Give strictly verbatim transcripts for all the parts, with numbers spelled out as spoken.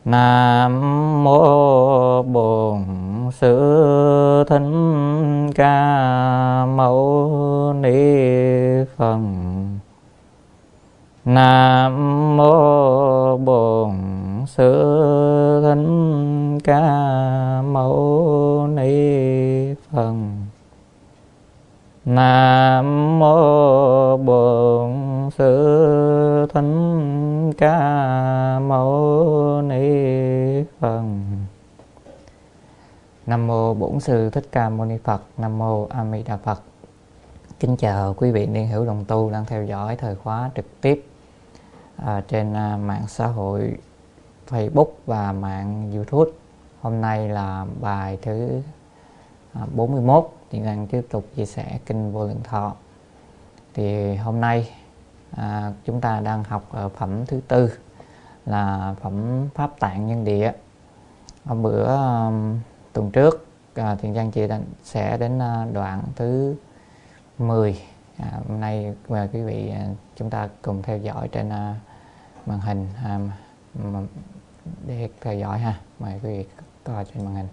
Nam mô Bổn Sư Thích Ca Mâu Ni Phật. Nam mô Bổn Sư Thích Ca Mâu Ni Phật. Nam mô Bổn Sư Thích Ca Mâu Ni Phật. Nam mô Bổn Sư Thích Ca Mâu Ni Phật. Nam mô A Di Đà Phật. Kính chào quý vị niên hữu đồng tu đang theo dõi thời khóa trực tiếp à, trên à, mạng xã hội Facebook và mạng YouTube. Hôm nay là bài thứ à, bốn mươi mốt, thì đang tiếp tục chia sẻ kinh Vô Lượng Thọ. Thì hôm nay à, chúng ta đang học ở phẩm thứ tư là phẩm Pháp Tạng Nhân Địa. Hôm bữa um, tuần trước à, Thiện Trang chị sẽ đến à, đoạn thứ mười. À, hôm nay mời quý vị à, chúng ta cùng theo dõi trên à, màn hình à, để theo dõi ha. Mời quý vị coi trên màn hình.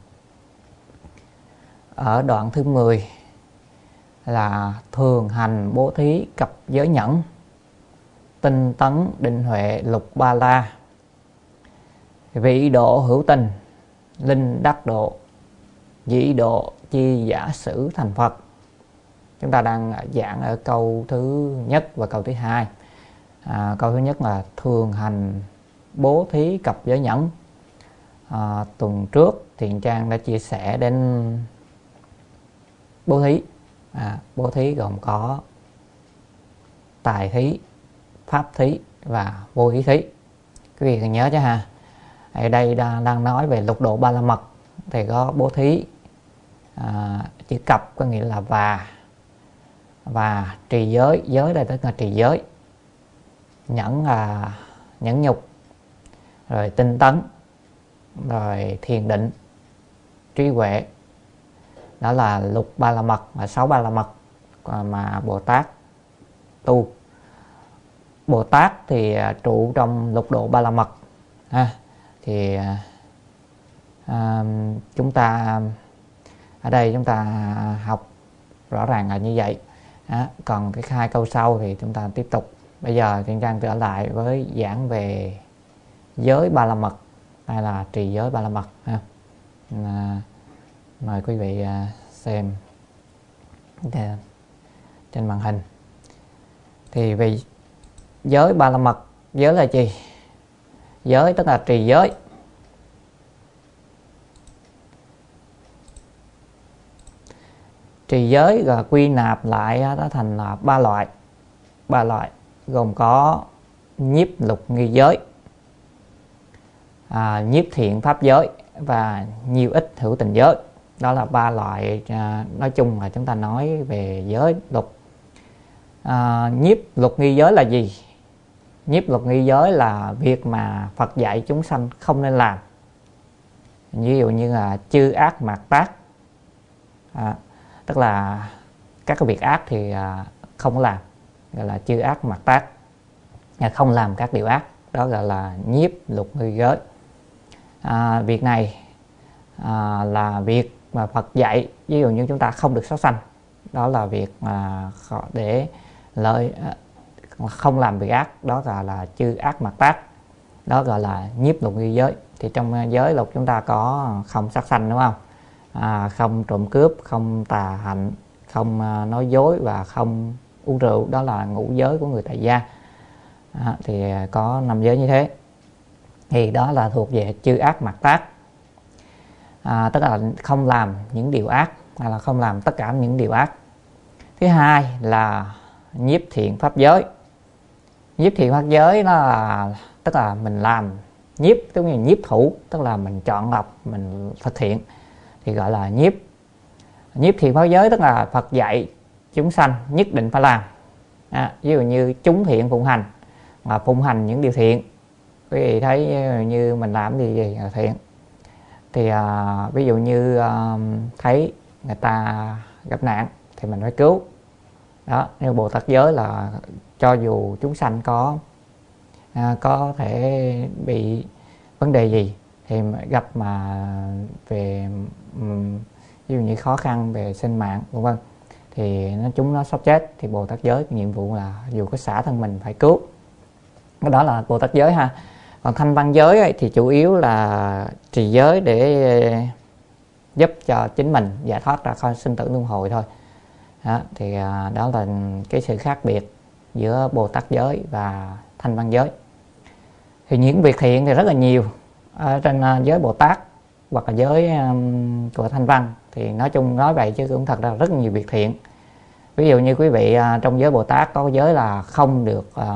Ở đoạn thứ mười là thường hành bố thí cặp giới nhẫn, tinh tấn định huệ lục ba la, vị độ hữu tình, linh đắc độ, dĩ độ chi giả sử thành Phật. Chúng ta đang giảng ở câu thứ nhất và câu thứ hai. À, câu thứ nhất là thường hành bố thí cặp giới nhẫn. À, tuần trước Thiện Trang đã chia sẻ đến bố thí. À, bố thí gồm có tài thí, pháp thí và vô ý thí. Quý vị cần nhớ chứ ha. Ở đây đang, đang nói về lục độ ba la mật thì có bố thí, à, chữ cặp có nghĩa là và, và trì giới. Giới đây tức là trì giới. Nhẫn là nhẫn nhục, rồi tinh tấn, rồi thiền định, trí huệ. Đó là lục ba la mật và sáu ba la mật mà Bồ Tát tu. Bồ Tát thì trụ trong lục độ ba la mật ha. Thì à, chúng ta ở đây chúng ta học rõ ràng là như vậy. À, còn cái hai câu sau thì chúng ta tiếp tục. Bây giờ Thiện Trang trở lại với giảng về giới ba la mật hay là trì giới ba la mật ha. À, mời quý vị xem trên màn hình. Thì vì giới ba la mật, giới là gì? Giới tức là trì giới. Trì giới và quy nạp lại đó thành là ba loại. Ba loại gồm có nhiếp lục nghi giới, à, nhiếp thiện pháp giới và nhiều ít hữu tình giới. Đó là ba loại. À, nói chung là chúng ta nói về giới lục. À, nhiếp lục nghi giới là gì? Nhiếp lục nghi giới là việc mà Phật dạy chúng sanh không nên làm. Ví dụ như là chư ác mạt tác, à, tức là các cái việc ác thì à, không làm, gọi là chư ác mạt tác, à, không làm các điều ác. Đó gọi là nhiếp lục nghi giới. À, việc này à, là việc mà Phật dạy. Ví dụ như chúng ta không được sát sanh, đó là việc mà để lợi không làm việc ác, đó gọi là chư ác mạt tác, đó gọi là nhiếp lục nghi giới. Thì trong giới lục chúng ta có không sát sanh, đúng không? À, không trộm cướp, không tà hạnh, không nói dối và không uống rượu. Đó là ngũ giới của người tại gia. À, thì có năm giới như thế. Thì đó là thuộc về chư ác mạt tác. À, tức là không làm những điều ác, hay là không làm tất cả những điều ác. Thứ hai là nhiếp thiện pháp giới. Nhiếp thiện pháp giới nó là tức là mình làm nhiếp, tức là nhiếp thủ, tức là mình chọn lọc, mình thực hiện thì gọi là nhiếp. Nhiếp thiện pháp giới tức là Phật dạy chúng sanh nhất định phải làm. À, ví dụ như chúng thiện phụng hành, mà phụng hành những điều thiện. Quý vị thấy như mình làm gì gì là thiện. Thì à, ví dụ như à, thấy người ta gặp nạn thì mình phải cứu. Đó, như Bồ Tát giới là cho dù chúng sanh có à, có thể bị vấn đề gì thì gặp mà về um, ví dụ như khó khăn về sinh mạng vân vân thì nó chúng nó sắp chết, thì Bồ Tát giới nhiệm vụ là dù có xả thân mình phải cứu. Cái đó là Bồ Tát giới ha. Còn thanh văn giới ấy, thì chủ yếu là trì giới để giúp cho chính mình giải thoát ra khỏi sinh tử luân hồi thôi. Đó, thì à, đó là cái sự khác biệt giữa Bồ Tát giới và thanh văn giới. Thì những việc thiện thì rất là nhiều ở trên uh, giới Bồ Tát hoặc là giới um, của thanh văn, thì nói chung nói vậy chứ cũng thật ra rất nhiều việc thiện. Ví dụ như quý vị uh, trong giới Bồ Tát có giới là không được uh,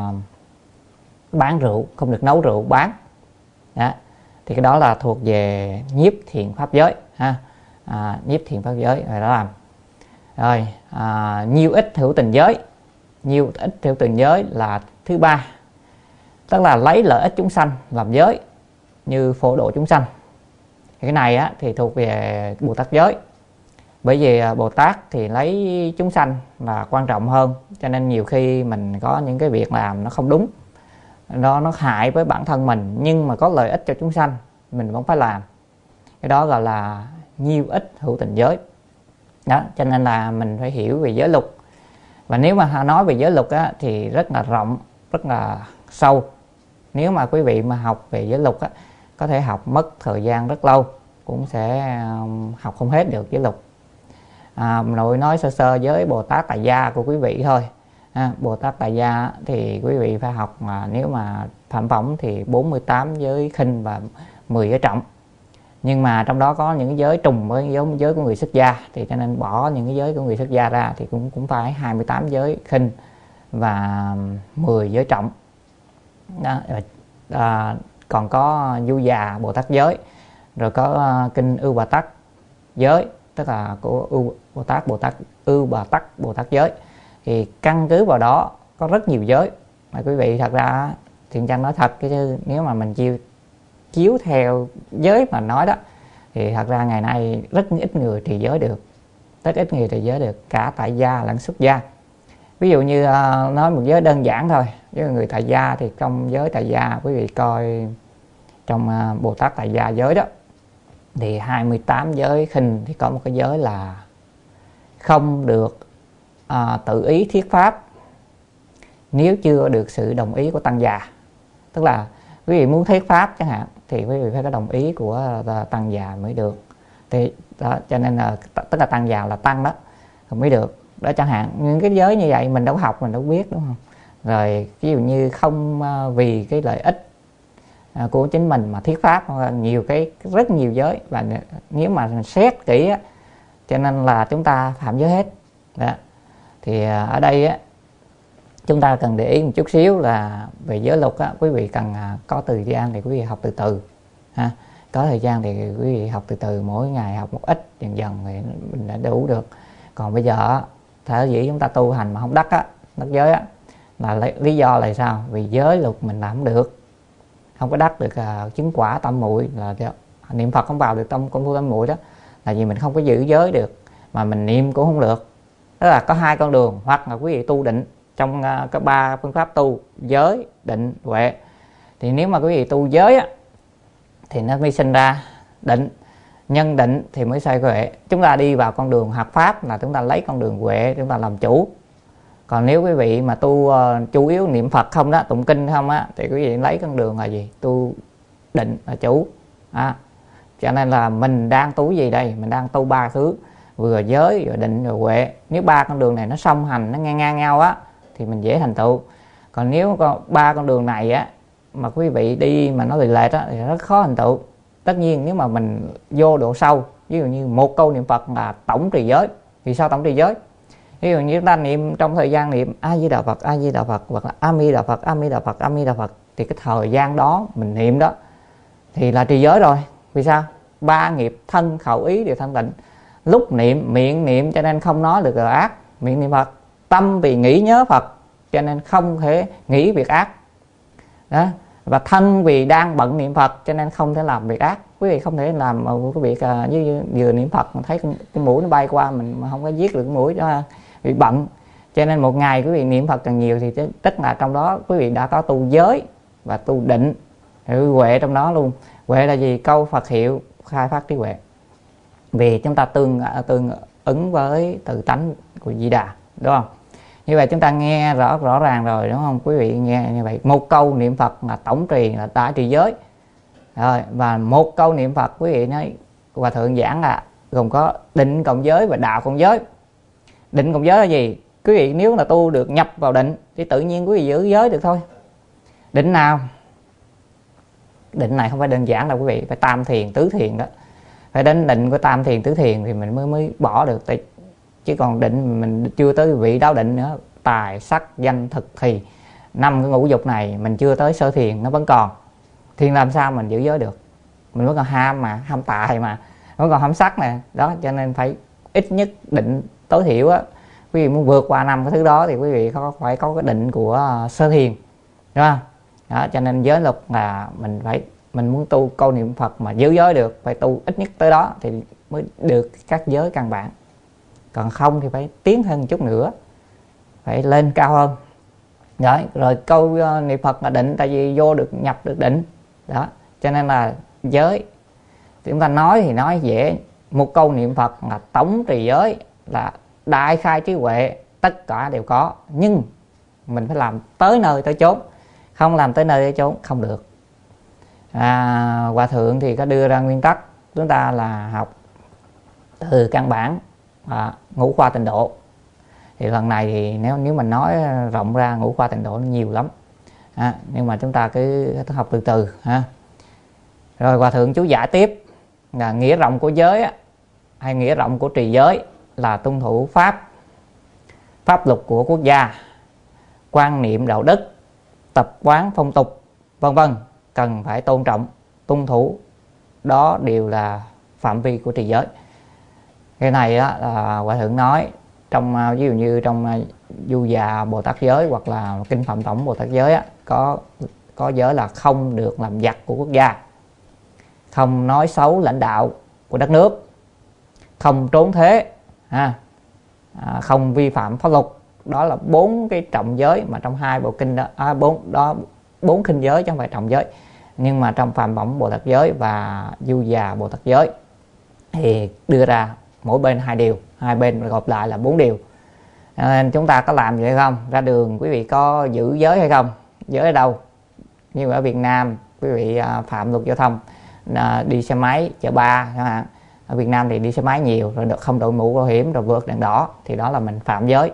bán rượu, không được nấu rượu bán. Đó. Thì cái đó là thuộc về nhiếp thiện pháp giới ha. À, nhiếp thiện pháp giới rồi đó làm. Rồi à, nhiêu ích hữu tình giới. Nhiêu ích hữu tình giới là thứ ba, tức là lấy lợi ích chúng sanh làm giới, như phổ độ chúng sanh. Cái này á, thì thuộc về Bồ Tát giới. Bởi vì Bồ Tát thì lấy chúng sanh là quan trọng hơn, cho nên nhiều khi mình có những cái việc làm nó không đúng, nó nó hại với bản thân mình, nhưng mà có lợi ích cho chúng sanh mình vẫn phải làm. Cái đó gọi là nhiêu ích hữu tình giới. Đó, cho nên là mình phải hiểu về giới luật. Và nếu mà nói về giới luật á, thì rất là rộng, rất là sâu. Nếu mà quý vị mà học về giới luật á, có thể học mất thời gian rất lâu, cũng sẽ học không hết được giới luật. À, nội nói sơ sơ với Bồ Tát Tại Gia của quý vị thôi. À, Bồ Tát Tại Gia thì quý vị phải học, mà nếu mà phạm võng thì bốn mươi tám giới khinh và mười giới trọng. Nhưng mà trong đó có những giới trùng với giới, giới của người xuất gia, thì cho nên bỏ những cái giới của người xuất gia ra thì cũng cũng phải hai mươi tám giới khinh và mười giới trọng. Đó, à, còn có Du Già Bồ Tát giới, rồi có uh, kinh Ưu Bà Tắc giới, tức là của Ưu Bồ Tát Bồ Tát Ưu Bà Tắc Bồ Tát giới. Thì căn cứ vào đó có rất nhiều giới mà quý vị, thật ra Thiện Chân nói thật, cái chứ nếu mà mình chiêu chiếu theo giới mà nói đó, thì thật ra ngày nay rất ít người trì giới được, rất ít người trì giới được, cả tại gia lẫn xuất gia. Ví dụ như uh, nói một giới đơn giản thôi, với người tại gia thì trong giới tại gia quý vị coi trong uh, Bồ Tát Tại Gia giới đó, thì hai mươi tám giới khinh thì có một cái giới là không được uh, tự ý thuyết pháp nếu chưa được sự đồng ý của tăng già. Tức là quý vị muốn thuyết pháp chẳng hạn thì quý vị phải có đồng ý của uh, tăng già mới được. Thì đó, cho nên là tất cả tăng già là tăng đó mới được. Đó, chẳng hạn những cái giới như vậy mình đâu học, mình đâu biết, đúng không? Rồi ví dụ như không uh, vì cái lợi ích uh, của chính mình mà thuyết pháp, nhiều cái rất nhiều giới, và nếu mà mình xét kỹ á, cho nên là chúng ta phạm giới hết. Đó. Thì uh, ở đây á, chúng ta cần để ý một chút xíu là về giới luật á, quý vị cần uh, có thời gian thì quý vị học từ từ ha. Có thời gian thì quý vị học từ từ, mỗi ngày học một ít, dần dần thì mình đã đủ được. Còn bây giờ thể dĩ chúng ta tu hành mà không đắc á, đắc giới á, là lý, lý do là sao? Vì giới luật mình làm không được, không có đắc được uh, chứng quả tam muội, là niệm Phật không vào được tâm công phu tam muội, đó là vì mình không có giữ giới được, mà mình niệm cũng không được. Đó là có hai con đường, hoặc là quý vị tu định trong uh, có ba phương pháp tu: giới, định, huệ. Thì nếu mà quý vị tu giới á, thì nó mới sinh ra định, nhân định thì mới sai huệ. Chúng ta đi vào con đường học pháp là chúng ta lấy con đường huệ, chúng ta làm chủ. Còn nếu quý vị mà tu uh, chủ yếu niệm Phật không đó, tụng kinh không á, thì quý vị lấy con đường là gì? Tu định là chủ. À, cho nên là mình đang tu gì đây? Mình đang tu ba thứ, vừa giới, vừa định, rồi huệ. Nếu ba con đường này nó song hành, nó ngang ngang nhau á, thì mình dễ thành tựu. Còn nếu có ba con đường này á mà quý vị đi mà nó lệch lệch á, thì rất khó thành tựu. Tất nhiên nếu mà mình vô độ sâu, ví dụ như một câu niệm Phật là tổng trì giới. Vì sao tổng trì giới? Ví dụ như chúng ta niệm trong thời gian niệm A Di Đà Phật, A Di Đà Phật, hoặc là A Mi Đà Phật, A Mi Đà Phật, A Mi Đà Phật, thì cái thời gian đó mình niệm đó thì là trì giới rồi. Vì sao? Ba nghiệp thân khẩu ý đều thanh tịnh. Lúc niệm, miệng niệm cho nên không nói được lời ác, miệng niệm Phật. Tâm vì nghĩ nhớ Phật cho nên không thể nghĩ việc ác. Đó. Và thân vì đang bận niệm Phật cho nên không thể làm việc ác. Quý vị không thể làm cái việc uh, như vừa niệm Phật mà thấy cái, cái mũi nó bay qua mình mà không có giết được cái mũi đó, bị bận. Cho nên một ngày quý vị niệm Phật càng nhiều thì tức là trong đó quý vị đã có tu giới và tu định, huệ trong đó luôn. Huệ là gì? Câu Phật hiệu khai phát trí huệ, vì chúng ta tương tương ứng với tự tánh của Di Đà, đúng không? Như vậy chúng ta nghe rõ rõ ràng rồi, đúng không quý vị? Nghe như vậy, một câu niệm Phật là tổng trì, là đại trì giới rồi. Và một câu niệm Phật quý vị nói Hòa thượng giảng là gồm có định cộng giới và đạo cộng giới. Định cộng giới là gì? Quý vị nếu là tu được nhập vào định thì tự nhiên quý vị giữ giới được thôi. Định nào? Định này không phải đơn giản đâu quý vị, phải tam thiền tứ thiền đó, phải đến định của tam thiền tứ thiền thì mình mới mới bỏ được. Chứ còn định mình chưa tới vị đạo định nữa, tài sắc danh thực thì năm cái ngũ dục này mình chưa tới sơ thiền, nó vẫn còn. Thiền làm sao mình giữ giới được? Mình vẫn còn ham mà, ham tài mà, vẫn còn ham sắc nè. Đó, cho nên phải ít nhất định tối thiểu á, quý vị muốn vượt qua năm cái thứ đó thì quý vị có phải có cái định của sơ thiền, đúng không? Đó, cho nên giới luật là mình phải, mình muốn tu câu niệm Phật mà giữ giới được, phải tu ít nhất tới đó thì mới được các giới căn bản. Còn không thì phải tiến hơn một chút nữa, phải lên cao hơn. Đó, rồi câu niệm Phật là định, tại vì vô được nhập được định. Đó, cho nên là giới chúng ta nói thì nói dễ, một câu niệm Phật là tổng trì giới, là đại khai trí huệ, tất cả đều có. Nhưng mình phải làm tới nơi tới chốn, không làm tới nơi tới chốn không được. à, Hòa thượng thì có đưa ra nguyên tắc chúng ta là học từ căn bản à, ngũ khoa tịnh độ. Thì lần này thì nếu nếu mình nói rộng ra ngũ khoa tịnh độ nó nhiều lắm à, nhưng mà chúng ta cứ học từ từ ha. Rồi Hòa thượng chú giải tiếp là nghĩa rộng của giới á, hay nghĩa rộng của trì giới là tuân thủ pháp pháp luật của quốc gia, quan niệm đạo đức, tập quán phong tục vân vân, cần phải tôn trọng tuân thủ, đó đều là phạm vi của trì giới. Cái này á, là Hòa thượng nói trong ví dụ như trong Du Già Bồ Tát giới hoặc là Kinh Phạm Tổng Bồ Tát giới á, có có giới là không được làm giặc của quốc gia, không nói xấu lãnh đạo của đất nước, không trốn thuế, à, không vi phạm pháp luật. Đó là bốn cái trọng giới mà trong hai bộ kinh đó, à, bốn đó bốn khinh giới chứ không phải trọng giới. Nhưng mà trong Phạm Võng Bồ Tát giới và Du Già Bồ Tát giới thì đưa ra mỗi bên hai điều, hai bên gộp lại là bốn điều. Nên chúng ta có làm vậy không? Ra đường quý vị có giữ giới hay không? Giới ở đâu? Như ở Việt Nam quý vị phạm luật giao thông, đi xe máy chở ba chẳng hạn. Ở Việt Nam thì đi xe máy nhiều, rồi không đội mũ bảo hiểm, rồi vượt đèn đỏ, thì đó là mình phạm giới,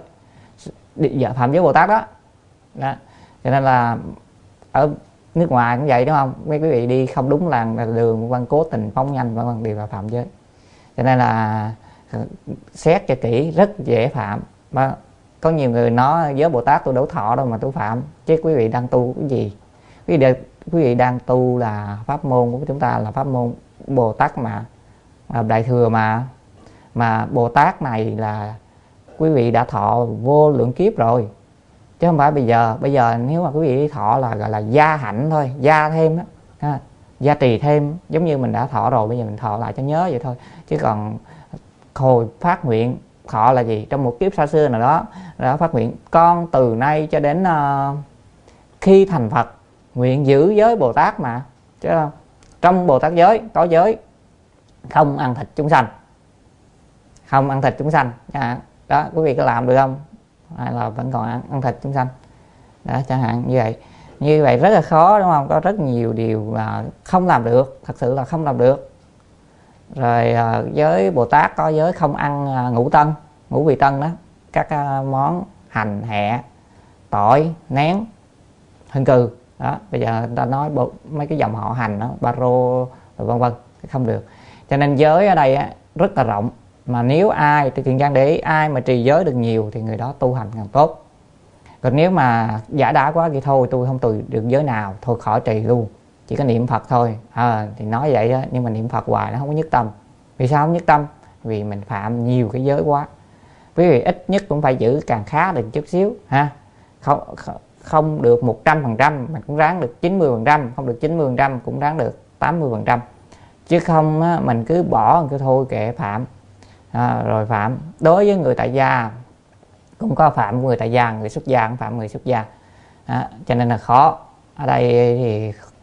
phạm giới Bồ Tát đó. Đó. Cho nên là ở nước ngoài cũng vậy, đúng không? Mấy quý vị đi không đúng làn đường, quan cố tình phóng nhanh vân vân đều là phạm giới. Cho nên là xét cho kỹ rất dễ phạm. Mà có nhiều người nói giới Bồ Tát tôi đấu thọ đâu mà tôi phạm, chứ quý vị đang tu cái gì? Quý vị, quý vị đang tu là pháp môn của chúng ta là pháp môn Bồ Tát mà, mà Đại Thừa mà. Mà Bồ Tát này là quý vị đã thọ vô lượng kiếp rồi, chứ không phải bây giờ. Bây giờ nếu mà quý vị thọ là gọi là gia hạnh thôi, gia thêm đó, ha, gia trì thêm, giống như mình đã thọ rồi, bây giờ mình thọ lại cho nhớ vậy thôi. Chứ còn hồi phát nguyện thọ là gì? Trong một kiếp xa xưa nào đó đã phát nguyện con từ nay cho đến uh, khi thành Phật nguyện giữ giới Bồ Tát mà, chứ không? Trong Bồ Tát giới có giới không ăn thịt chúng sanh, không ăn thịt chúng sanh à, đó quý vị có làm được không? Hay là vẫn còn ăn, ăn thịt chúng sanh đó, chẳng hạn như vậy. Như vậy rất là khó, đúng không? Có rất nhiều điều là không làm được, thật sự là không làm được. Rồi uh, giới Bồ Tát có giới không ăn uh, ngũ tân, ngũ vị tân đó, các uh, món hành, hẹ, tỏi, nén, hương cừ đó. Bây giờ người ta nói bộ, mấy cái dòng họ hành đó, baro vân vân, không được. Cho nên giới ở đây á, rất là rộng. Mà nếu ai, thì Thiện Căn để ý, ai mà trì giới được nhiều thì người đó tu hành càng tốt. Còn nếu mà giả đá quá thì thôi tôi không tu được giới nào, thôi khỏi trì luôn, chỉ có niệm Phật thôi à, thì nói vậy đó. Nhưng mà niệm Phật hoài nó không có nhất tâm. Vì sao không nhất tâm? Vì mình phạm nhiều cái giới quá. Quý vị ít nhất cũng phải giữ càng khá được chút xíu ha. Không, không được một trăm phần trăm mà cũng ráng được chín mươi phần trăm, không được chín mươi phần trăm cũng ráng được tám mươi phần trăm. Chứ không á, mình cứ bỏ cứ thôi kệ phạm à, rồi phạm. Đối với người tại gia cũng có phạm người tại gia, người xuất gia cũng phạm người xuất gia à, cho nên là khó. Ở đây thì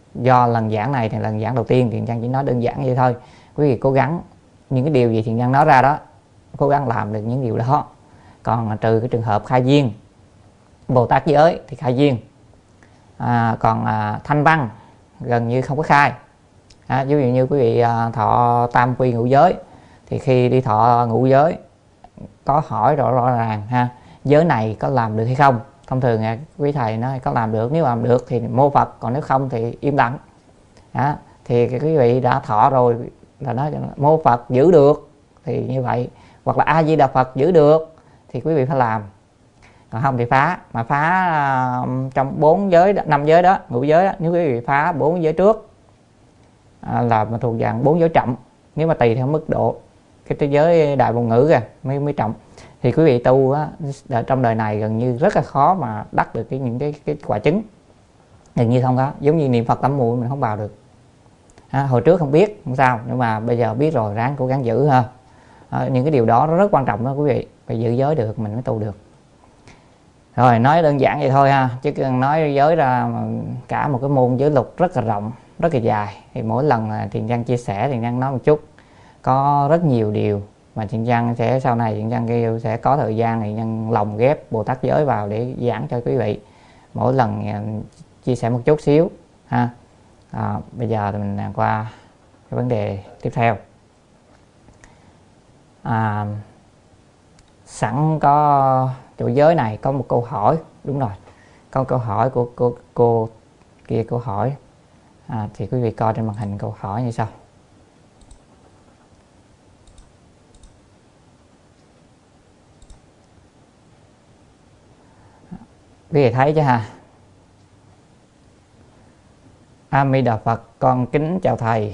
do lần giảng này thì lần giảng đầu tiên Thiện Nhân chỉ nói đơn giản vậy thôi. Quý vị cố gắng những cái điều gì Thiện Nhân nói ra đó, cố gắng làm được những điều đó. Còn trừ cái trường hợp khai duyên Bồ Tát giới thì khai duyên, à, còn à, thanh văn gần như không có khai. À, ví dụ như quý vị à, thọ tam quy ngũ giới thì khi đi thọ ngũ giới có hỏi rõ rõ ràng ha, giới này có làm được hay không. Thông thường à, quý thầy nói có làm được, nếu làm được thì mô Phật, còn nếu không thì im lặng. À, thì quý vị đã thọ rồi là nói mô Phật giữ được thì như vậy, hoặc là A Di Đà Phật giữ được thì quý vị phải làm. Còn không thì phá. Mà phá uh, trong bốn giới năm giới đó, ngũ giới đó, nếu quý vị phá bốn giới trước à, là mà thuộc dạng bốn giới trọng. Nếu mà tùy theo mức độ cái thế giới đại vùng ngữ kìa mới mới trọng, thì quý vị tu á, trong đời này gần như rất là khó mà đắc được cái những cái cái quả chứng, gần như không có. Giống như niệm Phật tám muội mình không vào được. À, hồi trước không biết không sao, nhưng mà bây giờ biết rồi ráng cố gắng giữ ha. À, những cái điều đó nó rất quan trọng đó quý vị. Phải giữ giới được mình mới tu được. Rồi nói đơn giản vậy thôi ha, chứ cần nói giới ra cả một cái môn giới luật rất là rộng, rất là dài. Thì mỗi lần Thiện Nhân chia sẻ, Thiện Nhân nói một chút, có rất nhiều điều mà Thiện Nhân sẽ sau này Thiện Nhân kêu sẽ có thời gian thì Nhân lồng ghép Bồ Tát giới vào để giảng cho quý vị. Mỗi lần chia sẻ một chút xíu ha. À, bây giờ thì mình qua cái vấn đề tiếp theo. À, sẵn có chỗ giới này có một câu hỏi, đúng rồi, có câu hỏi của cô, cô kia câu hỏi. À, thì quý vị coi trên màn hình câu hỏi như sau. Quý vị thấy chứ ha. A Di Đà Phật, con kính chào thầy.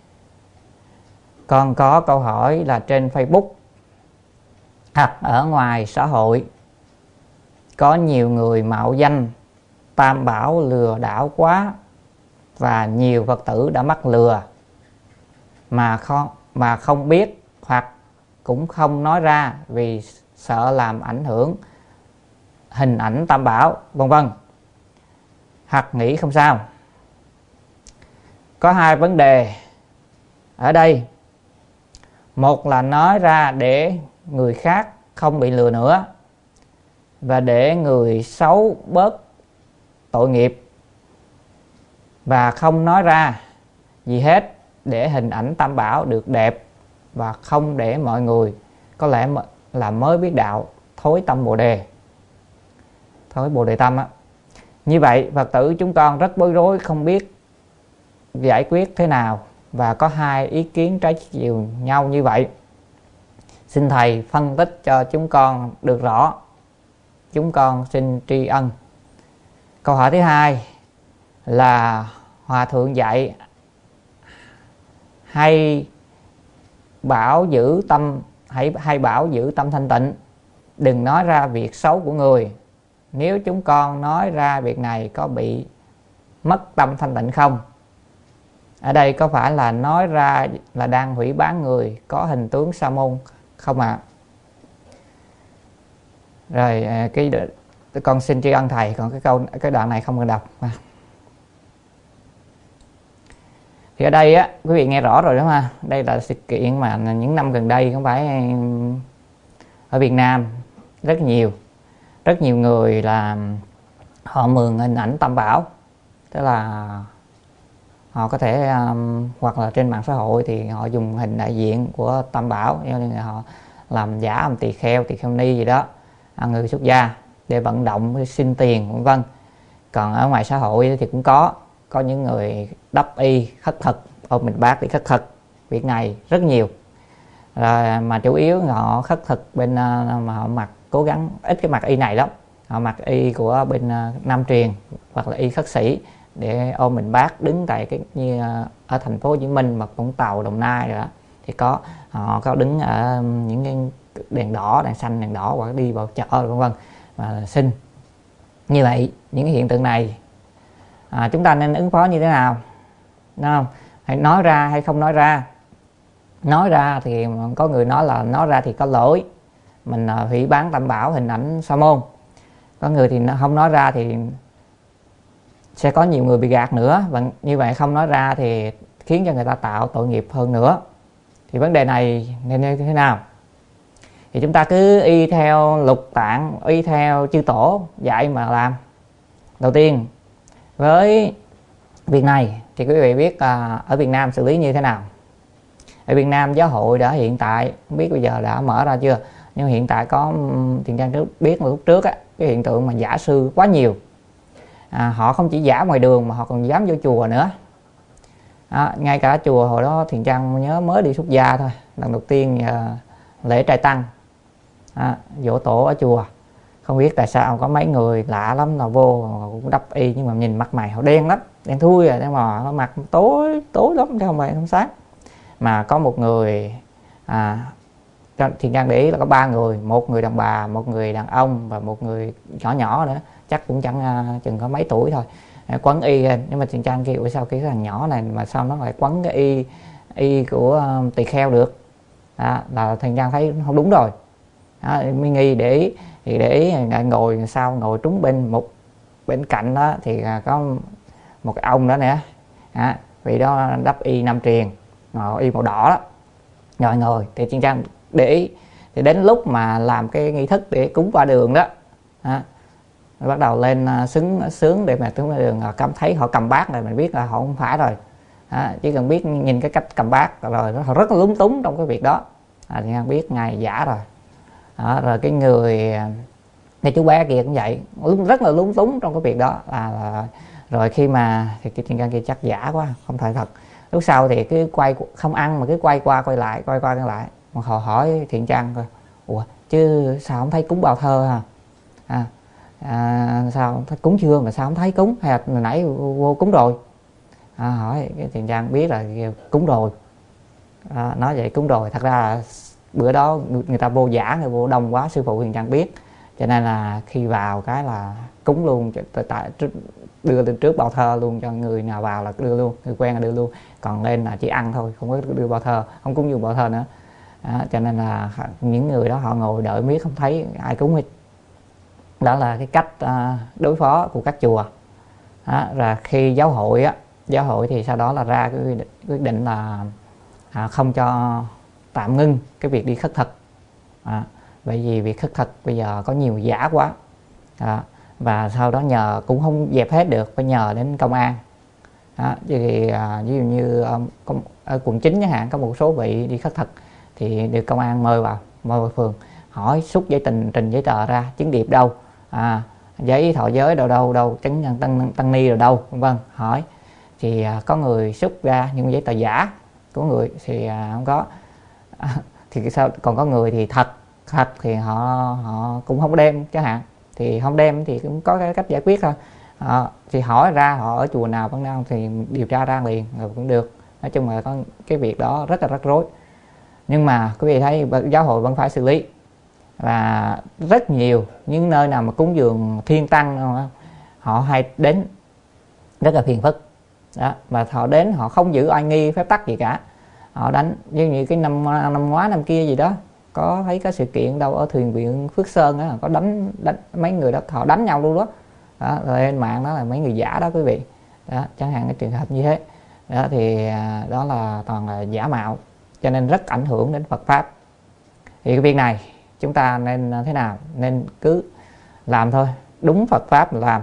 Con có câu hỏi là trên Facebook hoặc ở ngoài xã hội có nhiều người mạo danh Tam Bảo lừa đảo quá, và nhiều Phật tử đã mắc lừa mà không mà không biết hoặc cũng không nói ra vì sợ làm ảnh hưởng hình ảnh Tam Bảo, vân vân. Hoặc nghĩ không sao. Có hai vấn đề ở đây. Một là nói ra để người khác không bị lừa nữa, và để người xấu bớt tội nghiệp, và không nói ra gì hết để hình ảnh Tam Bảo được đẹp, và không để mọi người có lẽ là mới biết đạo thối tâm Bồ Đề, thối Bồ Đề tâm á. Như vậy Phật tử chúng con rất bối rối, không biết giải quyết thế nào, và có hai ý kiến trái chiều nhau như vậy. Xin thầy phân tích cho chúng con được rõ. Chúng con xin tri ân. Câu hỏi thứ hai là Hòa thượng dạy hay bảo giữ tâm hãy hay bảo giữ tâm thanh tịnh, đừng nói ra việc xấu của người. Nếu chúng con nói ra việc này có bị mất tâm thanh tịnh không? Ở đây có phải là nói ra là đang hủy bán người có hình tướng Sa môn không ạ? À? Rồi cái con xin tri ân thầy, còn cái câu cái đoạn này không cần đọc. Thì ở đây á, quý vị nghe rõ rồi đúng không? Đây là sự kiện mà những năm gần đây không phải ở Việt Nam rất nhiều, rất nhiều người là họ mượn hình ảnh Tam Bảo, tức là họ có thể um, hoặc là trên mạng xã hội thì họ dùng hình đại diện của Tam Bảo, như họ làm giả ông tỳ kheo, tỳ kheo ni gì đó, người xuất gia để vận động xin tiền vân vân. Còn ở ngoài xã hội thì cũng có có những người đắp y khất thực, ôm mình bác đi khất thực, việc này rất nhiều. Rồi mà chủ yếu họ khất thực bên mà họ mặc cố gắng ít cái mặc y này lắm, họ mặc y của bên Nam truyền hoặc là y khất sĩ để ôm mình bác đứng tại cái như ở thành phố Hồ Chí Minh mà Vũng Tàu, Đồng Nai rồi đó, thì có họ có đứng ở những cái đèn đỏ, đèn xanh, đèn đỏ, hoặc đi vào chợ vân vân mà xin. Như vậy những cái hiện tượng này à, chúng ta nên ứng phó như thế nào, đúng không? Hãy nói ra hay không nói ra? Nói ra thì có người nói là nói ra thì có lỗi, mình hủy bán Tam Bảo hình ảnh Sa môn. Có người thì không nói ra thì sẽ có nhiều người bị gạt nữa, và như vậy không nói ra thì khiến cho người ta tạo tội nghiệp hơn nữa. Thì vấn đề này nên như thế nào? Thì chúng ta cứ y theo lục tạng, y theo chư tổ dạy mà làm. Đầu tiên với việc này thì quý vị biết à, ở Việt Nam xử lý như thế nào. Ở Việt Nam giáo hội đã hiện tại, không biết bây giờ đã mở ra chưa, nhưng hiện tại có Thiện Trang trước biết lúc trước á, cái hiện tượng mà giả sư quá nhiều. À, họ không chỉ giả ngoài đường mà họ còn dám vô chùa nữa. À, ngay cả chùa hồi đó Thiện Trang nhớ mới đi xuất gia thôi, lần đầu tiên à, lễ trai tăng, à, dỗ tổ ở chùa. Không biết tại sao có mấy người lạ lắm là vô cũng đắp y, nhưng mà nhìn mặt mày họ đen lắm, đen thui rồi, nhưng mà mặt tối tối lắm chứ không phải không sáng. Mà có một người à, Thiện Trang để ý là có ba người, một người đàn bà, một người đàn ông và một người nhỏ nhỏ nữa, chắc cũng chẳng uh, chừng có mấy tuổi thôi, quấn y lên. Nhưng mà Thiện Trang kêu sao cái thằng nhỏ này mà sao nó lại quấn cái y y của uh, tỳ kheo được. Đó, là Thiện Trang thấy không đúng rồi. Đó, mới nghi để ý, thì để ý ngồi sao ngồi trúng bên một bên cạnh đó thì có một cái ông đó nè, à, vì đó đắp y nam truyền, ngồi y màu đỏ đó, rồi ngồi thì Thiện Trang để ý. Thì đến lúc mà làm cái nghi thức để cúng qua đường đó, à, bắt đầu lên sướng sướng để mà cúng qua đường, cảm thấy họ cầm bát này mình biết là họ không phải rồi. À, chỉ cần biết nhìn cái cách cầm bát rồi họ rất là lúng túng trong cái việc đó, à, Thiện Trang biết ngài giả rồi. À, rồi cái người cái chú bé kia cũng vậy, rất là lúng túng trong cái việc đó. À, là, rồi khi mà thì cái Thiện Trang kia chắc giả quá, không phải thật. Lúc sau thì cứ quay không ăn mà cứ quay qua quay lại quay qua quay lại. Mà họ hỏi Thiện Trang coi, ủa chứ sao không thấy cúng bao thơ hả? À, à, sao thấy cúng chưa mà sao không thấy cúng, hay là nãy vô cúng rồi? À, hỏi cái Thiện Trang biết là cúng rồi. À, nói vậy cúng rồi, thật ra là bữa đó người ta vô giả, người vô đông quá, sư phụ Thiện Trang biết, cho nên là khi vào cái là cúng luôn, tại đưa lên trước bao thơ luôn, cho người nào vào là đưa luôn, người quen là đưa luôn, còn lên là chỉ ăn thôi, không có đưa bao thơ, không cúng dùng bao thơ nữa. Đó, cho nên là những người đó họ ngồi đợi miết không thấy ai cúng hết. Đó là cái cách uh, đối phó của các chùa. Đó, rồi khi giáo hội á, giáo hội thì sau đó là ra cái quyết định, quyết định là à, không cho tạm ngưng cái việc đi khất thực. À, bởi vì việc khất thực bây giờ có nhiều giả quá. À, và sau đó nhờ cũng không dẹp hết được, phải nhờ đến công an. Đó, thì à, ví dụ như um, ở quận chín chẳng hạn, có một số vị đi khất thực thì được công an mời vào, mời vào phường, hỏi xúc giấy trình trình giấy tờ ra, chứng điệp đâu, à, giấy thọ giới đâu đâu đâu, chứng nhân tăng tăng ni đâu đâu, vân vân, hỏi thì à, có người xúc ra nhưng giấy tờ giả, có người thì à, không có. À, thì sao còn có người thì thật thật thì họ họ cũng không đem chẳng hạn, thì không đem thì cũng có cái cách giải quyết thôi. À, thì hỏi ra họ ở chùa nào vẫn nào thì điều tra ra liền rồi cũng được. Nói chung là có cái việc đó rất là rắc rối, nhưng mà quý vị thấy giáo hội vẫn phải xử lý. Và rất nhiều những nơi nào mà cúng dường thiên tăng họ hay đến rất là phiền phức đó, mà họ đến họ không giữ oai nghi phép tắc gì cả, họ đánh như như cái năm năm ngoái năm kia gì đó, có thấy cái sự kiện đâu ở thuyền viện Phước Sơn đó, có đánh đánh mấy người đó, họ đánh nhau luôn đó, đó rồi trên mạng đó là mấy người giả đó quý vị đó, chẳng hạn cái trường hợp như thế đó, thì đó là toàn là giả mạo, cho nên rất ảnh hưởng đến Phật pháp. Thì cái việc này chúng ta nên thế nào, nên cứ làm thôi, đúng Phật pháp làm.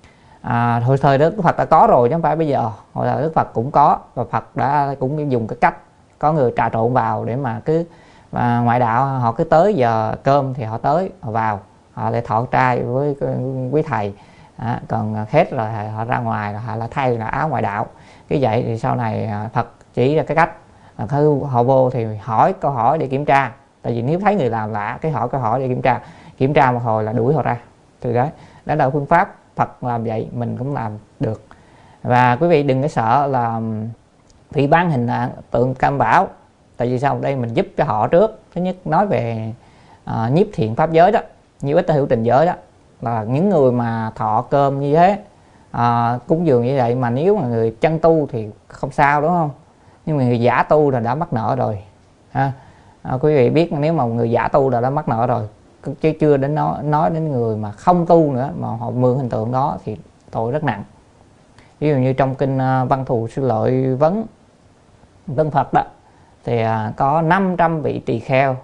À, hồi thời Đức Phật đã có rồi chứ không phải bây giờ, hồi thời Đức Phật cũng có, và Phật đã cũng dùng cái cách có người trà trộn vào để mà cứ mà ngoại đạo họ cứ tới giờ cơm thì họ tới họ vào, họ lại thọ trai với quý thầy, à, còn hết rồi họ ra ngoài là họ là thay là áo ngoại đạo. Cái vậy thì sau này Phật chỉ ra cái cách là họ vô thì hỏi câu hỏi để kiểm tra, tại vì nếu thấy người làm lạ cái hỏi câu hỏi để kiểm tra, kiểm tra một hồi là đuổi họ ra. Từ đấy đó là phương pháp Phật làm vậy, mình cũng làm được. Và quý vị đừng có sợ là bị bán hình tượng Tam Bảo, tại vì sao đây mình giúp cho họ trước. Thứ nhất nói về uh, nhiếp thiện pháp giới đó, nhiếp ích hữu tình giới đó, là những người mà thọ cơm như thế, uh, cúng dường như vậy, mà nếu mà người chân tu thì không sao đúng không, nhưng mà người giả tu là đã mắc nợ rồi ha. À, quý vị biết nếu mà người giả tu là đã mắc nợ rồi, chứ chưa đến nói, nói đến người mà không tu nữa mà họ mượn hình tượng đó thì tội rất nặng. Ví dụ như trong kinh Văn Thù Sư Lợi Vấn Tân Phật đó thì có năm trăm vị tỳ kheo,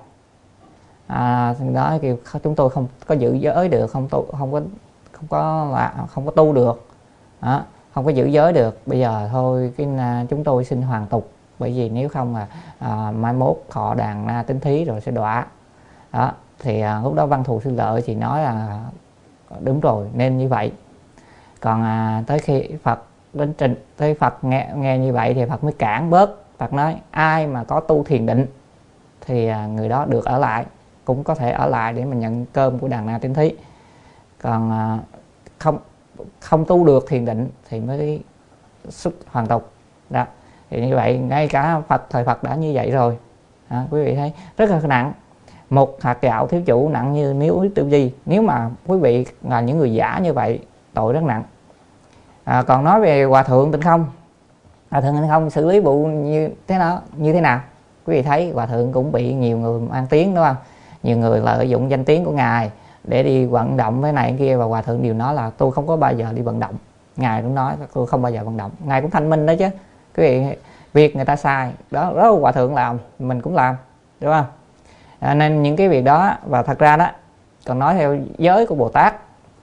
à, đó kêu chúng tôi không có giữ giới được, không tu, không có không có là không có tu được, đó, không có giữ giới được. Bây giờ thôi cái chúng tôi xin hoàn tục, bởi vì nếu không là à, mai mốt họ đàn na tính thí rồi sẽ đọa. Đó thì à, lúc đó Văn Thù Sư Lợi thì nói là đúng rồi, nên như vậy. Còn à, tới khi Phật đến trình tới Phật nghe nghe như vậy thì Phật mới cản bớt. Phật nói ai mà có tu thiền định thì à, người đó được ở lại, cũng có thể ở lại để mà nhận cơm của đàn na tín thí. Còn à, không không tu được thiền định thì mới xuất hoàn tục. Đó thì như vậy ngay cả Phật thời Phật đã như vậy rồi. À, quý vị thấy rất là nặng. Một hạt gạo thiếu chủ nặng như nếu tư di. Nếu mà quý vị là những người giả như vậy, tội rất nặng. À, còn nói về Hòa Thượng Tịnh Không, Hòa Thượng Tịnh Không xử lý vụ như thế nào? Như thế nào? Quý vị thấy Hòa Thượng cũng bị nhiều người mang tiếng, đúng không? Nhiều người lợi dụng danh tiếng của Ngài để đi vận động với này kia, và Hòa Thượng đều nói là tôi không có bao giờ đi vận động. Ngài cũng nói tôi không bao giờ vận động. Ngài cũng thanh minh đó chứ. Quý vị, việc người ta sai đó, đó Hòa Thượng làm mình cũng làm, đúng không? À, nên những cái việc đó, và thật ra đó, còn nói theo giới của Bồ Tát,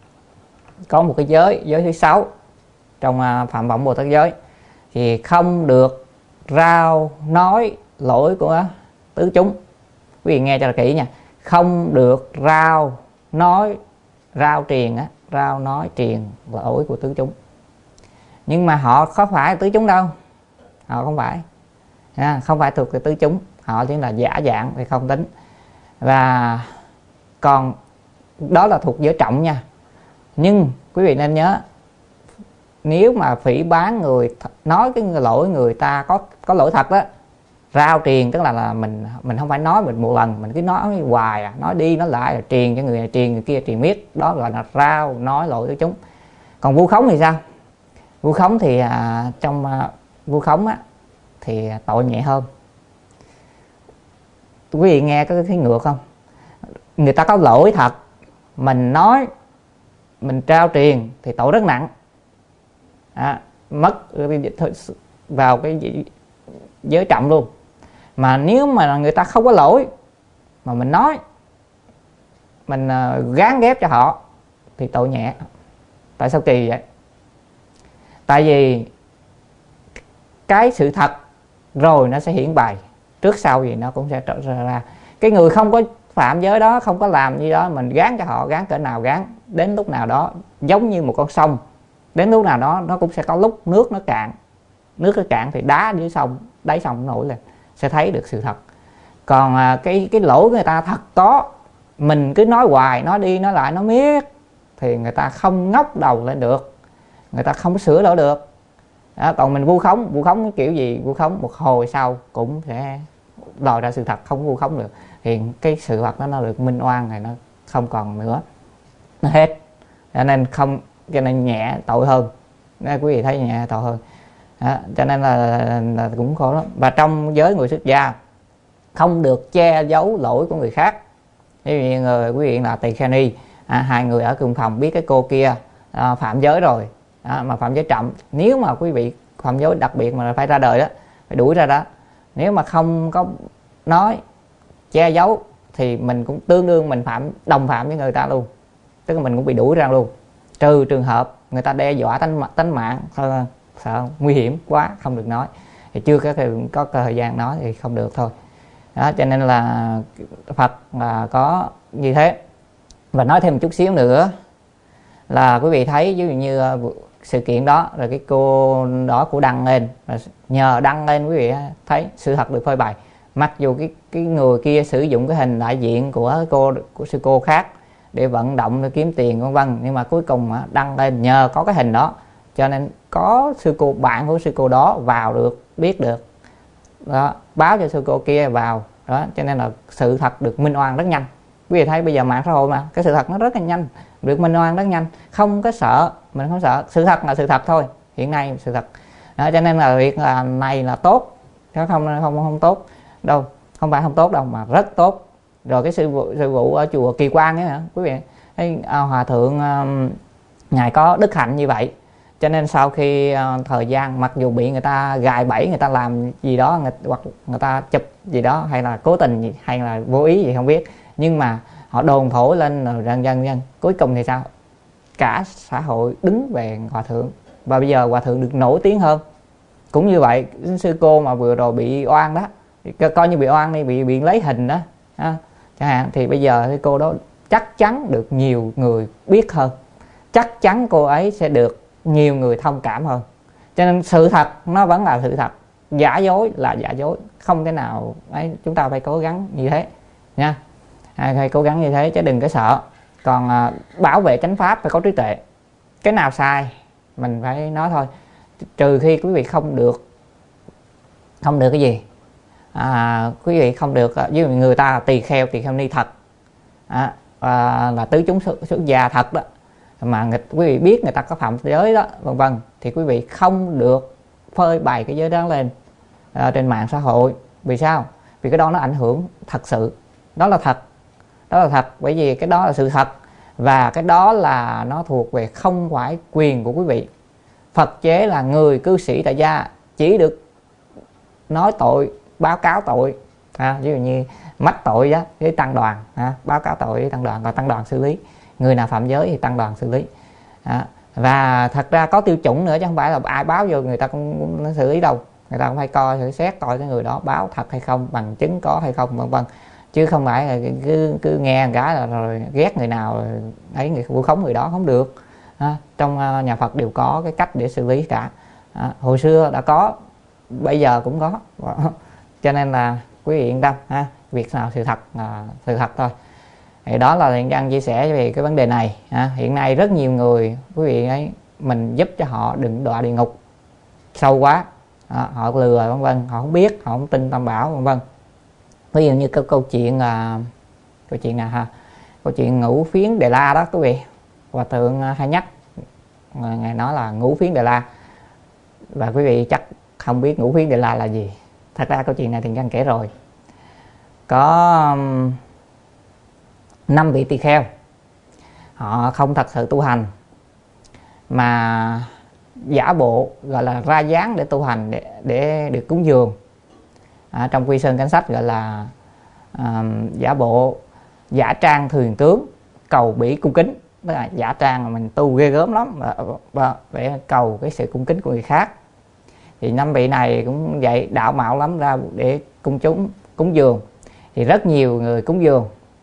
có một cái giới, giới thứ sáu trong uh, Phạm Vọng Bồ Tát giới, thì không được rao nói lỗi của tứ chúng. Quý vị nghe cho là kỹ nha. Không được rao nói, rao truyền á, rao nói truyền lỗi của tứ chúng. Nhưng mà họ có phải tứ chúng đâu, họ không phải, à, không phải thuộc về tứ chúng, họ chỉ là giả dạng thì không tính. Và còn đó là thuộc giới trọng nha. Nhưng quý vị nên nhớ, nếu mà phỉ báng người, nói cái lỗi người ta có có lỗi thật đó, rao truyền tức là là mình mình không phải nói mình một lần, mình cứ nói hoài à, nói đi nói lại là truyền cho người này truyền người kia truyền miết, đó gọi là rao nói lỗi của chúng. Còn vu khống thì sao? Vu khống thì à, trong à, vu khống á thì tội nhẹ hơn. Quý vị nghe có thấy ngược không? Người ta có lỗi thật, mình nói, mình trao truyền thì tội rất nặng, à, mất vào cái giới trọng luôn. Mà nếu mà người ta không có lỗi mà mình nói, mình uh, gán ghép cho họ thì tội nhẹ. Tại sao kỳ vậy? Tại vì cái sự thật rồi nó sẽ hiển bày, trước sau gì nó cũng sẽ trở ra. Cái người không có phạm giới đó, không có làm gì đó, mình gán cho họ, gán cỡ nào gán, đến lúc nào đó giống như một con sông, đến lúc nào đó nó cũng sẽ có lúc nước nó cạn. Nước nó cạn thì đá dưới sông, đáy sông nổi lên, sẽ thấy được sự thật. Còn à, cái cái lỗi người ta thật có, mình cứ nói hoài, nói đi nói lại, nói miết thì người ta không ngóc đầu lên được, người ta không sửa đổi được. Đó, còn mình vu khống, vu khống kiểu gì? Vu khống một hồi sau cũng sẽ lòi ra sự thật, không vu khống được. Thì cái sự thật đó nó được minh oan này, nó không còn nữa, nó hết. Cho nên không, cho nên nhẹ tội hơn. Nên quý vị thấy nhẹ tội hơn. Đó, cho nên là, là cũng khổ lắm. Và trong giới người xuất gia không được che giấu lỗi của người khác. Ví dụ như người quý vị là tỳ kheo ni, à, hai người ở cùng phòng biết cái cô kia à, phạm giới rồi, à, mà phạm giới trọng, nếu mà quý vị phạm giới đặc biệt mà phải ra đời đó, phải đuổi ra đó. Nếu mà không có nói, che giấu thì mình cũng tương đương mình phạm, đồng phạm với người ta luôn, tức là mình cũng bị đuổi ra luôn. Trừ trường hợp người ta đe dọa tánh tánh mạng, thôi sợ nguy hiểm quá không được nói, thì chưa có có thời gian nói thì không được thôi. Đó, cho nên là Phật là có như thế. Và nói thêm một chút xíu nữa là quý vị thấy, ví dụ như sự kiện đó rồi cái cô đó cô đăng lên, nhờ đăng lên quý vị thấy sự thật được phơi bày. Mặc dù cái cái người kia sử dụng cái hình đại diện của cô của sư cô khác để vận động để kiếm tiền vân vân, nhưng mà cuối cùng đăng lên nhờ có cái hình đó, cho nên có sư cô bạn của sư cô đó vào được, biết được đó, báo cho sư cô kia vào đó, cho nên là sự thật được minh oan rất nhanh. Quý vị thấy bây giờ mạng xã hội mà cái sự thật nó rất là nhanh, được minh oan rất nhanh, không có sợ, mình không sợ, sự thật là sự thật thôi, hiện nay sự thật đó, cho nên là việc là này là tốt, chứ không không không tốt đâu, không phải không tốt đâu mà rất tốt. Rồi cái sư vụ, sư vụ ở chùa Kỳ Quang ấy hả quý vị, thấy à, hòa thượng à, ngài có đức hạnh như vậy, Cho nên sau khi uh, thời gian, mặc dù bị người ta gài bẫy, người ta làm gì đó, người, hoặc người ta chụp gì đó, hay là cố tình gì, hay là vô ý gì không biết, nhưng mà họ đồn thổi lên rồi dần dần dần cuối cùng thì sao, cả xã hội đứng về hòa thượng, và bây giờ hòa thượng được nổi tiếng hơn. Cũng như vậy, sư cô mà vừa rồi bị oan đó, coi như bị oan đi, bị bị lấy hình đó ha, chẳng hạn, thì bây giờ sư cô đó chắc chắn được nhiều người biết hơn, chắc chắn cô ấy sẽ được nhiều người thông cảm hơn. Cho nên sự thật nó vẫn là sự thật, giả dối là giả dối, không thể nào ấy. Chúng ta phải cố gắng như thế nha, phải cố gắng như thế chứ đừng có sợ. Còn à, bảo vệ chánh pháp phải có trí tuệ, cái nào sai mình phải nói thôi, trừ khi quý vị không được không được cái gì, à, quý vị không được, ví dụ người ta là tỳ kheo, tỳ kheo ni thật, à, à, là tứ chúng xuất, xuất gia thật đó, mà người, quý vị biết người ta có phạm giới đó, vân vân, thì quý vị không được phơi bày cái giới đó lên à, trên mạng xã hội. Vì sao? Vì cái đó nó ảnh hưởng thật sự, đó là thật, đó là thật, bởi vì cái đó là sự thật, và cái đó là nó thuộc về không phải quyền của quý vị. Phật chế là người cư sĩ tại gia chỉ được nói tội, báo cáo tội, à, ví dụ như mách tội đó với tăng đoàn, à, báo cáo tội với tăng đoàn, còn tăng đoàn xử lý. Người nào phạm giới thì tăng đoàn xử lý, à, và thật ra có tiêu chuẩn nữa chứ không phải là ai báo vô người ta cũng, cũng xử lý đâu. Người ta cũng phải coi thử xét coi cái người đó báo thật hay không, bằng chứng có hay không, vân vân, chứ không phải là cứ cứ nghe một cái là rồi ghét người nào ấy, người vu khống người đó không được. À, trong uh, nhà Phật đều có cái cách để xử lý cả, à, hồi xưa đã có, bây giờ cũng có, cho nên là quý vị yên tâm ha, việc nào sự thật là sự thật thôi. Thì đó là Thiện Nhân chia sẻ về cái vấn đề này. À, hiện nay rất nhiều người, quý vị ấy, mình giúp cho họ đừng đọa địa ngục sâu quá, à, họ lừa vân vân, họ không biết, họ không tin Tam Bảo vân vân. Ví dụ như câu, câu chuyện là câu chuyện nào ha, câu chuyện ngũ phiến Đề La đó quý vị, Hòa thượng hay nhắc, ngài nói là ngũ phiến Đề La, và quý vị chắc không biết ngũ phiến Đề La là gì. Thật ra câu chuyện này Thiện Nhân kể rồi. Có năm vị tỳ kheo, họ không thật sự tu hành mà giả bộ gọi là ra dáng để tu hành, để, để được cúng dường. À, trong Quy Sơn Cảnh Sách gọi là à, giả bộ giả trang thuyền tướng cầu bỉ cung kính, tức là giả trang là mình tu ghê gớm lắm và, và để cầu cái sự cung kính của người khác. Thì năm vị này cũng vậy, đạo mạo lắm, ra để cung chúng cúng dường, thì rất nhiều người cúng dường.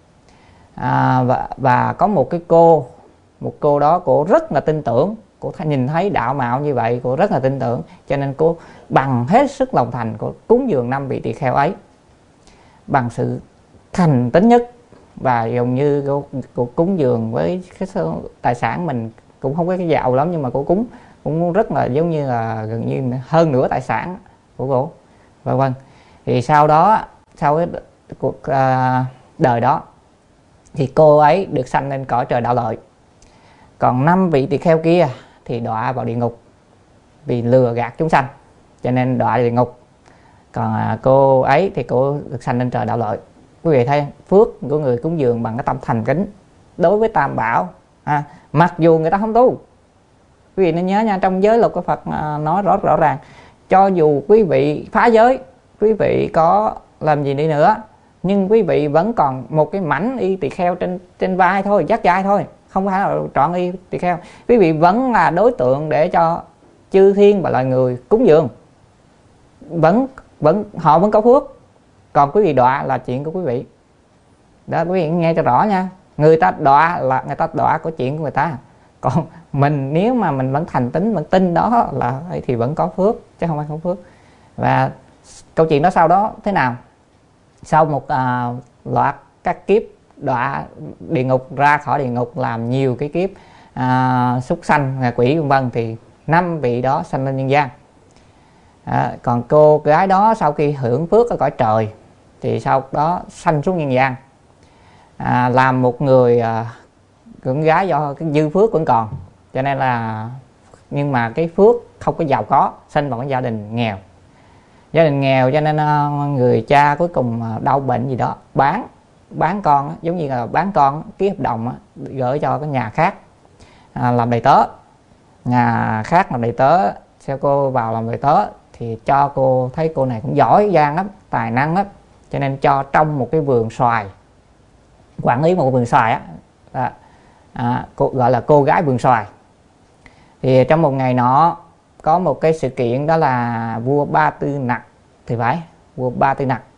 À, và, và có một cái cô, một cô đó cô rất là tin tưởng, cô nhìn thấy đạo mạo như vậy cô rất là tin tưởng, cho nên cô bằng hết sức lòng thành cô cúng dường năm vị tỳ kheo ấy bằng sự thành tín nhất, và dường như cô, cô cúng dường với cái số tài sản mình cũng không có cái giàu lắm, nhưng mà cô cúng cũng rất là giống như là gần như hơn nửa tài sản của cô, vân vân. Thì sau đó, sau cái cuộc uh, đời đó thì cô ấy được sanh lên cõi trời đạo lợi, còn năm vị tỳ kheo kia thì đọa vào địa ngục vì lừa gạt chúng sanh, cho nên đọa địa ngục. Còn à, cô ấy thì cô được sanh lên trời đạo lợi. Quý vị thấy phước của người cúng dường bằng cái tâm thành kính đối với Tam Bảo, à, mặc dù người ta không tu. Quý vị nên nhớ nha, trong giới luật của Phật à, nói rõ rõ ràng, cho dù quý vị phá giới, quý vị có làm gì đi nữa, nhưng quý vị vẫn còn một cái mảnh y tỳ kheo trên trên vai thôi, dắt vai thôi, không phải là trọn y tỳ kheo. Quý vị vẫn là đối tượng để cho chư thiên và loài người cúng dường, vẫn vẫn họ vẫn có phước. Còn quý vị đọa là chuyện của quý vị đó, quý vị nghe cho rõ nha. Người ta đọa là người ta đọa có chuyện của người ta, còn mình nếu mà mình vẫn thành tín, vẫn tin đó là thì vẫn có phước, chứ không phải không phước. Và câu chuyện đó sau đó thế nào? Sau một à, loạt các kiếp đọa địa ngục, ra khỏi địa ngục làm nhiều cái kiếp à, súc sanh, ngạ quỷ vân vân, thì năm vị đó sanh lên nhân gian. À, còn cô gái đó sau khi hưởng phước ở cõi trời thì sau đó sanh xuống nhân gian, à, làm một người à, con gái do cái dư phước vẫn còn, cho nên là nhưng mà cái phước không có giàu có, sinh vào cái gia đình nghèo, gia đình nghèo cho nên uh, người cha cuối cùng uh, đau bệnh gì đó, bán bán con, giống như là bán con, ký hợp đồng, gửi cho cái nhà khác à, làm đầy tớ. nhà khác là đầy tớ cho cô vào làm đầy tớ, thì cho cô thấy cô này cũng giỏi giang lắm, tài năng lắm, cho nên cho trong một cái vườn xoài, quản lý một vườn xoài á, à, à, cô gọi là cô gái vườn xoài. Thì trong một ngày nọ có một cái sự kiện, đó là vua Ba Tư Nặc thì phải, vua Ba Tư Nặc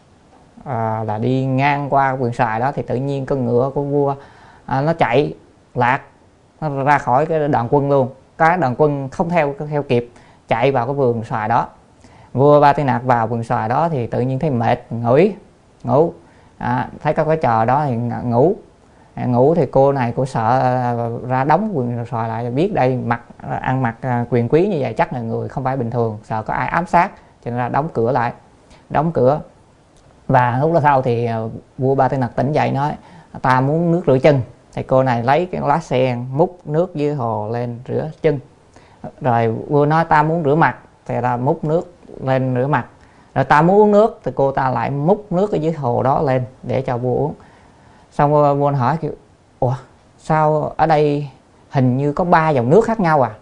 à, là đi ngang qua vườn xoài đó, thì tự nhiên con ngựa của vua à, nó chạy lạc, nó ra khỏi cái đoàn quân luôn, cái đoàn quân không theo theo kịp, chạy vào cái vườn xoài đó. Vua Ba Tư Nặc vào vườn xoài đó thì tự nhiên thấy mệt, ngủ ngủ à, thấy có cái trò đó thì ngủ à, ngủ thì cô này cô sợ ra đóng vườn xoài lại, biết đây mặc ăn mặc quyền quý như vậy chắc là người không phải bình thường, sợ có ai ám sát, cho nên là đóng cửa lại, đóng cửa. Và lúc đó sau thì vua Ba Tư Nặc tỉnh dậy nói ta muốn nước rửa chân, thì cô này lấy cái lá sen múc nước dưới hồ lên rửa chân. Rồi vua nói ta muốn rửa mặt, thì ta múc nước lên rửa mặt. Rồi ta muốn uống nước, thì cô ta lại múc nước ở dưới hồ đó lên để cho vua uống. Xong vua, vua hỏi kiểu ủa sao ở đây hình như có ba dòng nước khác nhau à?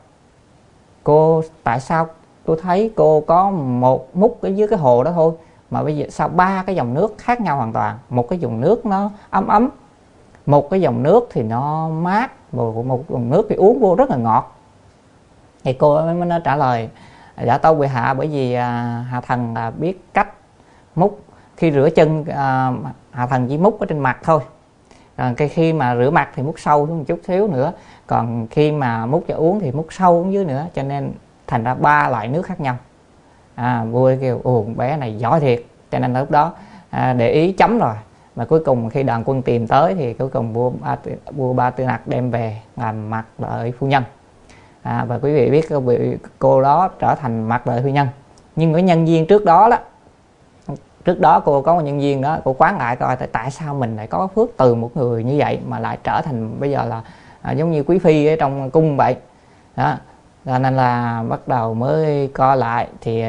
Cô tại sao tôi thấy cô có một múc ở dưới cái hồ đó thôi, mà bây giờ sao ba cái dòng nước khác nhau hoàn toàn? Một cái dòng nước nó ấm ấm, một cái dòng nước thì nó mát, một, một dòng nước thì uống vô rất là ngọt. Thì cô mới nó trả lời dạ tâu bệ hạ, bởi vì à, hạ thần à, biết cách múc. Khi rửa chân à, hạ thần chỉ múc ở trên mặt thôi, à, cái khi mà rửa mặt thì múc sâu xuống một chút xíu nữa, còn khi mà múc cho uống thì múc sâu xuống dưới nữa, cho nên thành ra ba loại nước khác nhau. À, vua kêu ồ bé này giỏi thiệt, cho nên lúc đó à, để ý chấm rồi. Mà cuối cùng khi đoàn quân tìm tới thì cuối cùng vua Ba, vua Ba Tư Nặc đem về làm mặt lợi phu nhân. À, và quý vị biết vị cô đó trở thành mặt lợi phu nhân. Nhưng cái nhân viên trước đó đó, trước đó cô có một nhân viên đó, cô quán lại coi tại sao mình lại có phước từ một người như vậy mà lại trở thành bây giờ là à, giống như quý phi ở trong cung vậy đó. Cho nên là bắt đầu mới coi lại thì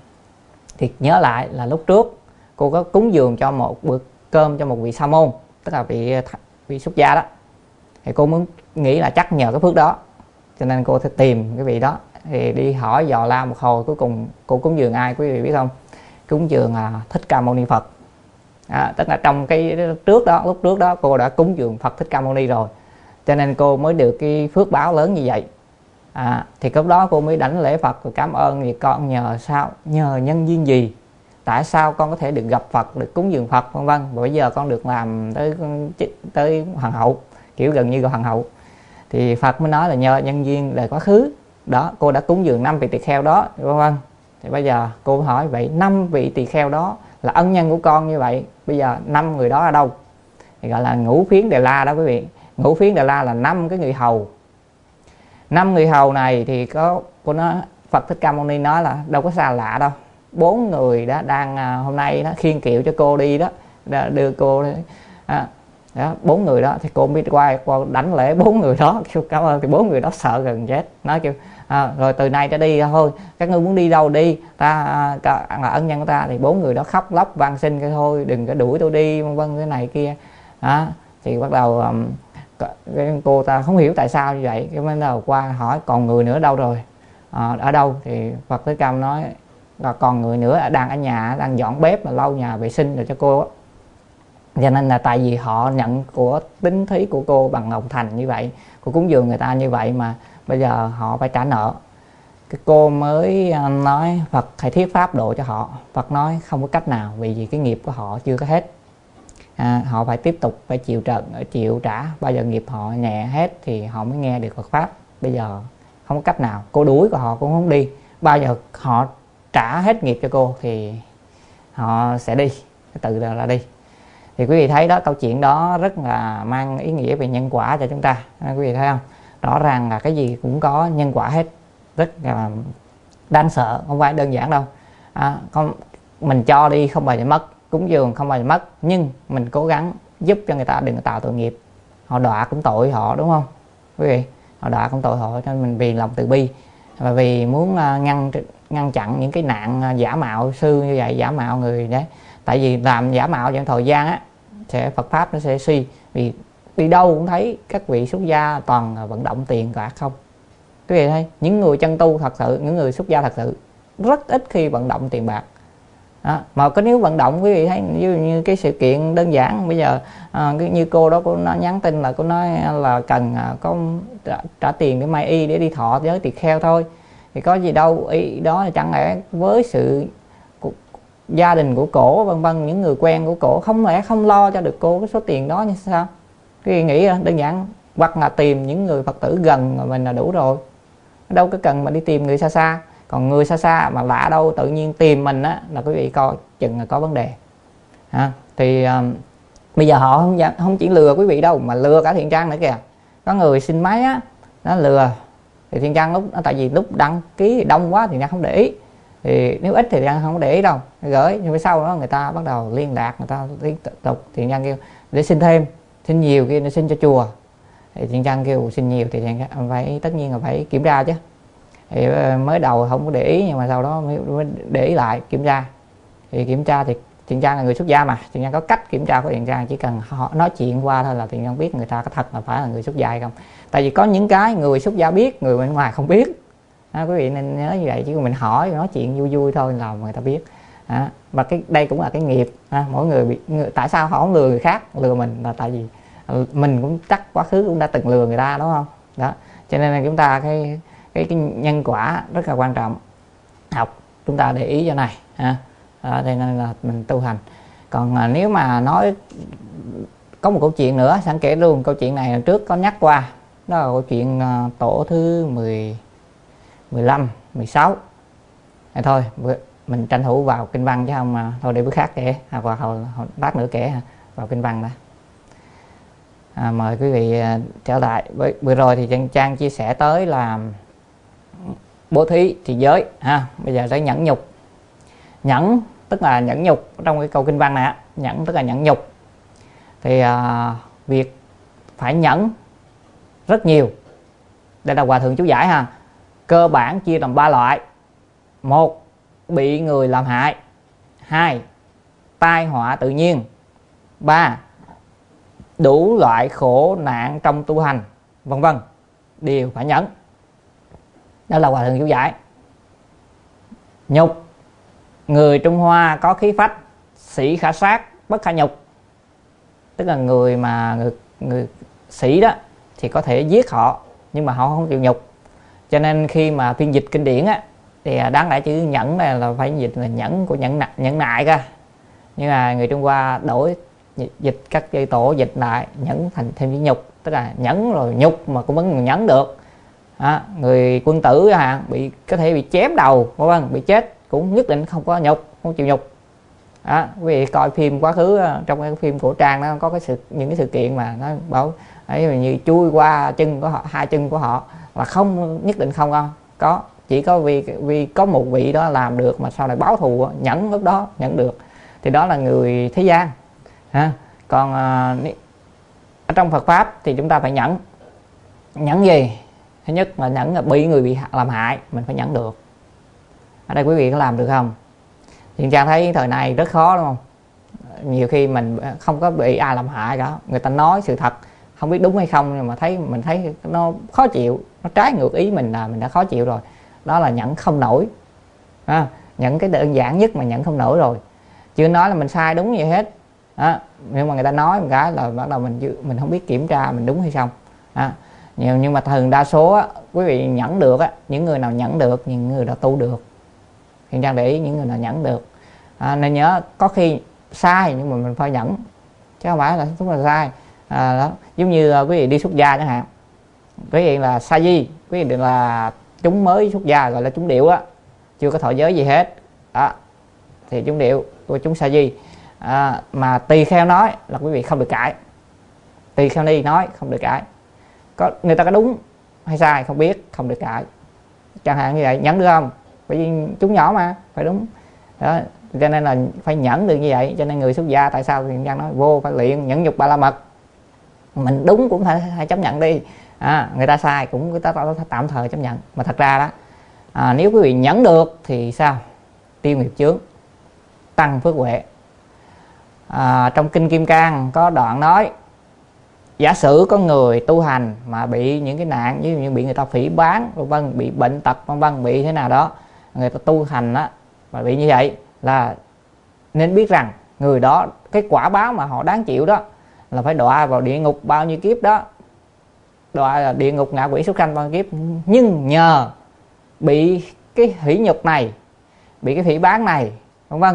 thì nhớ lại là lúc trước cô có cúng dường cho một bữa cơm cho một vị sa môn, tức là vị vị xuất gia đó, thì cô muốn nghĩ là chắc nhờ cái phước đó, cho nên cô sẽ tìm cái vị đó, thì đi hỏi dò la một hồi, cuối cùng cô cúng dường ai quý vị biết không? Cúng dường à, Thích Ca Mâu Ni Phật. À, tức là trong cái trước đó, lúc trước đó cô đã cúng dường Phật Thích Ca Mâu Ni rồi, cho nên cô mới được cái phước báo lớn như vậy. À, thì lúc đó cô mới đảnh lễ Phật rồi cảm ơn, vì con nhờ sao nhờ nhân duyên gì, tại sao con có thể được gặp Phật, được cúng dường Phật vân vân, và bây giờ con được làm tới tới hoàng hậu, kiểu gần như là hoàng hậu. Thì Phật mới nói là nhờ nhân duyên đời quá khứ đó, cô đã cúng dường năm vị tỳ kheo đó vân vân. Thì bây giờ cô hỏi vậy năm vị tỳ kheo đó là ân nhân của con như vậy, bây giờ năm người đó ở đâu? Thì gọi là ngũ phiến Đề La đó quý vị. Ngũ phiến Đề La là năm cái người hầu. Năm người hầu này thì có cô nói Phật Thích Ca Mâu Ni nói là đâu có xa lạ đâu, bốn người đó đang à, hôm nay nó khiêng kiệu cho cô đi đó, đưa cô à, đó, bốn người đó. Thì cô biết qua qua đánh lễ bốn người đó, kêu cảm ơn, thì bốn người đó sợ gần chết, nói kêu à, rồi từ nay trở đi thôi, các ngươi muốn đi đâu đi, ta à, là ân nhân của ta. Thì bốn người đó khóc lóc van xin cái thôi đừng có đuổi tôi đi vân vân cái này kia đó. Thì bắt đầu um, cô ta không hiểu tại sao như vậy, cái bắt đầu qua hỏi còn người nữa đâu rồi, à, ở đâu? Thì Phật Thích Ca nói là còn người nữa đang ở nhà, đang dọn bếp mà lau nhà vệ sinh rồi cho cô á. Cho nên là tại vì họ nhận của tín thí của cô bằng lòng thành như vậy, cô cúng dường người ta như vậy mà bây giờ họ phải trả nợ. Cái cô mới nói Phật hãy thuyết pháp độ cho họ. Phật nói không có cách nào, vì vì cái nghiệp của họ chưa có hết, à, họ phải tiếp tục phải chịu trận chịu trả, bao giờ nghiệp họ nhẹ hết thì họ mới nghe được Phật pháp. Bây giờ không có cách nào, cô đuổi của họ cũng không đi, bao giờ họ trả hết nghiệp cho cô thì họ sẽ đi, tự là đi. Thì quý vị thấy đó, câu chuyện đó rất là mang ý nghĩa về nhân quả cho chúng ta, quý vị thấy không? Rõ ràng là cái gì cũng có nhân quả hết, rất là đáng sợ, không phải đơn giản đâu. À, không, mình cho đi không bao giờ mất, cúng dường không bao giờ mất, nhưng mình cố gắng giúp cho người ta đừng có tạo tội nghiệp. Họ đọa cũng tội họ, đúng không quý vị? Họ đọa cũng tội họ, cho nên mình vì lòng từ bi và vì muốn ngăn ngăn chặn những cái nạn giả mạo sư như vậy, giả mạo người đấy. Tại vì làm giả mạo trong thời gian á, sẽ Phật pháp nó sẽ suy. Vì đi đâu cũng thấy các vị xuất gia toàn vận động tiền cả không, quý vị thấy những người chân tu thật sự, những người xuất gia thật sự rất ít khi vận động tiền bạc. Đó. Mà có nếu vận động quý vị thấy như, như cái sự kiện đơn giản bây giờ à, như cô đó cô nó nhắn tin là cô nói là cần à, có trả, trả tiền để may y để đi thọ với tỳ kheo thôi, thì có gì đâu, ý đó là chẳng lẽ với sự của, gia đình của cổ vân vân, những người quen của cổ không lẽ không lo cho được cô cái số tiền đó như sao? Quý vị nghĩ đơn giản, hoặc là tìm những người Phật tử gần mà mình là đủ rồi, đâu có cần mà đi tìm người xa xa. Còn người xa xa mà lạ đâu tự nhiên tìm mình á là quý vị coi chừng là có vấn đề. À, thì um, bây giờ họ không không chỉ lừa quý vị đâu mà lừa cả Thiện Trang nữa kìa. Có người xin máy á, nó lừa thì Thiện Trang lúc tại vì lúc đăng ký đông quá thì Thiện Trang không để ý, thì nếu ít thì Thiện Trang không để ý đâu, gửi nhưng mà sau đó người ta bắt đầu liên lạc, người ta liên tục Thiện Trang kêu để xin thêm, xin nhiều kia để xin cho chùa, thì Thiện Trang kêu xin nhiều thì Thiện Trang phải tất nhiên là phải kiểm tra chứ. Thì mới đầu không có để ý nhưng mà sau đó mới để ý lại kiểm tra, thì kiểm tra thì Thiện Trang là người xuất gia mà, Thiện Trang có cách kiểm tra của Thiện Trang, chỉ cần họ nói chuyện qua thôi là Thiện Trang biết người ta có thật là phải là người xuất gia hay không. Tại vì có những cái người xuất gia biết, người bên ngoài không biết. À, quý vị nên nhớ như vậy, chỉ cần mình hỏi nói chuyện vui vui thôi là người ta biết. À, và cái đây cũng là cái nghiệp. À, mỗi người bị người, tại sao họ không lừa người khác, lừa mình là tại vì mình cũng chắc quá khứ cũng đã từng lừa người ta, đúng không? Đó, cho nên là chúng ta cái cái, cái nhân quả rất là quan trọng, học chúng ta để ý cho này ha. Đó, nên là mình tu hành. Còn à, nếu mà nói có một câu chuyện nữa sẵn kể luôn, câu chuyện này trước có nhắc qua, đó là câu chuyện à, tổ thứ mười, mười lăm, mười sáu. Này thôi mình tranh thủ vào kinh văn chứ không mà thôi để bữa khác kể, hoặc là hồi, hồi lát nữa kể vào kinh văn đó. À, mời quý vị à, trở lại với vừa rồi thì Trang, Trang chia sẻ tới là bố thí thì giới ha. Bây giờ tới nhẫn nhục. Nhẫn tức là nhẫn nhục trong cái câu kinh văn này, nhẫn tức là nhẫn nhục. Thì à, việc phải nhẫn rất nhiều. Đây là Hòa Thượng chú giải ha. Cơ bản chia làm ba loại. Một, bị người làm hại. Hai, tai họa tự nhiên. Ba, đủ loại khổ nạn trong tu hành, vân vân, đều phải nhẫn. Đó là Hòa Thượng chú giải. Nhục, người Trung Hoa có khí phách, sĩ khả sát, bất khả nhục. Tức là người mà người, người sĩ đó thì có thể giết họ nhưng mà họ không chịu nhục. Cho nên khi mà phiên dịch kinh điển á thì đáng lẽ chữ nhẫn này là phải dịch là nhẫn của nhẫn nại, nhẫn nại cơ. Nhưng mà người Trung Hoa đổi dịch các dây tổ dịch lại nhẫn thành thêm chữ nhục, tức là nhẫn rồi nhục mà cũng vẫn nhẫn được. À, người quân tử à, bị có thể bị chém đầu, vân bị chết cũng nhất định không có nhục, không chịu nhục. Đó, quý vị coi phim quá khứ trong cái phim cổ trang nó có cái sự những cái sự kiện mà nó bảo ấy như chui qua chân của họ, hai chân của họ là không nhất định không có, có chỉ có vì vì có một vị đó làm được mà sau này báo thù nhẫn lúc đó nhẫn được, thì đó là người thế gian ha. Còn à, ở trong Phật pháp thì chúng ta phải nhẫn. Nhẫn gì? Thứ nhất là nhẫn là bị người bị làm hại mình phải nhẫn được. Ở đây quý vị có làm được không? Thiện Trang thấy thời này rất khó đúng không? Nhiều khi mình không có bị ai làm hại cả, người ta nói sự thật không biết đúng hay không nhưng mà thấy mình thấy nó khó chịu, nó trái ngược ý mình là mình đã khó chịu rồi. Đó là nhẫn không nổi. À, nhẫn cái đơn giản nhất mà nhẫn không nổi rồi. Chưa nói là mình sai đúng gì hết. À, nhưng mà người ta nói một cái là bắt đầu mình mình không biết kiểm tra mình đúng hay không. À, nhiều nhưng mà thường đa số á, quý vị nhẫn được á, những người nào nhẫn được, những người đã tu được. Thiện Trang để ý những người nào nhẫn được. À, nên nhớ có khi sai nhưng mà mình phải nhẫn chứ không phải là đúng là sai. À, đó. Giống như uh, quý vị đi xuất gia chẳng hạn, quý vị là sa di, quý vị là chúng mới xuất gia gọi là chúng điệu á, chưa có thọ giới gì hết đó, thì chúng điệu của chúng sa di. À, mà tỳ kheo nói là quý vị không được cãi, tỳ kheo ni nói không được cãi, có người ta có đúng hay sai không biết, không được cãi chẳng hạn như vậy. Nhẫn được không? Bởi vì chúng nhỏ mà phải đúng đó, cho nên là phải nhẫn được như vậy. Cho nên người xuất gia tại sao Thiện Trang nói vô phải luyện nhẫn nhục ba la mật, mình đúng cũng phải, phải chấp nhận đi. À, người ta sai cũng người ta tạm thời chấp nhận, mà thật ra đó à, nếu quý vị nhẫn được thì sao? Tiêu nghiệp chướng, tăng phước huệ. À, trong kinh Kim Cang có đoạn nói giả sử có người tu hành mà bị những cái nạn, ví dụ như bị người ta phỉ báng vân vân, bị bệnh tật vân vân, bị thế nào đó, người ta tu hành á mà bị như vậy, là nên biết rằng người đó cái quả báo mà họ đáng chịu đó là phải đọa vào địa ngục bao nhiêu kiếp đó, đọa địa ngục ngạ quỷ súc sanh bao nhiêu kiếp. Nhưng nhờ bị cái hỉ nhục này, bị cái phỉ báng này vân vân,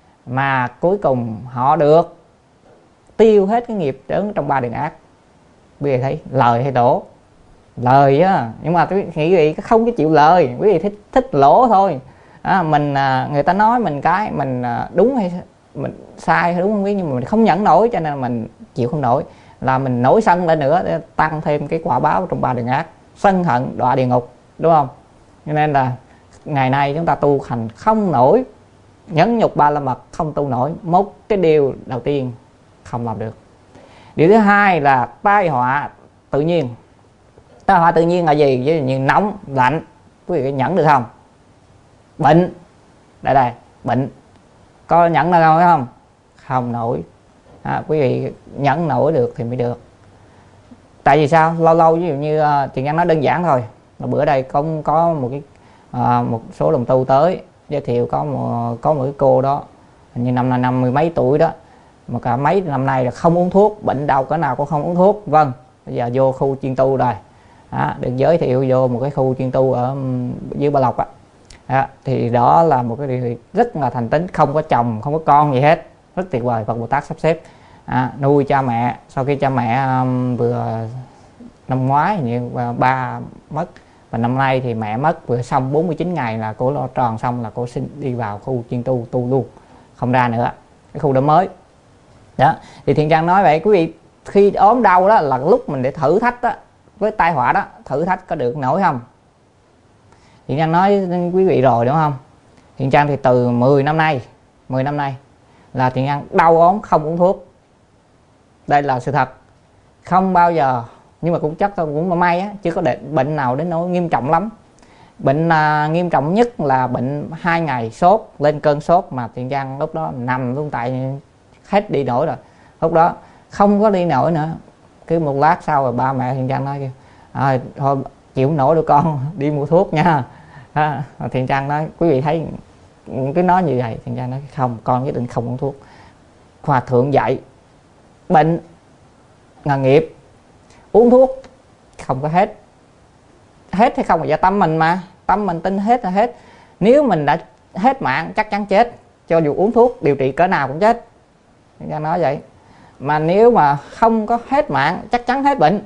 mà cuối cùng họ được tiêu hết cái nghiệp chướng trong ba đường ác. Quý vị thấy lời hay lỗ? Lời á, nhưng mà quý vị không cái chịu lời, quý vị thích thích lỗ thôi. À, mình người ta nói mình cái mình đúng hay mình sai hay đúng không biết, nhưng mà mình không nhẫn nổi cho nên mình chịu không nổi, là mình nổi sân lên nữa để tăng thêm cái quả báo trong ba đường ác, sân hận đọa địa ngục, đúng không? Cho nên là ngày nay chúng ta tu hành không nổi, nhẫn nhục ba la mật không tu nổi, một cái điều đầu tiên không làm được. Điều thứ hai là tai họa tự nhiên. Tai họa tự nhiên là gì? Ví dụ như nóng, lạnh, quý vị nhẫn được không? Bệnh, đây đây, bệnh, có nhẫn được không? Không, không nổi. À, quý vị nhẫn nổi được thì mới được. Tại vì sao? Lâu lâu ví dụ như uh, Thiện Nhân nói đơn giản thôi. Là bữa đây cũng có một cái uh, một số đồng tu tới giới thiệu có một có một cái cô đó, hình như năm nay năm mươi mấy tuổi đó, mà cả mấy năm nay là không uống thuốc, bệnh đau cỡ nào cũng không uống thuốc. Vâng, bây giờ vô khu chuyên tu rồi, à, được giới thiệu vô một cái khu chuyên tu ở dưới Ba Lộc á. À, thì đó là một cái điều rất là thành tín, không có chồng không có con gì hết, rất tuyệt vời. Phật Bồ Tát sắp xếp à, nuôi cha mẹ. Sau khi cha mẹ um, vừa năm ngoái như ba mất, và năm nay thì mẹ mất vừa xong bốn mươi chín ngày là cô lo tròn xong là cô xin đi vào khu chuyên tu tu luôn, không ra nữa, cái khu đó mới đó. Thì Thiện Trang nói vậy, quý vị khi ốm đau đó là lúc mình để thử thách đó, với tai họa đó, thử thách có được nổi không? Thiện Trang nói với quý vị rồi đúng không? Thiện Trang thì từ mười năm nay mười năm nay là Thiện Trang đau ốm không uống thuốc, đây là sự thật, không bao giờ. Nhưng mà cũng chắc tôi cũng may á, chứ có để bệnh nào đến nỗi nghiêm trọng lắm. Bệnh à, nghiêm trọng nhất là bệnh hai ngày sốt, lên cơn sốt mà Thiện Trang lúc đó nằm luôn, tại hết đi nổi rồi, lúc đó không có đi nổi nữa. Cứ một lát sau rồi ba mẹ Thiện Trang nói kêu à, thôi chịu nổi được con đi mua thuốc nha. À, Thiện Trang nói quý vị thấy cứ nói như vậy, Thiện Trang nói không, con nhất định không uống thuốc. Hòa thượng dạy bệnh là nghiệp, uống thuốc không có hết. Hết hay không là do tâm mình mà, tâm mình tin hết là hết. Nếu mình đã hết mạng chắc chắn chết, cho dù uống thuốc điều trị cỡ nào cũng chết. Thiện Trang nói vậy. Mà nếu mà không có hết mạng chắc chắn hết bệnh.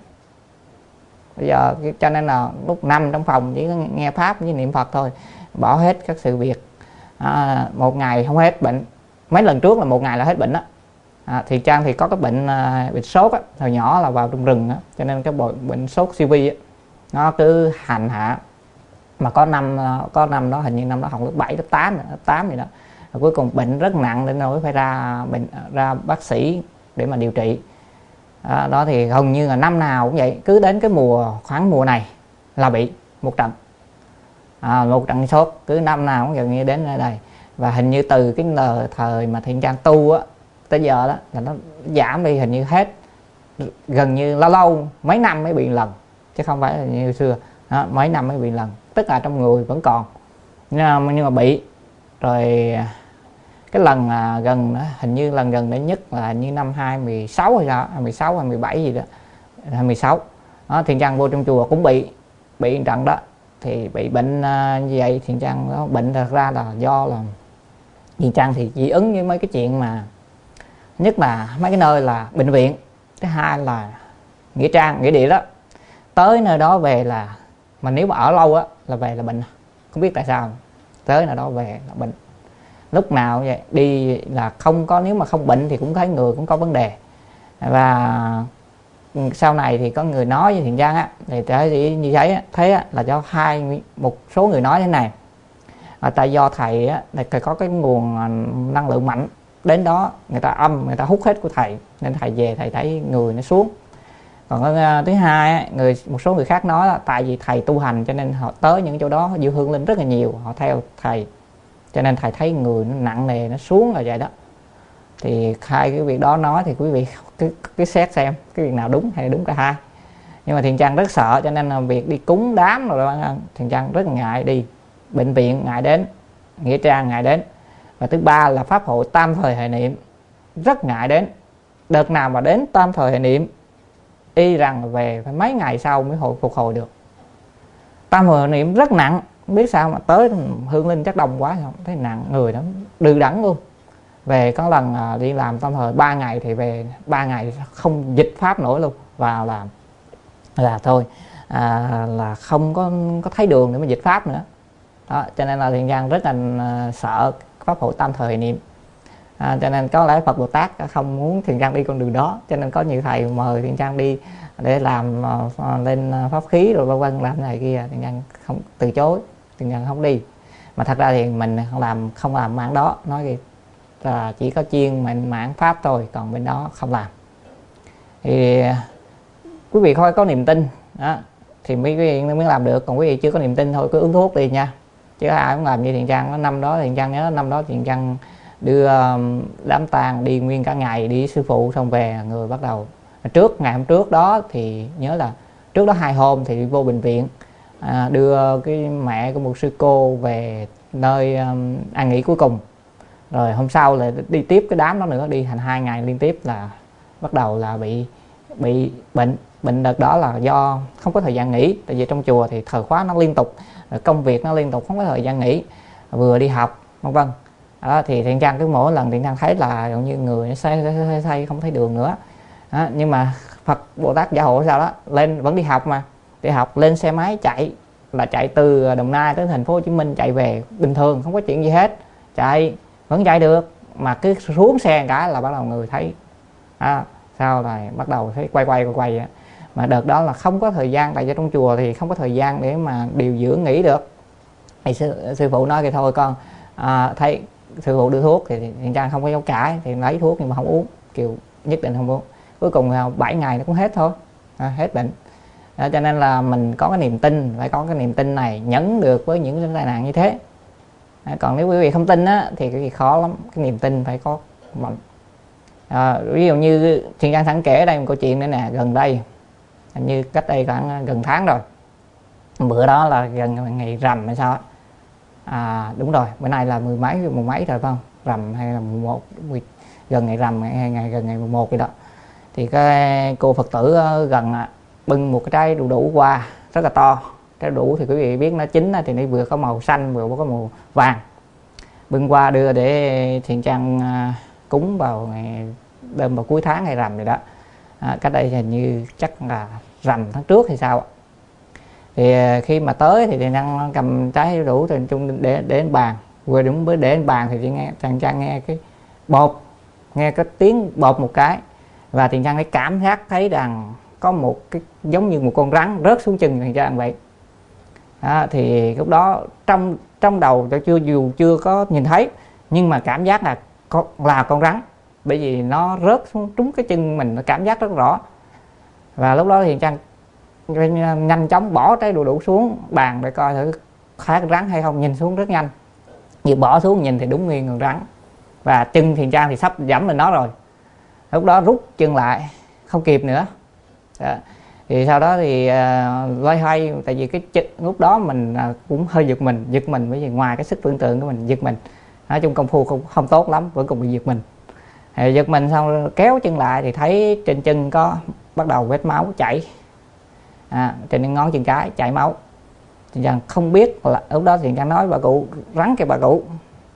Bây giờ cho nên là lúc nằm trong phòng chỉ có nghe pháp với niệm Phật thôi, bỏ hết các sự việc. À, một ngày không hết bệnh, mấy lần trước là một ngày là hết bệnh đó. À, Thiện Trang thì có cái bệnh uh, bệnh sốt á, hồi nhỏ là vào trong rừng á, cho nên cái bệnh, bệnh sốt siêu vi á, nó cứ hành hạ. Mà có năm có năm đó hình như năm đó học lớp bảy lớp tám lớp tám gì đó, rồi cuối cùng bệnh rất nặng đến nỗi phải ra bệnh ra bác sĩ để mà điều trị. À, đó thì hầu như là năm nào cũng vậy, cứ đến cái mùa khoảng mùa này là bị một trận à, một trận sốt, cứ năm nào cũng gần như đến ở đây. Và hình như từ cái lời thời mà Thiện Trang tu á tới giờ đó là nó giảm đi, hình như hết, gần như lâu lâu mấy năm mới bị lần, chứ không phải là như xưa đó, mấy năm mới bị lần, tức là trong người vẫn còn nhưng mà, nhưng mà bị rồi. Cái lần à, gần đó, hình như lần gần đấy nhất là như năm hai mươi sáu hay sao, hai mươi sáu hai mươi bảy gì đó, hai mươi sáu đó. Thiện Trang vô trong chùa cũng bị bị trận đó, thì bị bệnh à, như vậy. Thiện Trang đó bệnh thật ra là do là Thiện Trang thì dị ứng với mấy cái chuyện mà, nhất là mấy cái nơi là bệnh viện, thứ hai là nghĩa trang nghĩa địa đó. Tới nơi đó về là, mà nếu mà ở lâu á là về là bệnh, không biết tại sao tới nơi đó về là bệnh. Lúc nào vậy đi là không có, nếu mà không bệnh thì cũng thấy người cũng có vấn đề. Và sau này thì có người nói với Thiện Trang á, thì thấy như thế thế là do hai một số người nói thế này, à, tại do thầy á thầy có cái nguồn năng lượng mạnh đến đó, người ta âm, người ta hút hết của thầy, nên thầy về thầy thấy người nó xuống. Còn uh, thứ hai người một số người khác nói là tại vì thầy tu hành cho nên họ tới những chỗ đó dư hương linh rất là nhiều, họ theo thầy cho nên thầy thấy người nó nặng nề nó xuống là vậy đó. thì hai cái việc đó nói thì quý vị cứ, cứ xét xem cái việc nào đúng hay đúng cả hai. Nhưng mà Thiện Trang rất sợ, cho nên là việc đi cúng đám rồi đó, Thiện Trang rất ngại đi. Bệnh viện ngại đến, nghĩa trang ngại đến. Và thứ ba là pháp hội tam thời hệ niệm, rất ngại đến. Đợt nào mà đến tam thời hệ niệm, y rằng về phải mấy ngày sau mới hồi phục hồi được. Tam thời hệ niệm rất nặng, không biết sao mà tới hương linh chắc đông quá, không thấy nặng người đó, đừ đẫn luôn. Về có lần đi làm tam thời ba ngày thì về ba ngày không dịch pháp nổi luôn, vào làm là thôi à, là không có có thấy đường để mà dịch pháp nữa đó. Cho nên là Thiện Trang rất là sợ pháp hội tam thời niệm, à, cho nên có lẽ Phật Bồ Tát không muốn Thiện Trang đi con đường đó, cho nên có nhiều thầy mời Thiện Trang đi để làm uh, lên pháp khí rồi vân vân, làm này kia, Thiện Trang không từ chối, Thiện Trang không đi. Mà thật ra thì mình không làm không làm mảng đó, nói gì là chỉ có chuyên mình mảng pháp thôi, còn bên đó không làm. Thì quý vị thôi có niềm tin đó, thì mấy quý vị mới làm được, còn quý vị chưa có niềm tin thôi cứ uống thuốc đi nha, chứ ai cũng làm như Thiện Trang. Năm đó Thiện Trang nhớ năm đó Thiện Trang đưa đám tang đi nguyên cả ngày, đi sư phụ xong về người bắt đầu trước ngày hôm trước đó thì nhớ là trước đó hai hôm thì đi vô bệnh viện, à, đưa cái mẹ của một sư cô về nơi um, an nghỉ cuối cùng, rồi hôm sau là đi tiếp cái đám đó nữa, đi thành hai ngày liên tiếp là bắt đầu là bị bị bệnh. Bệnh đợt đó là do không có thời gian nghỉ, tại vì trong chùa thì thời khóa nó liên tục, công việc nó liên tục, không có thời gian nghỉ, vừa đi học vân vân đó. Thì Thiện Trang cứ mỗi lần Thiện Trang thấy là giống như người nó say, say, say, say không thấy đường nữa đó. Nhưng mà Phật Bồ Tát gia hộ sao đó, lên vẫn đi học, mà đi học lên xe máy chạy, là chạy từ Đồng Nai tới thành phố Hồ Chí Minh, chạy về bình thường không có chuyện gì hết, chạy vẫn chạy được. Mà cứ xuống xe cả là bắt đầu người thấy à, sao là bắt đầu thấy quay quay quay quay á. Mà đợt đó là không có thời gian, tại vì trong chùa thì không có thời gian để mà điều dưỡng nghỉ được. Thì sư, sư phụ nói thì thôi con à, thấy sư phụ đưa thuốc thì Thiện Trang không có dấu cãi, thì lấy thuốc nhưng mà không uống, kiểu nhất định không uống. Cuối cùng bảy ngày nó cũng hết thôi, à, hết bệnh đó. Cho nên là mình có cái niềm tin, phải có cái niềm tin này nhẫn được với những cái tai nạn như thế. À, còn nếu quý vị không tin á thì cái gì khó lắm, cái niềm tin phải có mạnh. À, ví dụ như Thiện Trang sẵn kể ở đây một câu chuyện nữa nè, gần đây hình như cách đây khoảng gần tháng rồi, bữa đó là gần ngày rằm hay sao á, à đúng rồi, bữa nay là mười mấy mười mấy rồi phải không, rằm hay là mười một, gần ngày rằm hay ngày gần ngày mười một vậy đó. Thì cái cô Phật tử gần bưng một cái trái đu đủ qua rất là to. Trái đu đủ thì quý vị biết nó chín thì nó vừa có màu xanh vừa có màu vàng, bưng qua đưa để Thiện Trang cúng vào ngày đêm vào cuối tháng ngày rằm vậy đó. À, cách đây hình như chắc là rằm tháng trước hay sao ạ. Thì khi mà tới thì Thiện Trang cầm trái đủ thì chung để để lên bàn, vừa đúng với để lên bàn thì nghe Thiện Trang nghe cái bột, nghe cái tiếng bột một cái, và Thiện Trang cái cảm giác thấy rằng có một cái giống như một con rắn rớt xuống chân Thiện Trang vậy. À, thì lúc đó trong trong đầu cho chưa dù chưa có nhìn thấy, nhưng mà cảm giác là con là con rắn, bởi vì nó rớt xuống trúng cái chân mình, nó cảm giác rất rõ. Và lúc đó thì Trang nhanh chóng bỏ trái đu đủ xuống bàn để coi thử khác rắn hay không, nhìn xuống rất nhanh, vừa bỏ xuống nhìn thì đúng nguyên con rắn, và chân Thiện Trang thì sắp dẫm lên nó rồi. Lúc đó rút chân lại không kịp nữa đó. Thì sau đó thì uh, loay hoay, tại vì cái chân, lúc đó mình uh, cũng hơi giật mình giật mình bởi vì ngoài cái sức tưởng tượng của mình giật mình, nói chung công phu không, không tốt lắm, vẫn còn bị giật mình. Thì giật mình xong kéo chân lại thì thấy trên chân có bắt đầu vết máu chảy, à, trên ngón chân trái chảy máu. Thì rằng không biết là lúc đó thì Trang nói bà cụ rắn kìa bà cụ,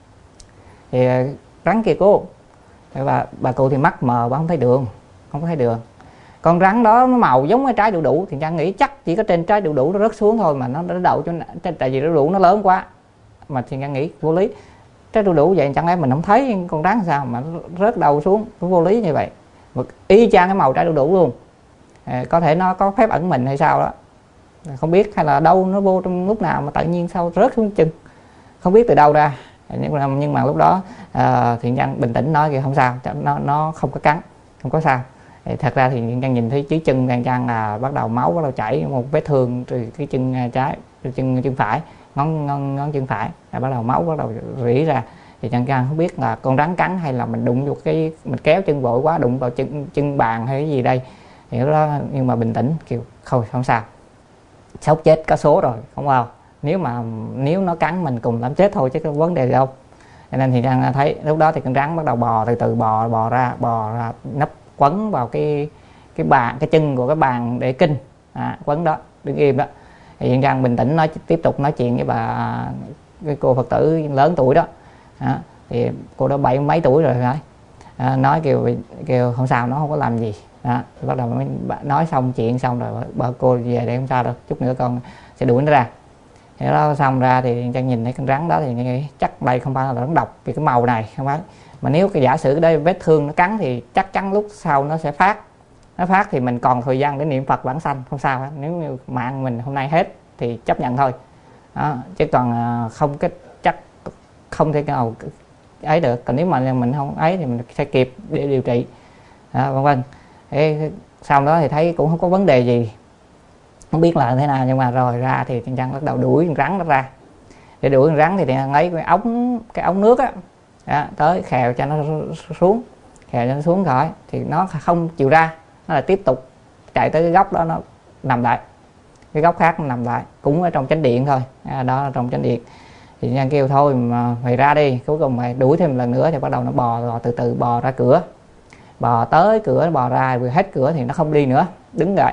thì rắn kìa cô. Và bà cụ thì mắt mờ, bà không thấy đường, không thấy đường. Con rắn đó nó màu giống cái trái đu đủ, thì Trang nghĩ chắc chỉ có trên trái đu đủ nó rớt xuống thôi, mà nó đã đậu cho, tại vì đu đủ nó lớn quá, mà thì Trang nghĩ vô lý. Trái đu đủ vậy chẳng lẽ mình không thấy con rắn sao mà nó rớt đầu xuống, nó vô lý như vậy. Mà y chang cái màu trái đu đủ luôn, à, có thể nó có phép ẩn mình hay sao đó, không biết, hay là đâu nó vô trong lúc nào mà tự nhiên sao rớt xuống chân, không biết từ đâu ra. Nhưng mà, nhưng mà lúc đó à, Thiện Trang bình tĩnh nói kìa không sao, nó nó không có cắn, không có sao. Thì thật ra thì Thiện Trang nhìn thấy dưới chân Thiện Trang là bắt đầu máu bắt đầu chảy, một vết thương từ cái chân trái, từ chân chân phải, ngón ngón, ngón chân phải là bắt đầu máu bắt đầu rỉ ra. thì Trăng Trăng không biết là con rắn cắn hay là mình đụng vô cái mình kéo chân vội quá đụng vào chân chân bàn hay cái gì đây thì đó. Nhưng mà bình tĩnh kiểu không không sao, sốc chết có số rồi không sao, nếu mà nếu nó cắn mình cùng làm chết thôi chứ có vấn đề gì đâu. Cho nên thì Trăng thấy lúc đó thì con rắn bắt đầu bò từ từ bò bò ra bò ra nấp quấn vào cái cái bàn cái chân của cái bàn để kinh, à, quấn đó đứng im đó. Thì Trăng bình tĩnh nói tiếp tục nói chuyện với bà cái cô Phật tử lớn tuổi đó, à, thì cô đó bảy mấy tuổi rồi phải, à, nói kêu kêu không sao, nó không có làm gì. À, bắt đầu mới nói xong chuyện xong rồi bà cô về để không sao đâu, chút nữa con sẽ đuổi nó ra. Thì đó xong ra thì Trăng nhìn thấy con rắn đó thì nghĩ chắc đây không phải là rắn độc vì cái màu này không phải, mà nếu cái giả sử cái đây vết thương nó cắn thì chắc chắn lúc sau nó sẽ phát, nó phát thì mình còn thời gian để niệm Phật vãng sanh không sao hết. Nếu như mạng mình hôm nay hết thì chấp nhận thôi, đó, chứ còn không cái chắc không thể nào ấy được. Còn nếu mà mình không ấy thì mình sẽ kịp để điều trị, vân vân. Sau đó thì thấy cũng không có vấn đề gì, không biết là thế nào, nhưng mà rồi ra thì Trăng bắt đầu đuổi con rắn nó ra. Để đuổi con rắn thì lấy cái ống cái ống nước á, đó, tới khèo cho nó xuống, khèo cho nó xuống khỏi thì nó không chịu ra, nó là tiếp tục chạy tới cái góc đó, nó nằm lại cái góc khác, nó nằm lại cũng ở trong chánh điện thôi, à, đó là trong chánh điện. Thì Trăng kêu thôi mà mày ra đi, cuối cùng mày đuổi thêm một lần nữa thì bắt đầu nó bò, bò từ từ bò ra cửa, bò tới cửa bò ra, vừa hết cửa thì nó không đi nữa, đứng lại,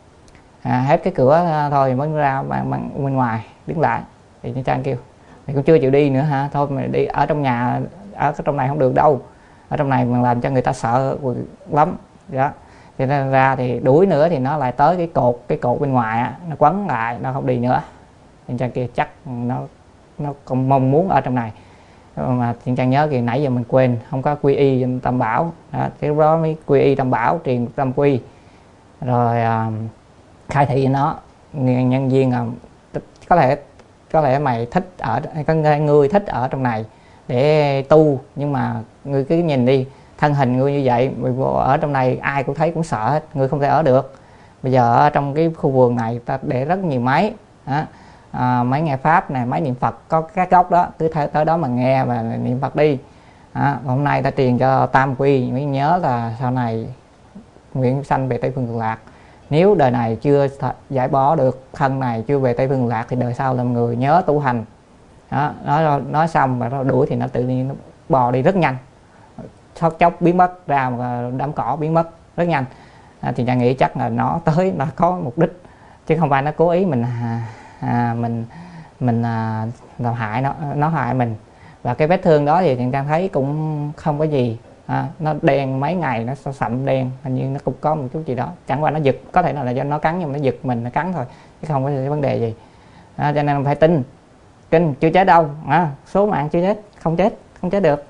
à, hết cái cửa thôi mới ra bằng, bằng bên ngoài đứng lại. Thì Trăng kêu mày cũng chưa chịu đi nữa hả, thôi mày đi ở trong nhà, ở trong này không được đâu, ở trong này mà làm cho người ta sợ lắm đó. Thì nó ra thì đuổi nữa thì nó lại tới cái cột cái cột bên ngoài á, nó quấn lại, nó không đi nữa. Thì Trăng kia chắc nó nó còn mong muốn ở trong này, mà Trăng nhớ kìa nãy giờ mình quên không có quy y Tam Bảo, đó, thì lúc đó mới quy y Tam Bảo, truyền Tam Quy rồi uh, khai thị nó nhân viên là có thể có lẽ mày thích ở có người thích ở trong này để tu, nhưng mà người cứ nhìn đi thân hình người như vậy ở trong này ai cũng thấy cũng sợ hết, người không thể ở được. Bây giờ ở trong cái khu vườn này ta để rất nhiều máy, đó, à, máy nghe pháp này, máy niệm Phật, có các góc đó cứ tới, tới đó mà nghe và niệm Phật đi. À, hôm nay ta truyền cho Tam Quy mới nhớ là sau này nguyện sanh về Tây Phương Cực Lạc. Nếu đời này chưa giải bỏ được thân này, chưa về Tây Phương Cực Lạc thì đời sau làm người nhớ tu hành. Đó, nói nói xong và nó đuổi thì nó tự nhiên nó bò đi rất nhanh, thoát chốc biến mất ra một đám cỏ, biến mất rất nhanh. À, thì Trăng nghĩ chắc là nó tới là có mục đích chứ không phải nó cố ý mình à, à, mình mình à, làm hại nó nó hại mình. Và cái vết thương đó thì Trăng thấy cũng không có gì, à, nó đen mấy ngày nó sậm đen, hình như nó cũng có một chút gì đó, chẳng qua nó giật, có thể là do nó cắn nhưng mà nó giật mình, nó cắn thôi chứ không có vấn đề gì. À, cho nên phải tin kinh chưa chết đâu, à, số mạng chưa chết, không chết không chết được.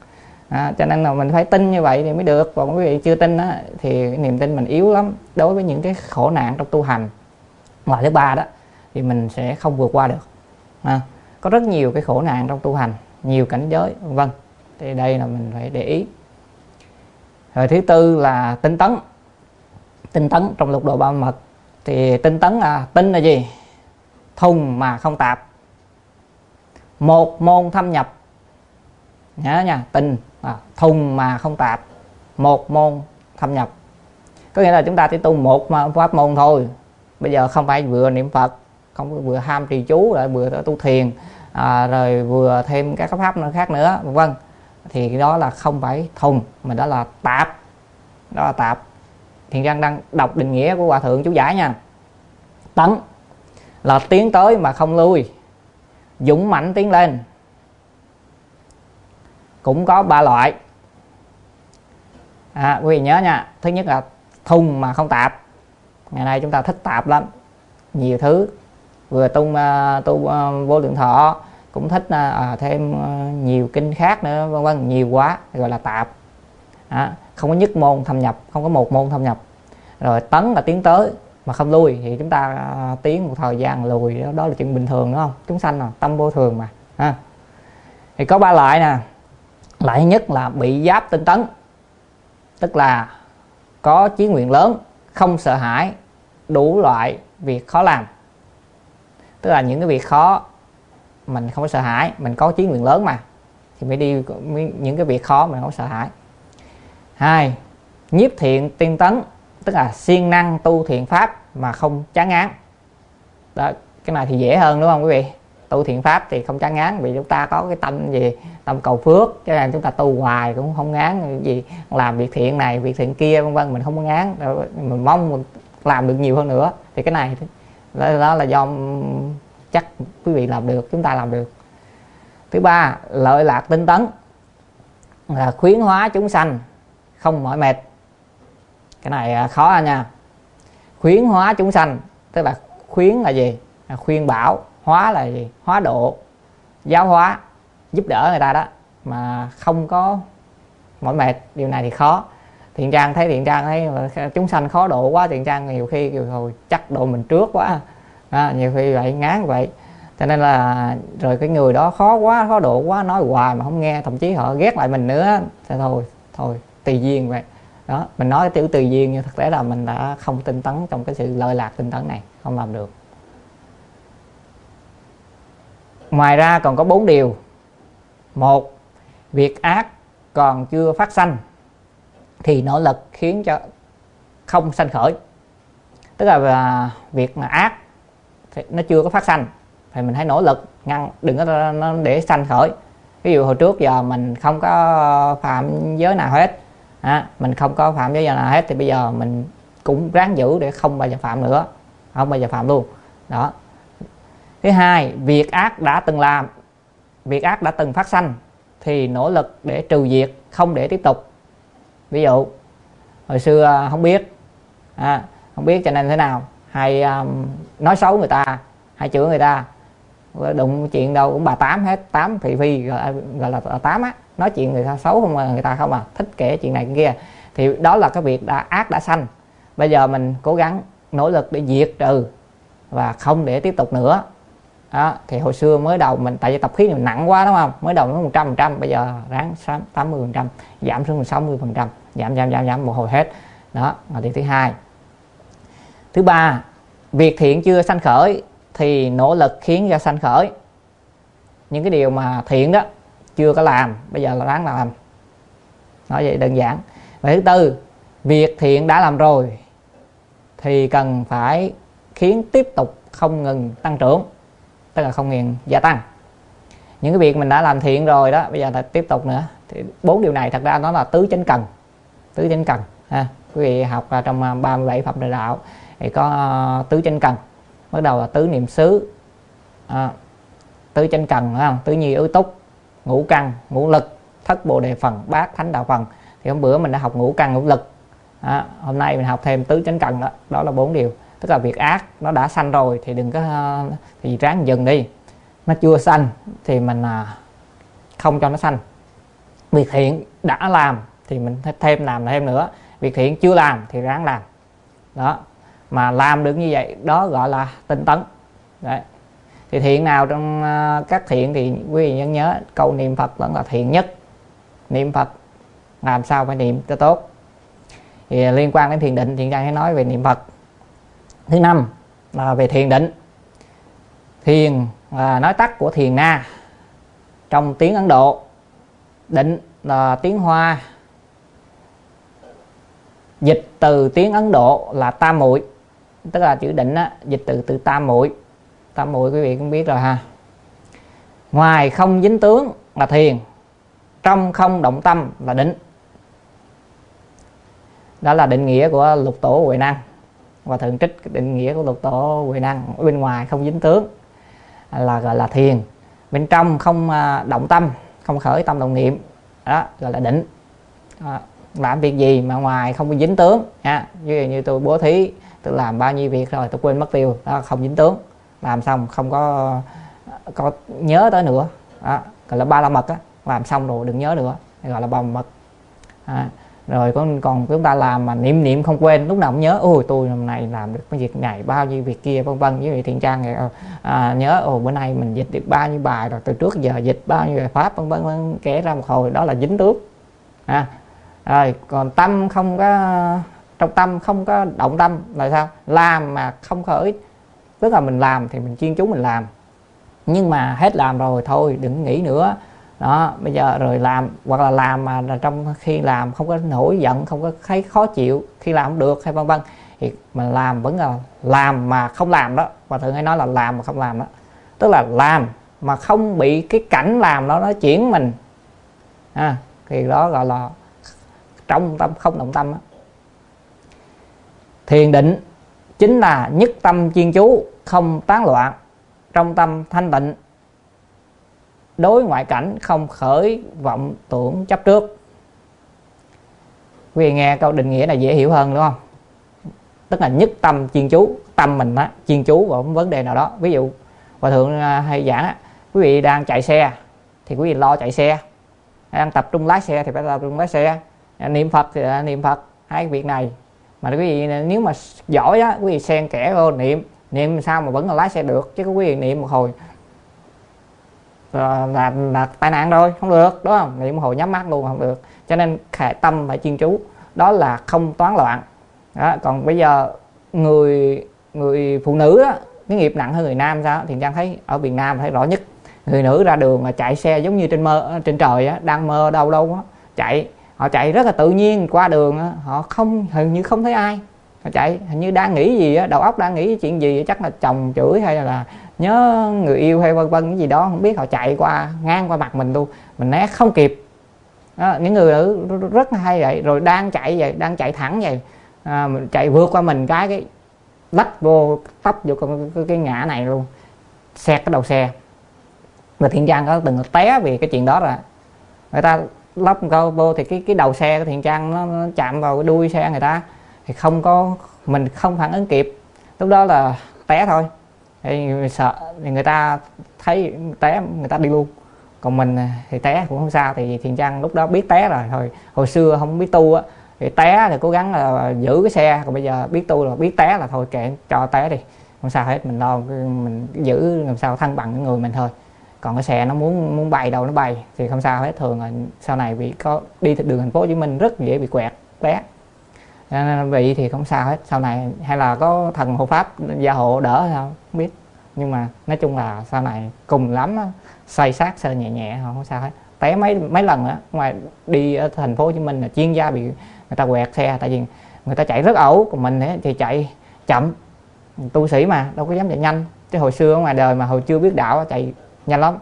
À, cho nên là mình phải tin như vậy thì mới được. Còn quý vị chưa tin á, thì niềm tin mình yếu lắm đối với những cái khổ nạn trong tu hành. Loại thứ ba đó thì mình sẽ không vượt qua được. À, có rất nhiều cái khổ nạn trong tu hành, nhiều cảnh giới vân vân, thì đây là mình phải để ý. Rồi thứ tư là tinh tấn. Tinh tấn trong lục độ ba mật thì tinh tấn là tinh là gì? Thùng mà không tạp, một môn thâm nhập. Nhớ nha, tinh à, thùng mà không tạp, một môn thâm nhập. Có nghĩa là chúng ta chỉ tu một pháp môn thôi. Bây giờ không phải vừa niệm Phật, không vừa ham trì chú, lại vừa tu thiền, à, rồi vừa thêm các pháp khác nữa vân vân, thì đó là không phải thùng mà đó là tạp, đó là tạp. Thiền Trăng đang đọc định nghĩa của Hòa Thượng chú giải nha. Tấn là tiến tới mà không lui, dũng mãnh tiến lên. Cũng có ba loại, à, quý vị nhớ nha. Thứ nhất là thùng mà không tạp. Ngày nay chúng ta thích tạp lắm, nhiều thứ, vừa tu uh, tu uh, vô lượng thọ, cũng thích uh, thêm uh, nhiều kinh khác nữa vân vân, nhiều quá gọi là tạp. À, không có nhất môn thâm nhập, không có một môn thâm nhập. Rồi tấn là tiến tới mà không lui, thì chúng ta uh, tiến một thời gian lùi, đó, đó là chuyện bình thường đúng không? Chúng sanh là tâm vô thường mà. À, thì có ba loại nè. Loại thứ nhất là bị giáp tinh tấn, tức là có chí nguyện lớn, không sợ hãi đủ loại việc khó làm. Tức là những cái việc khó mình không có sợ hãi, mình có chí nguyện lớn mà, thì mới đi những cái việc khó mà không sợ hãi. Hai, nhiếp thiện tinh tấn, tức là siêng năng tu thiện pháp mà không chán ngán. Đó, cái này thì dễ hơn đúng không quý vị? Tu thiện pháp thì không chán ngán vì chúng ta có cái tâm gì, tâm cầu phước, cho nên chúng ta tu hoài cũng không ngán gì, làm việc thiện này việc thiện kia vân vân, mình không có ngán, mình mong mình làm được nhiều hơn nữa. Thì cái này đó, đó là do chắc quý vị làm được, chúng ta làm được. Thứ ba, lợi lạc tinh tấn, là khuyến hóa chúng sanh không mỏi mệt. Cái này khó nha. Khuyến hóa chúng sanh tức là khuyến là gì? Là khuyên bảo, hóa là gì? Hóa độ, giáo hóa, giúp đỡ người ta đó mà không có mỏi mệt. Điều này thì khó. Thiện Trang thấy Thiện Trang thấy chúng sanh khó độ quá, Thiện Trang nhiều khi kiểu thôi chắc độ mình trước quá à, nhiều khi vậy ngán vậy, cho nên là rồi cái người đó khó quá, khó độ quá, nói hoài mà không nghe, thậm chí họ ghét lại mình nữa, thì thôi thôi tùy duyên vậy đó. Mình nói cái chữ tùy duyên nhưng thực tế là mình đã không tinh tấn trong cái sự lợi lạc tinh tấn này, không làm được. Ngoài ra còn có bốn điều. Một, việc ác còn chưa phát sanh thì nỗ lực khiến cho không sanh khởi. Tức là việc mà ác thì nó chưa có phát sanh thì mình hãy nỗ lực ngăn, đừng có nó để sanh khởi. Ví dụ hồi trước giờ mình không có phạm giới nào hết à, mình không có phạm giới nào hết thì bây giờ mình cũng ráng giữ để không bao giờ phạm nữa, không bao giờ phạm luôn đó. Thứ hai, việc ác đã từng làm, việc ác đã từng phát sanh thì nỗ lực để trừ diệt, không để tiếp tục. Ví dụ hồi xưa không biết à, không biết cho nên thế nào hay um, nói xấu người ta, hay chửi người ta, đụng chuyện đâu cũng bà tám hết, tám thị phi gọi, gọi là tám á, nói chuyện người ta xấu không à, người ta không à, thích kể chuyện này kia, thì đó là cái việc đã ác đã sanh. Bây giờ mình cố gắng nỗ lực để diệt trừ và không để tiếp tục nữa đó. Thì hồi xưa mới đầu mình tại vì tập khí mình nặng quá đúng không, mới đầu nó một trăm phần trăm, bây giờ ráng tám mươi phần trăm, giảm xuống sáu mươi phần trăm, giảm giảm giảm giảm một hồi hết đó là điều thứ hai. Thứ ba, việc thiện chưa sanh khởi thì nỗ lực khiến cho sanh khởi. Những cái điều mà thiện đó chưa có làm, bây giờ là ráng làm, nói vậy đơn giản. Và thứ tư, việc thiện đã làm rồi thì cần phải khiến tiếp tục không ngừng tăng trưởng, tức là không ngừng gia tăng. Những cái việc mình đã làm thiện rồi đó, bây giờ là tiếp tục nữa. Thì bốn điều này thật ra nó là tứ chánh cần, tứ chánh cần ha. Quý vị học trong ba mươi bảy phẩm đại đạo thì có tứ chánh cần. Bắt đầu là tứ niệm xứ, à, tứ chánh cần, không? Tứ nhi ứ túc, ngũ căn, ngũ lực, thất bồ đề phần, bát thánh đạo phần. Thì hôm bữa mình đã học ngũ căn ngũ lực, à, hôm nay mình học thêm tứ chánh cần đó. Đó là bốn điều. Tức là việc ác nó đã sanh rồi thì đừng có thì ráng dừng đi. Nó chưa sanh thì mình không cho nó sanh. Việc thiện đã làm thì mình thêm làm thêm nữa. Việc thiện chưa làm thì ráng làm đó. Mà làm được như vậy đó gọi là tinh tấn. Đấy. Thì thiện nào trong các thiện thì quý vị nhớ nhớ câu niệm Phật vẫn là thiện nhất. Niệm Phật làm sao phải niệm cho tốt. Thì liên quan đến thiền định thì Trang hãy nói về niệm Phật. Thứ năm là về thiền định. Thiền là nói tắt của thiền na. Trong tiếng Ấn Độ, định là tiếng Hoa, dịch từ tiếng Ấn Độ là tam muội. Tức là chữ định á, dịch từ từ tam muội. Tam muội quý vị cũng biết rồi ha. Ngoài không dính tướng là thiền, trong không động tâm là định. Đó là định nghĩa của Lục Tổ Huệ Năng. Và thường trích định nghĩa của Lục Tổ Huệ Năng. Ở bên ngoài không dính tướng là gọi là thiền, bên trong không động tâm, không khởi tâm động niệm, đó gọi là định. Đó, làm việc gì mà ngoài không dính tướng ha. Ví dụ như tôi bố thí, tôi làm bao nhiêu việc rồi tôi quên mất tiêu, đó là không dính tướng. Làm xong không có có nhớ tới nữa, đó gọi là ba la mật á. Làm xong rồi đừng nhớ nữa, gọi là ba la mật. À, rồi còn, còn chúng ta làm mà niệm niệm không quên, lúc nào cũng nhớ, ôi tôi hôm nay làm được cái việc này, bao nhiêu việc kia vân vân. Với vị Thiện Trang này, à, nhớ ồ bữa nay mình dịch được bao nhiêu bài rồi, từ trước giờ dịch bao nhiêu bài pháp vân vân, kể ra một hồi, đó là dính tướng. À, rồi còn tâm không có, trong tâm không có động tâm là sao? Làm mà không khởi, tức là mình làm thì mình chuyên chú mình làm, nhưng mà hết làm rồi thôi đừng nghĩ nữa, đó. Bây giờ rồi làm, hoặc là làm mà trong khi làm không có nổi giận, không có thấy khó chịu khi làm không được hay vân vân, thì mình làm vẫn là làm mà không làm đó. Và thường hay nói là làm mà không làm đó, tức là làm mà không bị cái cảnh làm đó nó chuyển mình, à, thì đó gọi là trong tâm không động tâm đó. Thiền định chính là nhất tâm chuyên chú, không tán loạn, trong tâm thanh tịnh, đối ngoại cảnh không khởi vọng tưởng chấp trước. Quý vị nghe câu định nghĩa này dễ hiểu hơn đúng không? Tức là nhất tâm chuyên chú, tâm mình á chuyên chú vào vấn đề nào đó. Ví dụ Hòa thượng hay giảng á, quý vị đang chạy xe thì quý vị lo chạy xe, đang tập trung lái xe thì phải tập trung lái xe, niệm Phật thì là niệm Phật. Hai việc này mà quý vị nếu mà giỏi á, quý vị xen kẽ vô niệm niệm sao mà vẫn là lái xe được, chứ quý vị niệm một hồi là, là, là tai nạn rồi, không được đúng không? Niệm một hồi nhắm mắt luôn không được. Cho nên khệ tâm phải chuyên chú, đó là không toán loạn đó. Còn bây giờ người người phụ nữ á, cái nghiệp nặng hơn người nam sao? Thì Trang thấy ở miền Nam thấy rõ nhất, người nữ ra đường mà chạy xe giống như trên mơ trên trời á, đang mơ đâu đâu á, chạy họ chạy rất là tự nhiên, qua đường á, họ không hình như không thấy ai, họ chạy hình như đang nghĩ gì á, đầu óc đang nghĩ chuyện gì, chắc là chồng chửi hay là nhớ người yêu hay vân vân cái gì đó không biết, họ chạy qua ngang qua mặt mình luôn, mình né không kịp đó. Những người nữ rất hay vậy, rồi đang chạy vậy, đang chạy thẳng vậy, à, mình chạy vượt qua mình cái cái lách vô tấp vô cái, cái, cái ngã này luôn, xẹt cái đầu xe. Và Thiện Trang có từng té vì cái chuyện đó rồi, người ta lóc câu vô thì cái cái đầu xe của Thiện Trang nó, nó chạm vào cái đuôi xe người ta, thì không có, mình không phản ứng kịp, lúc đó là té thôi. Thì sợ thì người ta thấy té người ta đi luôn, còn mình thì té cũng không sao. Thì Thiện Trang lúc đó biết té rồi, hồi hồi xưa không biết tu á thì té thì cố gắng là giữ cái xe, còn bây giờ biết tu là biết té là thôi kệ cho té đi, không sao hết, mình lo mình giữ làm sao thăng bằng cái người mình thôi. Còn cái xe nó muốn muốn bay đâu nó bay thì không sao hết. Thường là sau này bị có đi đường thành phố Hồ Chí Minh rất dễ bị quẹt té, nên bị thì không sao hết. Sau này hay là có thần hộ pháp gia hộ đỡ sao không biết, nhưng mà nói chung là sau này cùng lắm xoay sát sơ nhẹ nhẹ không sao hết. Té mấy mấy lần á, ngoài đi ở thành phố Hồ Chí Minh là chuyên gia bị người ta quẹt xe, tại vì người ta chạy rất ẩu, còn mình ấy thì chạy chậm, tu sĩ mà đâu có dám chạy nhanh. Chứ hồi xưa ở ngoài đời mà hồi chưa biết đạo chạy nhanh lắm.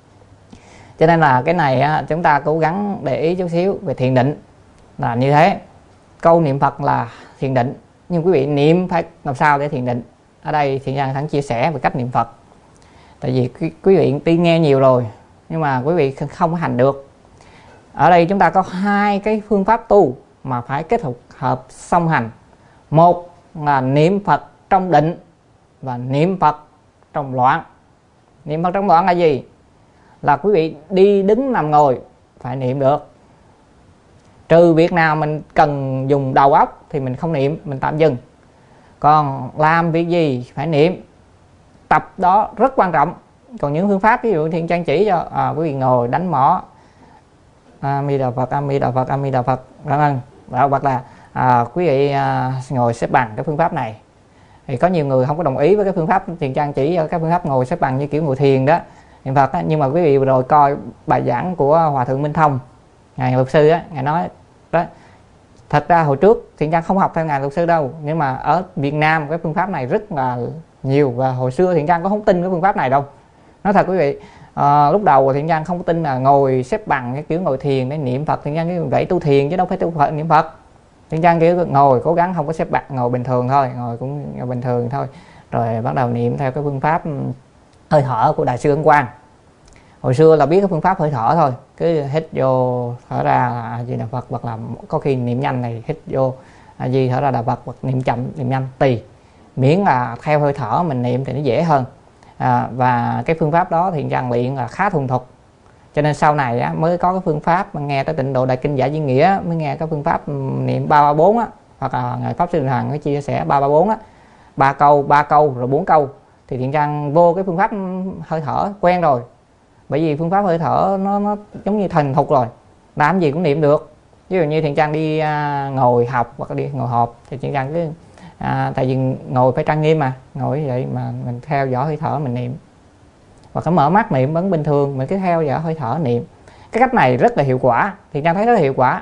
Cho nên là cái này á, chúng ta cố gắng để ý chút xíu về thiền định là như thế. Câu niệm Phật là thiền định, nhưng quý vị niệm phải làm sao để thiền định. Ở đây Thiện Trang thẳng chia sẻ về cách niệm Phật. Tại vì quý, quý vị tuy nghe nhiều rồi nhưng mà quý vị không có hành được. Ở đây chúng ta có hai cái phương pháp tu mà phải kết hợp hợp song hành. Một là niệm Phật trong định và niệm Phật trong loạn. Niệm Phật trong loạn là gì? Là quý vị đi đứng nằm ngồi phải niệm được. Trừ việc nào mình cần dùng đầu óc thì mình không niệm, mình tạm dừng. Còn làm việc gì phải niệm, tập đó rất quan trọng. Còn những phương pháp ví dụ Thiện Trang chỉ cho à, quý vị ngồi đánh mõ A Mi Đà Phật, A Mi Đà Phật, A Mi Đà Phật, vân vân. Hoặc là à, quý vị à, ngồi xếp bằng cái phương pháp này. Thì có nhiều người không có đồng ý với cái phương pháp Thiện Trang chỉ cho cái phương pháp ngồi xếp bằng như kiểu ngồi thiền đó, niệm Phật á. Nhưng mà quý vị vừa rồi coi bài giảng của Hòa thượng Minh Thông, ngài luật sư á, ngài nói đó, thật ra hồi trước Thiện Trang không học theo ngài luật sư đâu, nhưng mà ở Việt Nam cái phương pháp này rất là nhiều, và hồi xưa Thiện Trang cũng không tin cái phương pháp này đâu. Nói thật quý vị, à, lúc đầu Thiện Trang không có tin là ngồi xếp bằng cái kiểu ngồi thiền để niệm Phật. Thiện Trang cứ vậy tu thiền chứ đâu phải tu Phật niệm Phật. Thiện Trang kiểu ngồi cố gắng không có xếp bằng, ngồi bình thường thôi, ngồi cũng ngồi bình thường thôi, rồi bắt đầu niệm theo cái phương pháp hơi thở của Đại sư Ấn Quang. Hồi xưa là biết cái phương pháp hơi thở thôi, cứ hít vô thở ra là A Di Đà Phật, hoặc là có khi niệm nhanh này hít vô A Di thở ra Đà Phật, hoặc niệm chậm niệm nhanh tùy, miễn là theo hơi thở mình niệm thì nó dễ hơn. À, và cái phương pháp đó thì Trang luyện là khá thuần thục, cho nên sau này á, mới có cái phương pháp mà nghe tới Tịnh Độ Đại Kinh Giải Viên Nghĩa mới nghe cái phương pháp niệm ba ba bốn á, hoặc là ngài Pháp Sư Đình Hằng có chia sẻ ba ba bốn á, ba câu ba câu rồi bốn câu. Thì Thiện Trang vô cái phương pháp hơi thở quen rồi, bởi vì phương pháp hơi thở nó, nó giống như thành thục rồi, làm gì cũng niệm được. Ví dụ như Thiện Trang đi à, ngồi học hoặc đi ngồi họp thì Thiện Trang cứ à, tại vì ngồi phải trang nghiêm mà, ngồi vậy mà mình theo dõi hơi thở mình niệm, hoặc có mở mắt niệm vẫn bình thường, mình cứ theo dõi hơi thở niệm. Cái cách này rất là hiệu quả, Thiện Trang thấy rất là hiệu quả.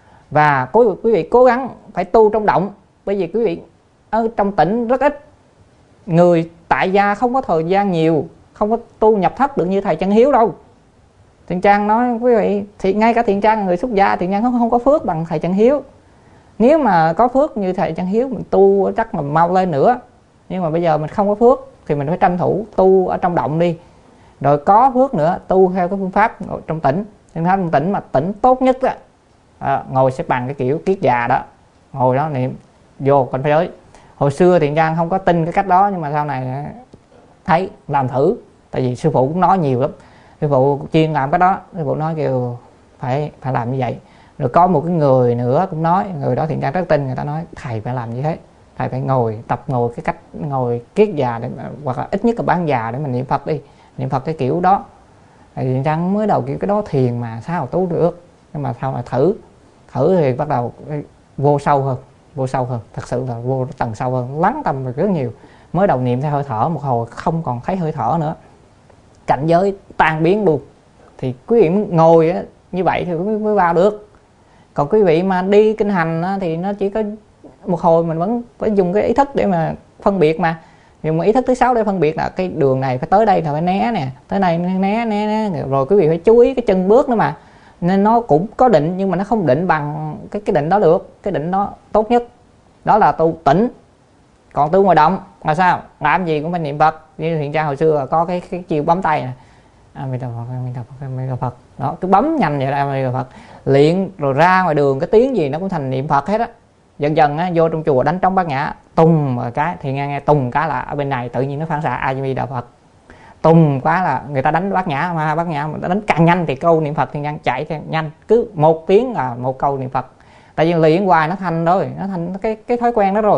Và quý, quý vị cố gắng phải tu trong động, bởi vì quý vị ở trong tỉnh rất ít, người tại gia không có thời gian nhiều, không có tu nhập thất được như thầy Chân Hiếu đâu. Thiện Trang nói quý vị, thì ngay cả Thiện Trang là người xuất gia, Thiện Trang không, không có phước bằng thầy Chân Hiếu. Nếu mà có phước như thầy Chân Hiếu mình tu chắc là mau lên nữa, nhưng mà bây giờ mình không có phước thì mình phải tranh thủ tu ở trong động đi, rồi có phước nữa tu theo cái phương pháp trong tỉnh. Phương pháp trong tỉnh mà tỉnh tốt nhất đó, à, ngồi xếp bằng cái kiểu kiết già đó, ngồi đó niệm vô cảnh giới. Hồi xưa Thiện Trang không có tin cái cách đó, nhưng mà sau này thấy làm thử, tại vì sư phụ cũng nói nhiều lắm, sư phụ chuyên làm cái đó, sư phụ nói kêu phải phải làm như vậy. Rồi có một cái người nữa cũng nói, người đó Thiện Trang rất tin, người ta nói thầy phải làm như thế, thầy phải ngồi tập ngồi cái cách ngồi kiết già để, hoặc là ít nhất là bán già để mình niệm Phật đi, niệm Phật cái kiểu đó. Thì Thiện Trang mới đầu kiểu cái đó thiền mà sao tu được, nhưng mà sau là thử thử thì bắt đầu vô sâu hơn, vô sâu hơn, thật sự là vô tầng sâu hơn, lắng tâm rất nhiều. Mới đầu niệm theo hơi thở, một hồi không còn thấy hơi thở nữa, cảnh giới tan biến luôn. Thì quý vị ngồi á, như vậy thì mới vào được. Còn quý vị mà đi kinh hành á, thì nó chỉ có một hồi mình vẫn phải dùng cái ý thức để mà phân biệt mà. Nhưng mà ý thức thứ sáu để phân biệt là cái đường này phải tới đây là phải né nè, tới đây né, né né rồi quý vị phải chú ý cái chân bước nữa mà. Nên nó cũng có định, nhưng mà nó không định bằng cái cái định đó được. Cái định đó tốt nhất đó là tu tỉnh. Còn tu ngoài động là sao? Làm gì cũng phải niệm Phật. Như Thiện Trang hồi xưa có cái cái chiêu bấm tay này, A Di Đà Phật, A Di Đà Phật, A Di Đà Phật. Đó, cứ bấm nhanh vậy đó, A Di Đà Phật. Luyện rồi ra ngoài đường cái tiếng gì nó cũng thành niệm Phật hết á. Dần dần á, vô trong chùa đánh trống bát nhã, tùng một cái thì nghe nghe tùng cái là ở bên này tự nhiên nó phản xạ A Di Đà Phật. Tùng quá là người ta đánh bát nhã mà bát nhã, người ta đánh càng nhanh thì câu niệm Phật thì nhanh chạy theo nhanh, cứ một tiếng là một câu niệm Phật. Tại vì luyện hoài nó thành rồi, nó thành cái cái thói quen đó rồi.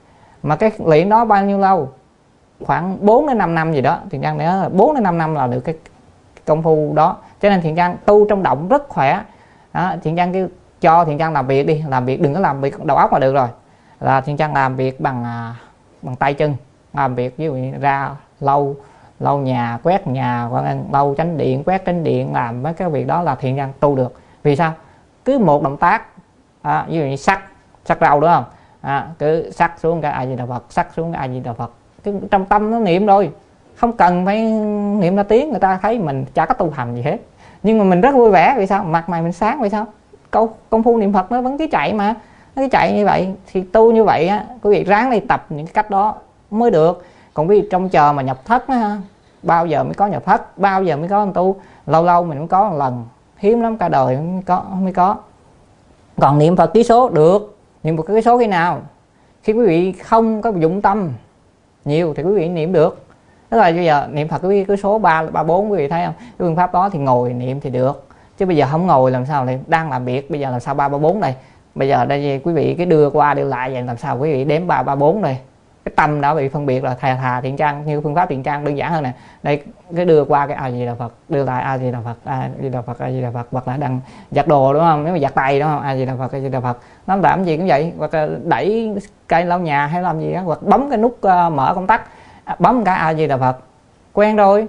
Mà cái luyện đó bao nhiêu lâu? Khoảng bốn đến năm năm gì đó. Thiện Trang nhớ là bốn đến năm năm là được cái, cái công phu đó. Cho nên Thiện Trang tu trong động rất khỏe. Đó, Thiện Trang kêu cho Thiện Trang làm việc đi, làm việc đừng có làm việc đầu óc là được rồi. Là Thiện Trang làm việc bằng bằng tay chân, làm việc ví dụ như ra lau lau nhà, quét nhà, lau chánh điện, quét chánh điện, làm mấy cái việc đó là Thiện Trang tu được. Vì sao? Cứ một động tác, à, ví dụ như sắc sắc rau đúng không? À, cứ sắc xuống cái A Di Đà Phật, sắc xuống cái A Di Đà Phật, cứ trong tâm nó niệm rồi, không cần phải niệm ra tiếng, người ta thấy mình chả có tu hành gì hết, nhưng mà mình rất vui vẻ. Vì sao? Mặt mày mình sáng. Vì sao? Câu công phu niệm Phật nó vẫn cứ chạy mà, nó cứ chạy như vậy. Thì tu như vậy á, quý vị ráng đi tập những cái cách đó mới được. Còn quý vị trông chờ mà nhập thất á, bao giờ mới có nhập thất, bao giờ mới có tu, lâu lâu mình mới có một lần, hiếm lắm, cả đời mới có mới có. Còn niệm Phật ký số được, niệm Phật ký số khi nào? Khi quý vị không có dụng tâm nhiều thì quý vị niệm được. Tức là bây giờ niệm Phật cái cái số ba ba bốn quý vị thấy không? Cái phương pháp đó thì ngồi niệm thì được. Chứ bây giờ không ngồi làm sao lại đang làm việc, bây giờ làm sao ba ba bốn đây. Bây giờ đây quý vị cái đưa qua đưa lại vậy làm sao quý vị đếm ba ba bốn đây. Cái tâm đã bị phân biệt là thà thà Thiện Trang như phương pháp Thiện Trang đơn giản hơn nè. Đây cái đưa qua cái A Di Đà Phật, đưa lại A Di Đà Phật, A Di Đà Phật, A Di Đà Phật, hoặc là đang giặt đồ đúng không? Nếu mà giặt tay đúng không? A Di Đà Phật, A Di Đà Phật. Nó làm gì cũng vậy, hoặc là đẩy cây lau nhà hay làm gì đó, hoặc bấm cái nút uh, mở công tắc, bấm cái A Di Đà Phật. Quen rồi.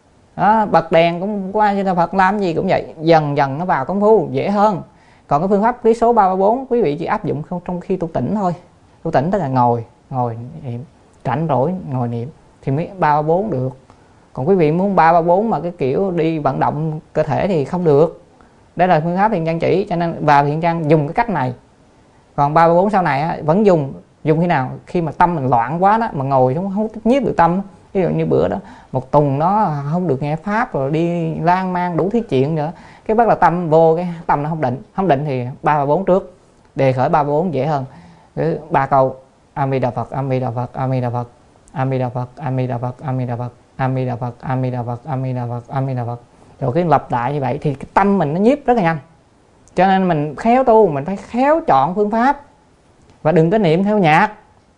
Đó, bật đèn cũng qua A Di Đà Phật, làm gì cũng vậy, dần dần nó vào công phu dễ hơn. Còn cái phương pháp ký số ba ba bốn quý vị chỉ áp dụng không trong khi tu tỉnh thôi. Tu tỉnh tức là ngồi, ngồi niệm, rảnh rỗi ngồi niệm thì mới ba ba bốn được. Còn quý vị muốn ba ba bốn mà cái kiểu đi vận động cơ thể thì không được. Đây là phương pháp Thiện Trang chỉ, cho nên vào Thiện Trang dùng cái cách này. Còn ba ba bốn sau này á, vẫn dùng, dùng khi nào? Khi mà tâm mình loạn quá đó, mà ngồi không không nhiếp được tâm. Ví dụ như bữa đó một tuần nó không được nghe pháp, rồi đi lang mang đủ thứ chuyện nữa, cái bắt là tâm vô, cái tâm nó không định, không định thì ba ba bốn trước, đề khởi ba ba bốn dễ hơn. Cứ ba câu A Di Đà Phật, A Di Đà Phật, A Di Đà Phật, A Di Đà Phật, A Di Đà Phật, A Di Đà Phật, A Di Đà Phật, A Di Đà Phật, A Di Đà Phật, A Di Đà Phật. Rồi cái lặp lại như vậy thì cái tâm mình nó nhiếp rất là nhanh. Cho nên mình khéo tu, mình phải khéo chọn phương pháp và đừng có niệm theo nhạc.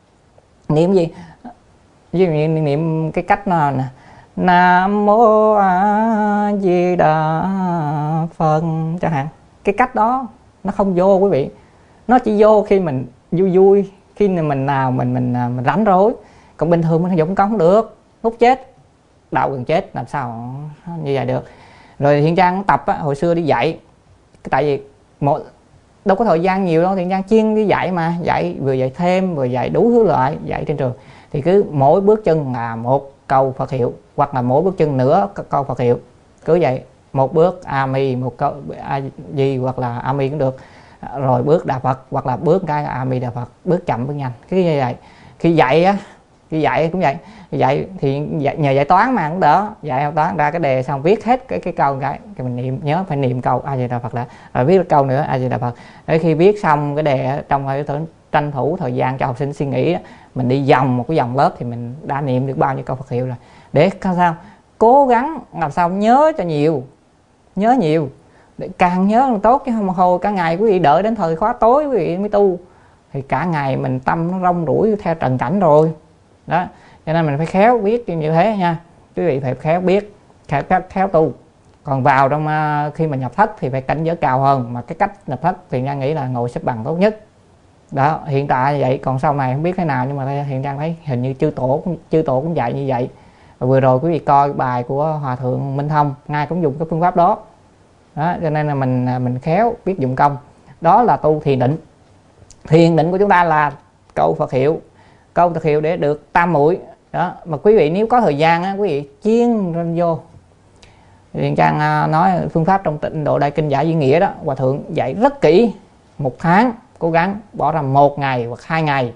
Niệm gì? Ví dụ như niệm cái cách nào nè, Nam Mô A Di Đà Phật chẳng hạn. Cái cách đó nó không vô quý vị. Nó chỉ vô khi mình vui vui, khi mình nào mình mình mình rảnh rỗi. Còn bình thường mình dụng công không được, lúc chết, đạo gần chết làm sao như vậy được. Rồi Thiện Trang tập á, hồi xưa đi dạy, tại vì một đâu có thời gian nhiều đâu, Thiện Trang chuyên đi dạy mà, dạy vừa dạy thêm vừa dạy đủ thứ loại dạy trên trường, thì cứ mỗi bước chân là một câu Phật hiệu, hoặc là mỗi bước chân nửa câu Phật hiệu, cứ vậy, một bước A Mi, một câu A Di hoặc là A Mi cũng được, rồi bước Đà Phật hoặc là bước cái A Mi Đà Phật, bước chậm bước nhanh, cứ như vậy. Khi dạy á, khi dạy cũng vậy, dạy thì nhờ dạy toán mà cũng đỡ, dạy toán ra cái đề xong viết hết cái cái câu cái, cái mình niệm, nhớ phải niệm câu A Di Đà Phật đã, rồi viết câu nữa A Di Đà Phật. Để khi viết xong cái đề trong hơi tranh thủ thời gian cho học sinh suy nghĩ, mình đi vòng một cái vòng lớp thì mình đã niệm được bao nhiêu câu Phật hiệu rồi. Để sao cố gắng làm sao nhớ cho nhiều, nhớ nhiều, để càng nhớ càng tốt, chứ không hồi cả ngày quý vị đợi đến thời khóa tối quý vị mới tu thì cả ngày mình tâm nó rong ruổi theo trần cảnh rồi đó. Cho nên mình phải khéo biết như thế nha, quý vị phải khéo biết, khéo, khéo, khéo tu. Còn vào trong uh, khi mà nhập thất thì phải cảnh giới cao hơn, mà cái cách nhập thất thì Trang nghĩ là ngồi xếp bằng tốt nhất đó. Hiện tại như vậy, còn sau này không biết thế nào, nhưng mà hiện Trang thấy hình như chư tổ chư tổ cũng dạy như vậy. Và vừa rồi quý vị coi bài của Hòa Thượng Minh Thông, ngài cũng dùng cái phương pháp đó đó. Cho nên là mình mình khéo biết dụng công, đó là tu thiền định. Thiền định của chúng ta là câu Phật hiệu, câu Phật hiệu để được tam muội đó. Mà quý vị nếu có thời gian á, quý vị chiên lên vô. Thiện Trang nói phương pháp trong Tịnh Độ Đại Kinh Giải Duy Nghĩa đó, Hòa Thượng dạy rất kỹ. Một tháng cố gắng bỏ ra một ngày hoặc hai ngày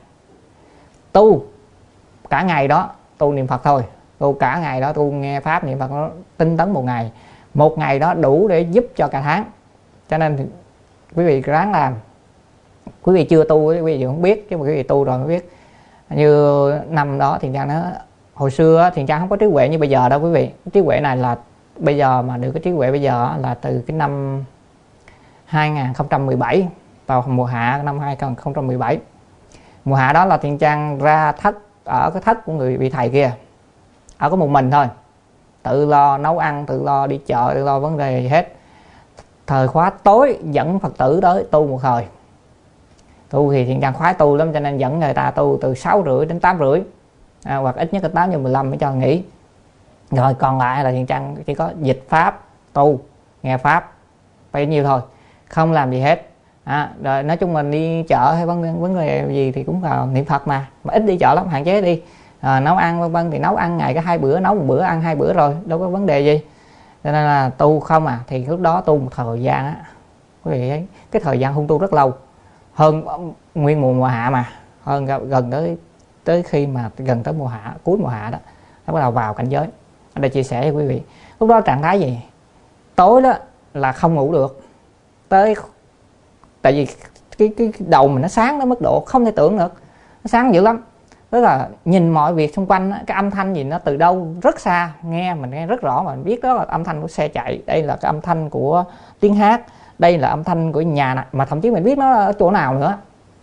tu, cả ngày đó tu niệm Phật thôi, tu cả ngày đó tu nghe pháp niệm Phật nó tinh tấn một ngày, một ngày đó đủ để giúp cho cả tháng. Cho nên quý vị ráng làm. Quý vị chưa tu quý vị không biết, chứ mà quý vị tu rồi mới biết. Như năm đó Thiện Trang nói, hồi xưa Thiện Trang không có trí huệ như bây giờ đâu quý vị. Trí huệ này là bây giờ mà được cái trí huệ bây giờ là từ cái năm hai không một bảy, vào mùa hạ năm hai không một bảy. Mùa hạ đó là Thiện Trang ra thất, ở cái thất của người vị thầy kia, ở có một mình thôi, tự lo nấu ăn, tự lo đi chợ, tự lo vấn đề gì hết. Thời khóa tối dẫn Phật tử tới tu một thời. Tu thì Thiện Trang khoái tu lắm, cho nên dẫn người ta tu từ sáu rưỡi đến tám rưỡi, à, hoặc ít nhất là tám giờ mười lăm mới cho nghỉ. Rồi còn lại là Thiện Trang chỉ có dịch pháp, tu, nghe pháp, bấy nhiêu thôi, không làm gì hết. À, rồi nói chung mình đi chợ hay vấn vấn đề gì thì cũng là niệm Phật mà, mà ít đi chợ lắm, hạn chế đi. À, nấu ăn vân vân thì nấu ăn ngày có hai bữa, nấu một bữa ăn hai bữa rồi, đâu có vấn đề gì. Cho nên là tu không à, thì lúc đó tu một thời gian á, quý vị thấy cái thời gian hung tu rất lâu, hơn nguyên mùa mùa hạ mà, hơn gần tới tới khi mà gần tới mùa hạ, cuối mùa hạ đó, nó bắt đầu vào cảnh giới. Ở đây chia sẻ với quý vị, lúc đó trạng thái gì? Tối đó là không ngủ được, tới tại vì cái, cái, cái đầu mình nó sáng đến mức độ không thể tưởng được, nó sáng dữ lắm. Tức là nhìn mọi việc xung quanh, cái âm thanh gì nó từ đâu rất xa, nghe mình nghe rất rõ, mà mình biết đó là âm thanh của xe chạy, đây là cái âm thanh của tiếng hát, đây là âm thanh của nhà này, mà thậm chí mình biết nó ở chỗ nào nữa.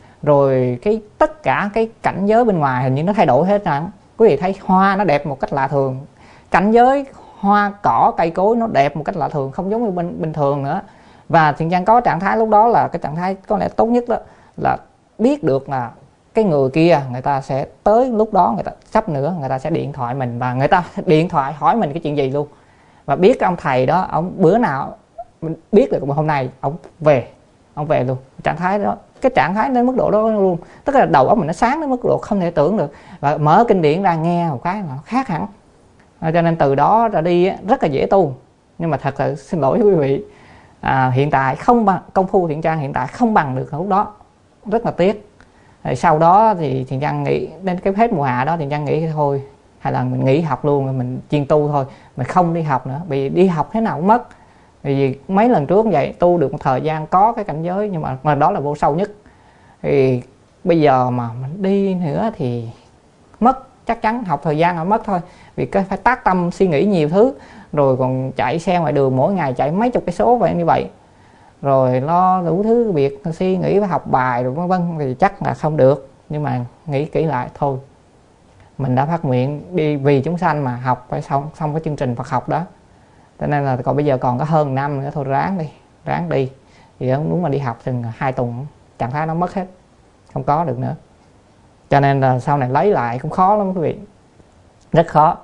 Rồi cái tất cả cái cảnh giới bên ngoài hình như nó thay đổi hết rồi. Quý vị thấy hoa nó đẹp một cách lạ thường, cảnh giới hoa cỏ cây cối nó đẹp một cách lạ thường, không giống như bình, bình thường nữa. Và Thiện Trang có trạng thái lúc đó là cái trạng thái có lẽ tốt nhất đó, là biết được là cái người kia người ta sẽ tới lúc đó, người ta sắp nữa người ta sẽ điện thoại mình, và người ta điện thoại hỏi mình cái chuyện gì luôn. Và biết cái ông thầy đó, ông bữa nào mình biết được hôm nay ông về, ông về luôn. Trạng thái đó, cái trạng thái đến mức độ đó luôn, tức là đầu óc mình nó sáng đến mức độ không thể tưởng được. Và mở kinh điển ra nghe một cái là nó khác hẳn. Cho nên từ đó ra đi rất là dễ tu. Nhưng mà thật sự xin lỗi quý vị, à, hiện tại không bằng công phu Thiện Trang hiện tại không bằng được lúc đó, rất là tiếc. Rồi sau đó thì Thiện Trang nghĩ đến cái hết mùa hạ đó, Thiện Trang nghĩ thôi hay là mình nghỉ học luôn, rồi mình chuyên tu thôi, mình không đi học nữa, vì đi học thế nào cũng mất. Vì mấy lần trước vậy tu được một thời gian có cái cảnh giới, nhưng mà, mà đó là vô sâu nhất. Thì bây giờ mà mình đi nữa thì mất, chắc chắn học thời gian là mất thôi, vì cái phải tác tâm suy nghĩ nhiều thứ, rồi còn chạy xe ngoài đường mỗi ngày chạy mấy chục cây số vậy như vậy, rồi lo đủ thứ việc suy nghĩ và học bài rồi vân vân, thì chắc là không được. Nhưng mà nghĩ kỹ lại thôi, mình đã phát nguyện đi vì chúng sanh mà, học phải xong xong cái chương trình Phật học đó. Cho nên là còn bây giờ còn có hơn năm nữa thôi, ráng đi, ráng đi. Thì đúng mà đi học chừng hai tuần trạng thái nó mất hết, không có được nữa. Cho nên là sau này lấy lại cũng khó lắm quý vị, rất khó.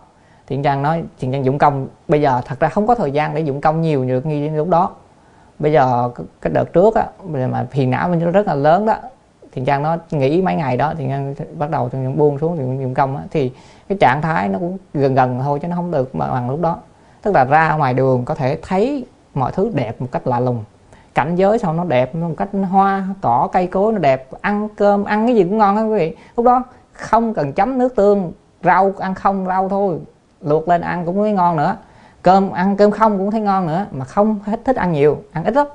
Thiện Trang nói Thiện Trang dụng công bây giờ thật ra không có thời gian để dụng công nhiều được như lúc đó. Bây giờ cái đợt trước á mà phiền não mình rất là lớn đó, Thiện Trang nó nghỉ mấy ngày đó thì bắt đầu Thiện Trang buông xuống Thiện dụng công á, thì cái trạng thái nó cũng gần gần thôi chứ nó không được bằng lúc đó. Tức là ra ngoài đường có thể thấy mọi thứ đẹp một cách lạ lùng, cảnh giới sao nó đẹp một cách, hoa cỏ cây cối nó đẹp, ăn cơm ăn cái gì cũng ngon đó quý vị. Lúc đó không cần chấm nước tương, rau ăn không rau thôi, luộc lên ăn cũng thấy ngon nữa, cơm ăn cơm không cũng thấy ngon nữa, mà không hết thích ăn nhiều, ăn ít lắm,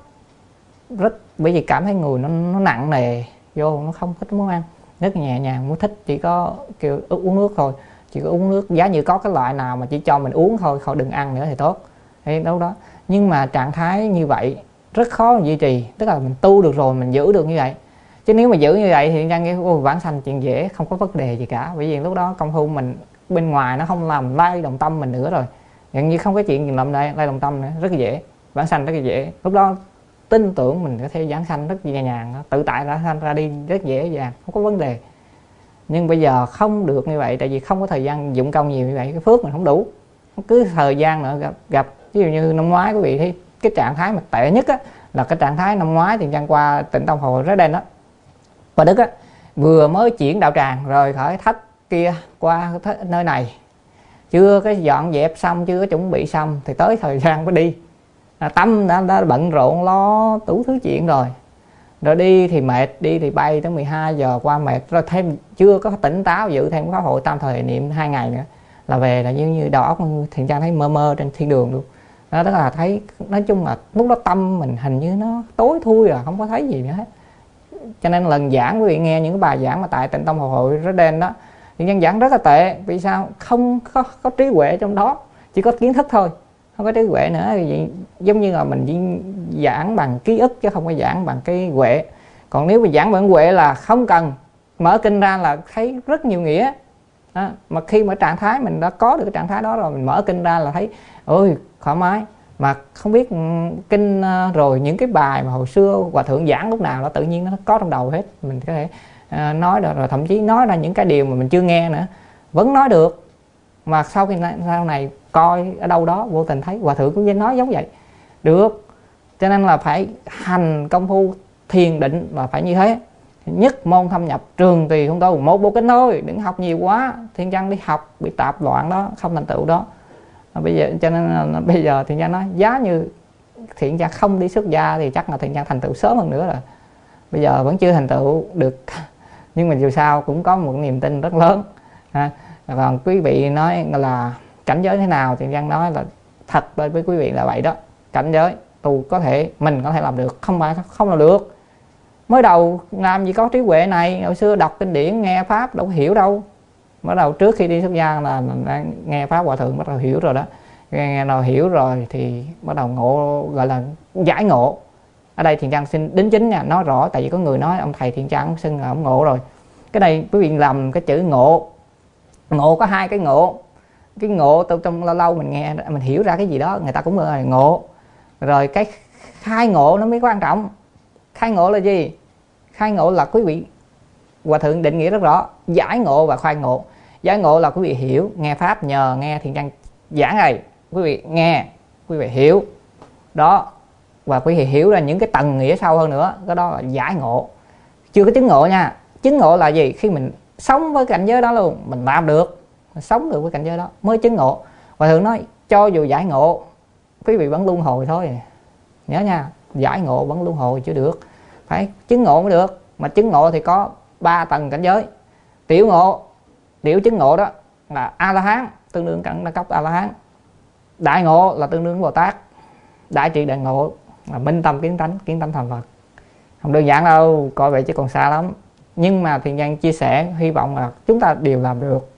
rất bởi vì cảm thấy người nó, nó nặng nề vô, nó không thích muốn ăn, rất nhẹ nhàng, muốn thích chỉ có kêu uống nước thôi, chỉ có uống nước, giá như có cái loại nào mà chỉ cho mình uống thôi, khỏi đừng ăn nữa thì tốt. Thế đâu đó, nhưng mà trạng thái như vậy rất khó duy trì, tức là mình tu được rồi mình giữ được như vậy, chứ nếu mà giữ như vậy thì đang nghe vãng sanh chuyện dễ, không có vấn đề gì cả, bởi vì lúc đó công phu mình bên ngoài nó không làm lay động tâm mình nữa rồi, gần như không có chuyện gì làm lay lay động tâm nữa, rất là dễ vãng sanh, rất là dễ. Lúc đó tin tưởng mình có thể vãng sanh rất nhẹ nhàng, tự tại ra sanh ra đi rất dễ dàng, không có vấn đề. Nhưng bây giờ không được như vậy, tại vì không có thời gian dụng công nhiều như vậy, cái phước mình không đủ, cứ thời gian nữa gặp, gặp ví dụ như năm ngoái quý vị thấy cái trạng thái mà tệ nhất á, là cái trạng thái năm ngoái thì Trang qua Tịnh Tông Hồi Rá Đen đó, và Đức á, vừa mới chuyển đạo tràng rời khỏi thách kia qua nơi này, chưa cái dọn dẹp xong, chưa có chuẩn bị xong thì tới thời gian mới đi, à, tâm đã, đã bận rộn lo đủ thứ chuyện rồi, rồi đi thì mệt, đi thì bay tới mười hai giờ qua mệt, rồi thêm chưa có tỉnh táo dự thêm khóa hội tam thời niệm hai ngày nữa là về, là như như đầu óc Thiện Trang thấy mơ mơ trên thiên đường luôn đó. Tức là thấy nói chung là lúc đó tâm mình hình như nó tối thui rồi, không có thấy gì nữa hết. Cho nên lần giảng quý vị nghe những cái bài giảng mà tại Tịnh Tông Hội Rá Đen đó, Thiện Trang giảng rất là tệ. Vì sao? Không có, có trí huệ trong đó, chỉ có kiến thức thôi, không có trí huệ nữa. Vì giống như là mình giảng bằng ký ức chứ không có giảng bằng cái huệ. Còn nếu mà giảng bằng huệ là không cần mở kinh ra là thấy rất nhiều nghĩa đó. Mà khi mà trạng thái mình đã có được cái trạng thái đó rồi, mình mở kinh ra là thấy ôi thoải mái. Mà không biết kinh rồi những cái bài mà hồi xưa Hòa Thượng giảng lúc nào nó tự nhiên nó có trong đầu hết, mình có thể uh, nói được, rồi thậm chí nói ra những cái điều mà mình chưa nghe nữa vẫn nói được. Mà sau khi sau này coi ở đâu đó vô tình thấy Hòa Thượng cũng nói giống vậy được. Cho nên là phải hành công phu thiền định là phải như thế. Nhất môn thâm nhập trường tùy không tu, một bộ kinh thôi, đừng học nhiều quá. Thiện Trang đi học bị tạp loạn đó, không thành tựu đó. Bây giờ cho nên là bây giờ Thiện Trang nói giá như Thiện Trang không đi xuất gia thì chắc là Thiện Trang thành tựu sớm hơn nữa rồi. Bây giờ vẫn chưa thành tựu được, nhưng mà dù sao cũng có một niềm tin rất lớn. À, còn quý vị nói là cảnh giới thế nào, Thiện Trang nói là thật với quý vị là vậy đó. Cảnh giới tu có thể mình có thể làm được, không phải không làm được. Mới đầu làm gì có trí huệ này, hồi xưa đọc kinh điển nghe pháp đâu hiểu đâu. Bắt đầu trước khi đi xuất gia là mình nghe pháp Hòa Thượng bắt đầu hiểu rồi đó, nghe nào hiểu rồi thì bắt đầu ngộ, gọi là giải ngộ. Ở đây Thiện Trang xin đính chính nha, nói rõ, tại vì có người nói ông thầy Thiện Trang xưng là ông ngộ rồi. Cái này quý vị lầm cái chữ ngộ. Ngộ có hai cái ngộ. Cái ngộ trong lâu lâu mình nghe mình hiểu ra cái gì đó, người ta cũng gọi là ngộ. Rồi cái khai ngộ nó mới quan trọng. Khai ngộ là gì? Khai ngộ là quý vị Hòa Thượng định nghĩa rất rõ, giải ngộ và khai ngộ. Giải ngộ là quý vị hiểu, nghe pháp nhờ nghe Thiện Trang giảng này, quý vị nghe, quý vị hiểu đó, và quý vị hiểu ra những cái tầng nghĩa sâu hơn nữa, cái đó là giải ngộ. Chưa có chứng ngộ nha. Chứng ngộ là gì? Khi mình sống với cảnh giới đó luôn, mình làm được, mình sống được với cảnh giới đó mới chứng ngộ. Hòa Thượng nói cho dù giải ngộ quý vị vẫn luân hồi thôi, nhớ nha, giải ngộ vẫn luân hồi chưa được, phải chứng ngộ mới được. Mà chứng ngộ thì có ba tầng cảnh giới. Tiểu ngộ, tiểu chứng ngộ đó là A La Hán, tương đương cảnh đẳng cấp A La Hán. Đại ngộ là tương đương Bồ Tát. Đại trị đại ngộ là minh tâm kiến tánh, kiến tánh thành Phật. Không đơn giản đâu, coi vậy chứ còn xa lắm. Nhưng mà Thiện Trang chia sẻ, hy vọng là chúng ta đều làm được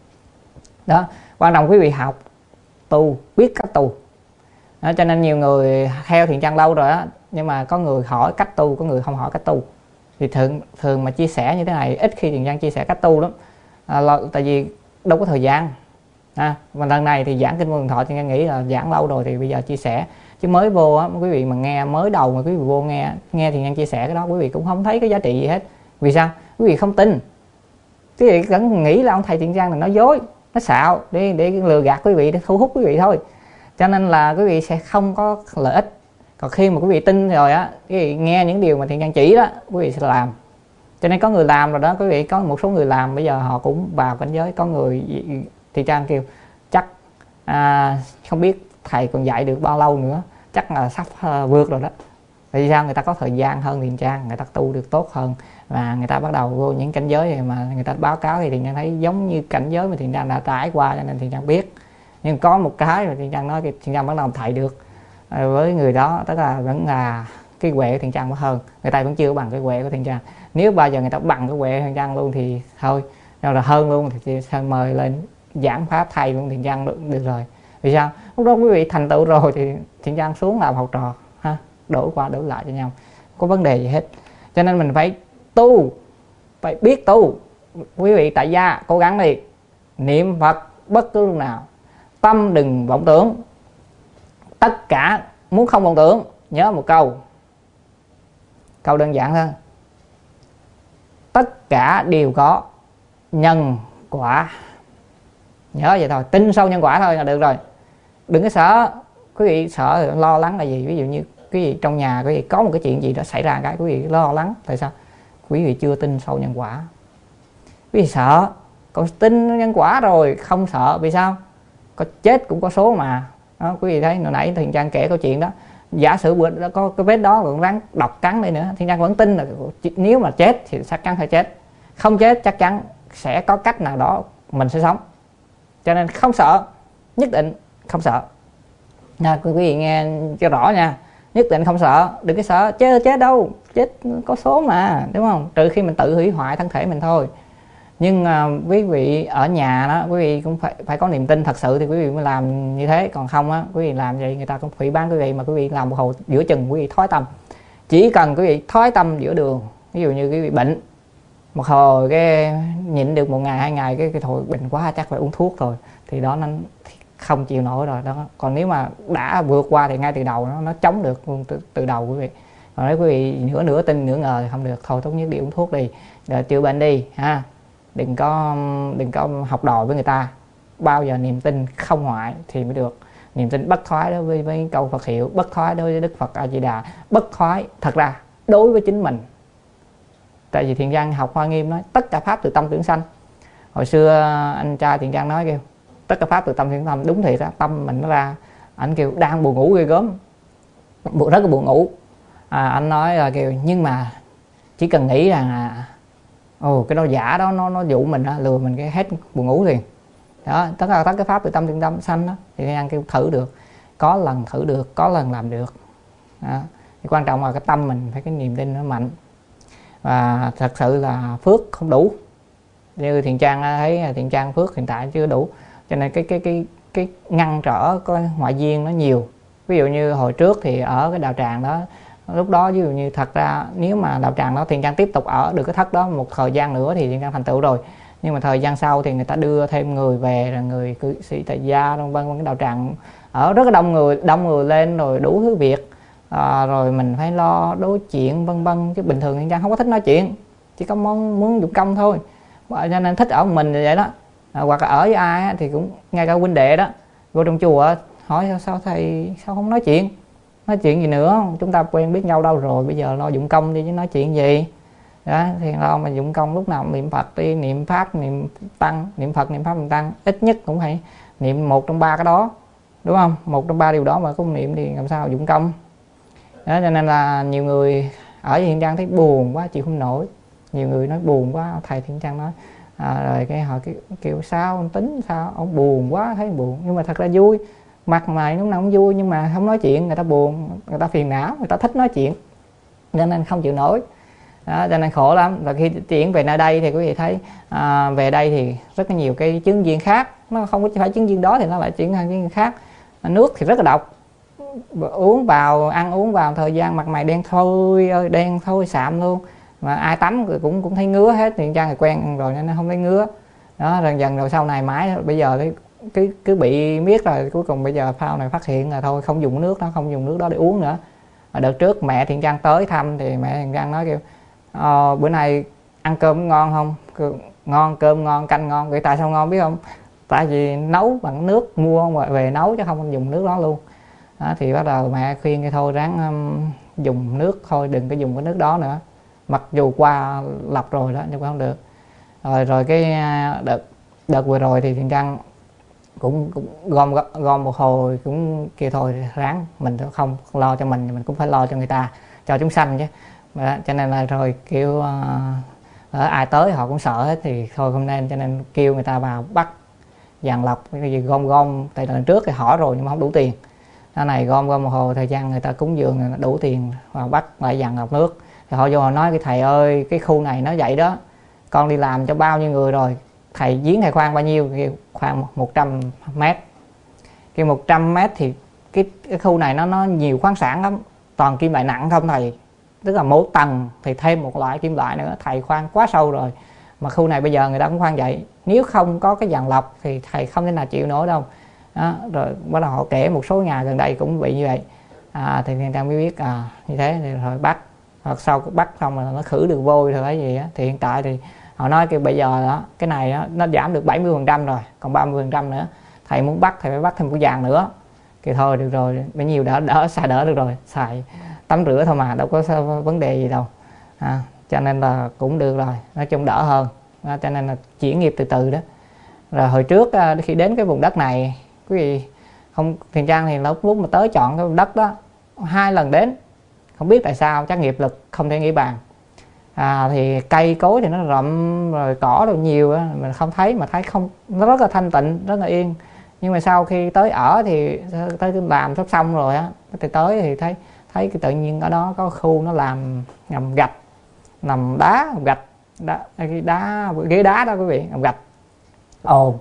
đó. Quan trọng quý vị học tu, biết cách tu đó. Cho nên nhiều người theo Thiện Trang lâu rồi á, nhưng mà có người hỏi cách tu, có người không hỏi cách tu. Thì thường thường mà chia sẻ như thế này ít khi Thiện Trang chia sẻ cách tu lắm, à, là, tại vì đâu có thời gian. À, mà lần này thì giảng kinh Vô Lượng Thọ Thiện Trang nghĩ là giảng lâu rồi thì bây giờ chia sẻ, chứ mới vô á, quý vị mà nghe mới đầu mà quý vị vô nghe nghe Thiện Trang chia sẻ cái đó, quý vị cũng không thấy cái giá trị gì hết. Vì sao? Quý vị không tin, quý vị vẫn nghĩ là ông thầy Thiện Trang này nói dối, nó xạo để để lừa gạt quý vị, để thu hút quý vị thôi. Cho nên là quý vị sẽ không có lợi ích. Còn khi mà quý vị tin rồi á, quý vị nghe những điều mà Thiện Trang chỉ đó, quý vị sẽ làm. Cho nên có người làm rồi đó, quý vị, có một số người làm bây giờ họ cũng vào cảnh giới. Có người Thiện Trang kêu chắc à, không biết thầy còn dạy được bao lâu nữa, chắc là sắp uh, vượt rồi đó. Vì sao? Người ta có thời gian hơn Thiện Trang, người ta tu được tốt hơn, và người ta bắt đầu vô những cảnh giới này mà người ta báo cáo thì Thiện Trang thấy giống như cảnh giới mà Thiện Trang đã trải qua, cho nên Thiện Trang biết. Nhưng có một cái mà Thiện Trang nói, Thiện Trang bắt đầu thầy được à, với người đó, tức là vẫn là cái huệ của Thiện Trang hơn. Người ta vẫn chưa bằng cái huệ của Thiện Trang. Nếu bao giờ người ta bằng cái huệ của Thiện Trang luôn thì thôi, đâu là hơn luôn thì sẽ mời lên giảng pháp thầy luôn Thiện Trang được, được rồi. Vì sao? Lúc đó quý vị thành tựu rồi thì Thiện Trang xuống làm học trò ha, đổi qua đổi lại cho nhau, không có vấn đề gì hết. Cho nên mình phải tu, phải biết tu. Quý vị tại gia cố gắng đi, niệm Phật bất cứ lúc nào, tâm đừng vọng tưởng. Tất cả muốn không vọng tưởng, nhớ một câu, câu đơn giản thôi: tất cả đều có nhân quả. Nhớ vậy thôi, tin sâu nhân quả thôi là được rồi. Đừng có sợ. Quý vị sợ lo lắng là gì? Ví dụ như quý vị trong nhà quý vị có một cái chuyện gì đó xảy ra, cái quý vị lo lắng. Tại sao? Quý vị chưa tin sâu nhân quả. Quý vị sợ. Còn tin nhân quả rồi không sợ. Vì sao? Có chết cũng có số mà đó, quý vị thấy hồi nãy Thiện Trang kể câu chuyện đó, giả sử bữa đó có cái vết đó còn rắn độc cắn đây nữa, Thiện Trang vẫn tin là nếu mà chết thì chắc chắn phải chết, không chết chắc chắn sẽ có cách nào đó mình sẽ sống. Cho nên không sợ, nhất định không sợ nha. Quý vị nghe cho rõ nha, nhất định không sợ. Đừng có sợ chết, chết đâu, chết có số mà, đúng không? Trừ khi mình tự hủy hoại thân thể mình thôi. Nhưng uh, quý vị ở nhà đó, quý vị cũng phải phải có niềm tin thật sự thì quý vị mới làm như thế. Còn không á, quý vị làm vậy người ta cũng phỉ báng quý vị, mà quý vị làm một hồi giữa chừng quý vị thói tâm. Chỉ cần quý vị thói tâm giữa đường, ví dụ như quý vị bệnh một hồi cái nhịn được một ngày hai ngày cái cái thôi bệnh quá chắc phải uống thuốc rồi, thì đó nó không chịu nổi rồi đó. Còn nếu mà đã vượt qua thì ngay từ đầu nó nó chống được luôn từ, từ đầu quý vị. Còn nếu quý vị nửa nửa tin nửa ngờ thì không được, thôi tốt nhất đi uống thuốc đi, để chữa bệnh đi ha. Đừng có đừng có học đòi với người ta. Bao giờ niềm tin không hoại thì mới được. Niềm tin bất thoái đối với, với câu Phật hiệu, bất thoái đối với Đức Phật A Di Đà, bất thoái thật ra đối với chính mình. Tại vì Thiện Trang học Hoa Nghiêm nói tất cả pháp từ tâm tưởng sanh. Hồi xưa anh trai Thiện Trang nói kêu tất cả pháp từ tâm tưởng tâm, đúng thiệt á, tâm mình nó ra. Anh kêu đang buồn ngủ ghê gớm, rất là buồn ngủ. À, anh nói là kêu nhưng mà chỉ cần nghĩ rằng là ồ cái đó giả đó, nó nó dụ mình đó, lừa mình cái hết buồn ngủ liền. Đó, tất cả tất cái pháp từ tâm tưởng tâm sanh đó thì Thiện Trang kêu thử được, có lần thử được, có lần làm được. Đó. Thì quan trọng là cái tâm mình phải cái niềm tin nó mạnh. Và thật sự là phước không đủ. Như Thiện Trang thấy Thiện Trang phước hiện tại chưa đủ, cho nên cái cái cái cái ngăn trở cái ngoại duyên nó nhiều. Ví dụ như hồi trước thì ở cái đạo tràng đó, lúc đó ví dụ như thật ra nếu mà đạo tràng đó Thiện Trang tiếp tục ở được cái thất đó một thời gian nữa thì Thiện Trang thành tựu rồi. Nhưng mà thời gian sau thì người ta đưa thêm người về, là người cư sĩ tại gia vân vân, cái đạo tràng ở rất là đông người, đông người lên rồi đủ thứ việc. À, rồi mình phải lo đối chuyện vân vân, chứ bình thường Thiện Trang không có thích nói chuyện, chỉ có muốn muốn dụng công thôi, cho nên thích ở một mình vậy đó. À, hoặc là ở với ai thì cũng ngay cả huynh đệ đó vô trong chùa hỏi sao, sao thầy sao không nói chuyện, nói chuyện gì nữa, chúng ta quen biết nhau đâu rồi, bây giờ lo dụng công đi chứ nói chuyện gì đó. Thì lo mà dụng công lúc nào niệm Phật đi, niệm Pháp niệm Tăng, niệm Phật niệm Pháp niệm Tăng, ít nhất cũng phải niệm một trong ba cái đó, đúng không? Một trong ba điều đó mà không niệm thì làm sao dụng công đó. Cho nên là nhiều người ở Thiện Trang thấy buồn quá chịu không nổi, nhiều người nói buồn quá, thầy Thiện Trang nói à, rồi cái họ kêu, kêu sao ông tính sao ông buồn quá, thấy buồn, nhưng mà thật ra vui, mặt mày lúc nào cũng vui, nhưng mà không nói chuyện người ta buồn, người ta phiền não, người ta thích nói chuyện cho nên không chịu nổi đó, cho nên khổ lắm. Và khi chuyển về nơi đây thì quý vị thấy à, về đây thì rất là nhiều cái chứng duyên khác, nó không phải chứng duyên đó thì nó lại chuyển sang chứng duyên khác. Nước thì rất là độc, uống vào, ăn uống vào thời gian mặt mày đen thôi ơi đen thôi, sạm luôn, mà ai tắm cũng cũng thấy ngứa hết. Thiện Trang thì quen rồi nên nó không thấy ngứa đó. Dần dần rồi sau này mãi bây giờ cái cứ cứ bị miết rồi, cuối cùng bây giờ sau này phát hiện là thôi không dùng nước đó, không dùng nước đó để uống nữa. Và đợt trước mẹ Thiện Trang tới thăm thì mẹ Thiện Trang nói kêu ờ, bữa nay ăn cơm ngon không? Ngon, cơm ngon, canh ngon. Vậy tại sao ngon biết không? tại vì nấu bằng nước mua về nấu chứ không dùng nước đó luôn. Đó, thì bắt đầu mẹ khuyên cái thôi ráng um, dùng nước thôi, đừng có dùng cái nước đó nữa, mặc dù qua lọc rồi đó nhưng mà không được. Rồi rồi cái đợt đợt vừa rồi thì Thiện Trăng cũng, cũng gom gom một hồi cũng kêu thôi ráng, mình không lo cho mình mình cũng phải lo cho người ta, cho chúng sanh chứ. Đó, cho nên là rồi kêu uh, ở ai tới họ cũng sợ hết thì thôi không nên, cho nên kêu người ta vào bắt dàn lọc cái gì gom gom. Tại lần trước thì hỏi rồi nhưng mà không đủ tiền, cái này gom gom một hồi thời gian người ta cúng dường đủ tiền vào bắt lại dàn lọc nước. Thì họ vô họ nói cái thầy ơi cái khu này nó vậy đó, con đi làm cho bao nhiêu người rồi, thầy giếng thầy khoan bao nhiêu, khoan một trăm mét. Cái một trăm mét thì cái, cái khu này nó nó nhiều khoáng sản lắm, toàn kim loại nặng không thầy, tức là mỗi tầng thì thêm một loại kim loại nữa, thầy khoan quá sâu rồi. Mà khu này bây giờ người ta cũng khoan vậy, nếu không có cái dàn lọc thì thầy không thể nào chịu nổi đâu. Đó, rồi bắt đầu họ kể một số nhà gần đây cũng bị như vậy. À, thì Thiện Trăng mới biết à như thế thì rồi bắt, hoặc sau bắt xong là nó khử được vôi rồi cái gì á. Thì hiện tại thì họ nói cái bây giờ đó cái này đó, nó giảm được bảy mươi phần trăm rồi, còn ba mươi phần trăm nữa thầy muốn bắt thầy phải bắt thêm một cái dàn nữa. Thì thôi được rồi, bấy nhiêu đỡ đỡ xài đỡ được rồi, xài tắm rửa thôi mà đâu có vấn đề gì đâu. À, cho nên là cũng được rồi, nói chung đỡ hơn. Đó, cho nên là chuyển nghiệp từ từ đó. Rồi hồi trước khi đến cái vùng đất này quý vị không, Thiện Trăng thì lúc lúc mà tới chọn cái vùng đất đó hai lần đến, không biết tại sao chắc nghiệp lực không thể nghĩ bàn. À, thì cây cối thì nó rậm rồi cỏ đâu nhiều á, mình không thấy, mà thấy không, nó rất là thanh tịnh, rất là yên. Nhưng mà sau khi tới ở thì tới làm sắp xong rồi á, thì tới thì thấy thấy cái tự nhiên ở đó có khu nó làm ngầm gạch, nằm đá ngầm gạch, đá cái đá ghế đá đó quý vị, ngầm gạch ồn,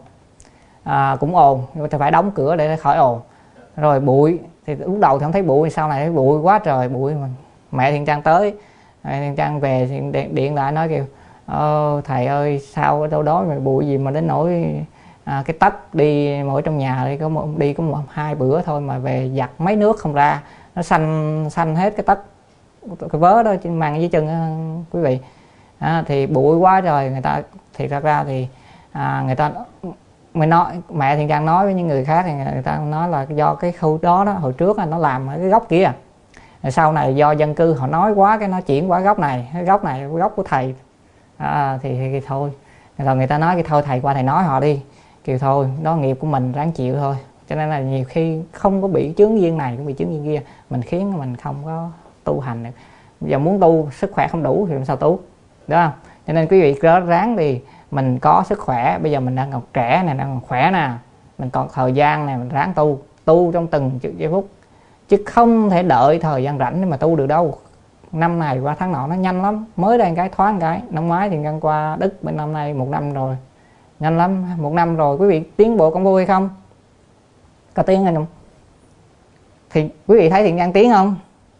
à, cũng ồn nhưng mà phải đóng cửa để khỏi ồn. Rồi bụi thì lúc đầu thì không thấy bụi, sau này thấy bụi quá trời bụi. Mà mẹ Thiện Trăng tới, Thiện Trăng về thì điện, điện lại nói kêu ơ thầy ơi sao ở đâu đó mà bụi gì mà đến nỗi à, cái tách đi mỗi trong nhà đi có một, đi có một hai bữa thôi mà về giặt mấy nước không ra, nó xanh xanh hết cái tách cái vớ đó trên màn dưới chân đó, quý vị. À, thì bụi quá rồi người ta thì ra ra thì à, người ta mình nói mẹ Thiện Trăng nói với những người khác thì người ta nói là do cái khu đó đó hồi trước nó làm ở cái góc kia, rồi sau này do dân cư họ nói quá cái nó chuyển qua góc này, cái góc này cái góc của thầy. À, thì, thì, thì thôi rồi người ta nói cái thôi thầy qua thầy nói họ đi, kêu thôi đó nghiệp của mình ráng chịu thôi. Cho nên là nhiều khi không có bị chướng duyên này cũng bị chướng duyên kia, mình khiến mình không có tu hành được. Bây giờ muốn tu sức khỏe không đủ thì làm sao tu, đúng không? Cho nên quý vị cứ ráng đi, mình có sức khỏe, bây giờ mình đang còn trẻ này, đang còn khỏe nè, mình còn thời gian này, mình ráng tu tu trong từng giây phút, chứ không thể đợi thời gian rảnh để mà tu được đâu. Năm này qua tháng nọ nó nhanh lắm, mới đây cái thoáng cái năm ngoái thì ngăn qua Đức, bên năm nay một năm rồi, nhanh lắm, một năm rồi. Quý vị tiến bộ công phu hay không? Có tiến hay không? Thì quý vị thấy Thiện Trăng tiến không?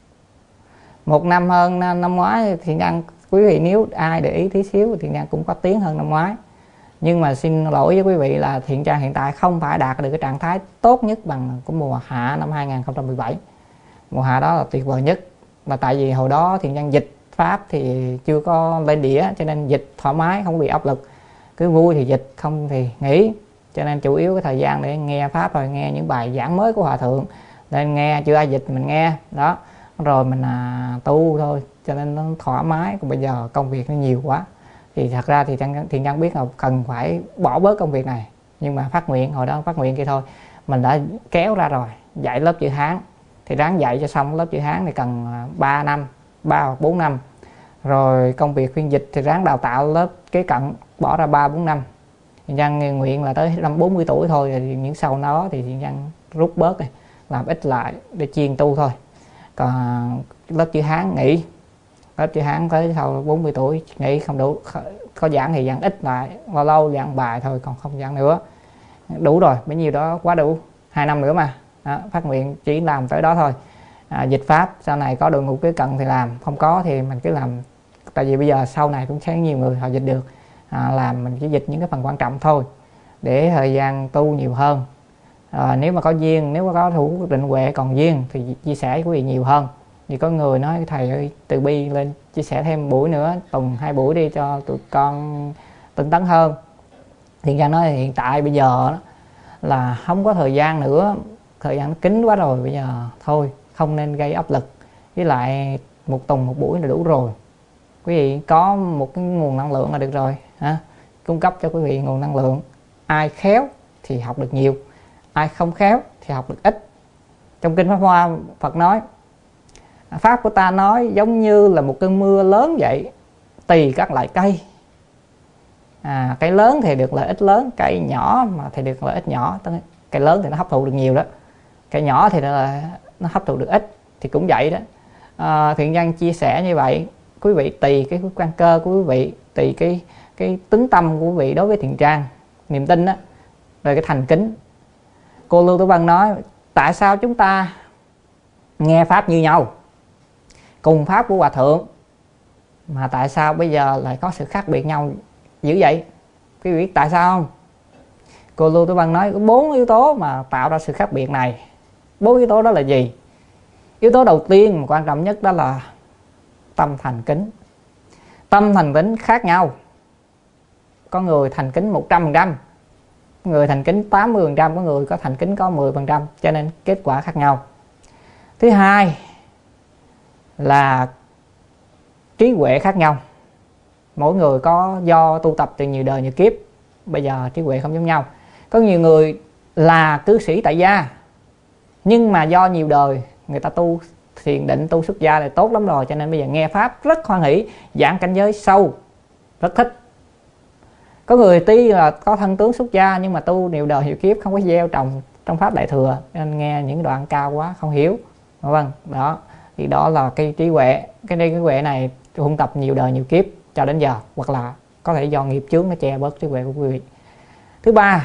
Một năm hơn năm ngoái Thiện Trăng, quý vị nếu ai để ý tí xíu Thiện Trăng cũng có tiến hơn năm ngoái. Nhưng mà xin lỗi với quý vị là Thiện Trăng hiện tại không phải đạt được cái trạng thái tốt nhất bằng của mùa hạ năm hai nghìn không trăm mười bảy. Mùa hạ đó là tuyệt vời nhất, là tại vì hồi đó Thiện Trăng dịch pháp thì chưa có lên đĩa, cho nên dịch thoải mái, không bị áp lực, cứ vui thì dịch, không thì nghỉ. Cho nên chủ yếu cái thời gian để nghe pháp rồi nghe những bài giảng mới của hòa thượng, nên nghe chưa ai dịch mình nghe đó, rồi mình à, tu thôi, cho nên nó thoải mái. Còn bây giờ công việc nó nhiều quá thì thật ra thì Thiện Trăng biết là cần phải bỏ bớt công việc này, nhưng mà phát nguyện hồi đó phát nguyện kia thôi mình đã kéo ra rồi. Dạy lớp chữ Hán thì ráng dạy cho xong lớp chữ Hán thì cần ba năm, ba hoặc bốn năm. Rồi công việc phiên dịch thì ráng đào tạo lớp kế cận, bỏ ra ba bốn năm. Thiện Trăng nguyện là tới năm bốn mươi tuổi thôi, thì những sau đó thì Thiện Trăng rút bớt này, làm ít lại để chuyên tu thôi. Còn lớp chữ Hán nghỉ, lớp chữ Hán tới sau bốn mươi tuổi nghỉ không đủ, có giảng thì giảng ít lại, lâu lâu giảng bài thôi, còn không giảng nữa. Đủ rồi, bấy nhiêu đó quá đủ, hai năm nữa mà. Đó, phát nguyện chỉ làm tới đó thôi. À, dịch pháp sau này có đội ngũ kế cận thì làm, không có thì mình cứ làm. Tại vì bây giờ sau này cũng sẽ nhiều người họ dịch được, à, làm mình chỉ dịch những cái phần quan trọng thôi để thời gian tu nhiều hơn. À, nếu mà có duyên, nếu mà có thủ định huệ còn duyên thì chia sẻ với quý vị nhiều hơn. Vì có người nói thầy ơi từ bi lên chia sẻ thêm buổi nữa, tuần hai buổi đi cho tụi con tinh tấn hơn. Thiện Trang nói hiện tại bây giờ là không có thời gian nữa, thời gian nó kín quá rồi, bây giờ thôi không nên gây áp lực, với lại một tuần một buổi là đủ rồi. Quý vị có một cái nguồn năng lượng là được rồi ha? Cung cấp cho quý vị nguồn năng lượng. Ai khéo thì học được nhiều, ai không khéo thì học được ít. Trong kinh Pháp Hoa, Phật nói pháp của ta nói giống như là một cơn mưa lớn vậy, tùy các loại cây. À, cây lớn thì được lợi ích lớn, cây nhỏ mà thì được lợi ích nhỏ. Cây lớn thì nó hấp thụ được nhiều đó, cây nhỏ thì nó, nó hấp thụ được ít. Thì cũng vậy đó. À, Thiện Nhân chia sẻ như vậy, quý vị tùy cái căn cơ của quý vị, tùy cái cái tính tâm của quý vị đối với Thiện Trang, niềm tin đó, rồi cái thành kính. Cô Lưu Tử Vân nói tại sao chúng ta nghe pháp như nhau, cùng pháp của Hòa Thượng, mà tại sao bây giờ lại có sự khác biệt nhau dữ vậy? Quý vị biết tại sao không? Cô Lưu Tử Vân nói có bốn yếu tố mà tạo ra sự khác biệt này. Bốn yếu tố đó là gì? Yếu tố đầu tiên quan trọng nhất đó là tâm thành kính. Tâm thành kính khác nhau. Có người thành kính một trăm phần trăm, có người thành kính tám mươi phần trăm, có người có thành kính có mười phần trăm, cho nên kết quả khác nhau. Thứ hai là trí huệ khác nhau. Mỗi người có do tu tập từ nhiều đời nhiều kiếp, bây giờ trí huệ không giống nhau. Có nhiều người là cư sĩ tại gia, nhưng mà do nhiều đời người ta tu thiền định, tu xuất gia là tốt lắm rồi, cho nên bây giờ nghe pháp rất hoan hỷ, giảng cảnh giới sâu, rất thích. Có người tuy là có thân tướng xuất gia nhưng mà tu nhiều đời nhiều kiếp, không có gieo trồng trong pháp đại thừa, nên nghe những đoạn cao quá không hiểu. Vâng, đó thì đó là cái trí huệ. Cái đây cái huệ này huân tập nhiều đời nhiều kiếp cho đến giờ, hoặc là có thể do nghiệp chướng nó che bớt trí huệ của quý vị. Thứ ba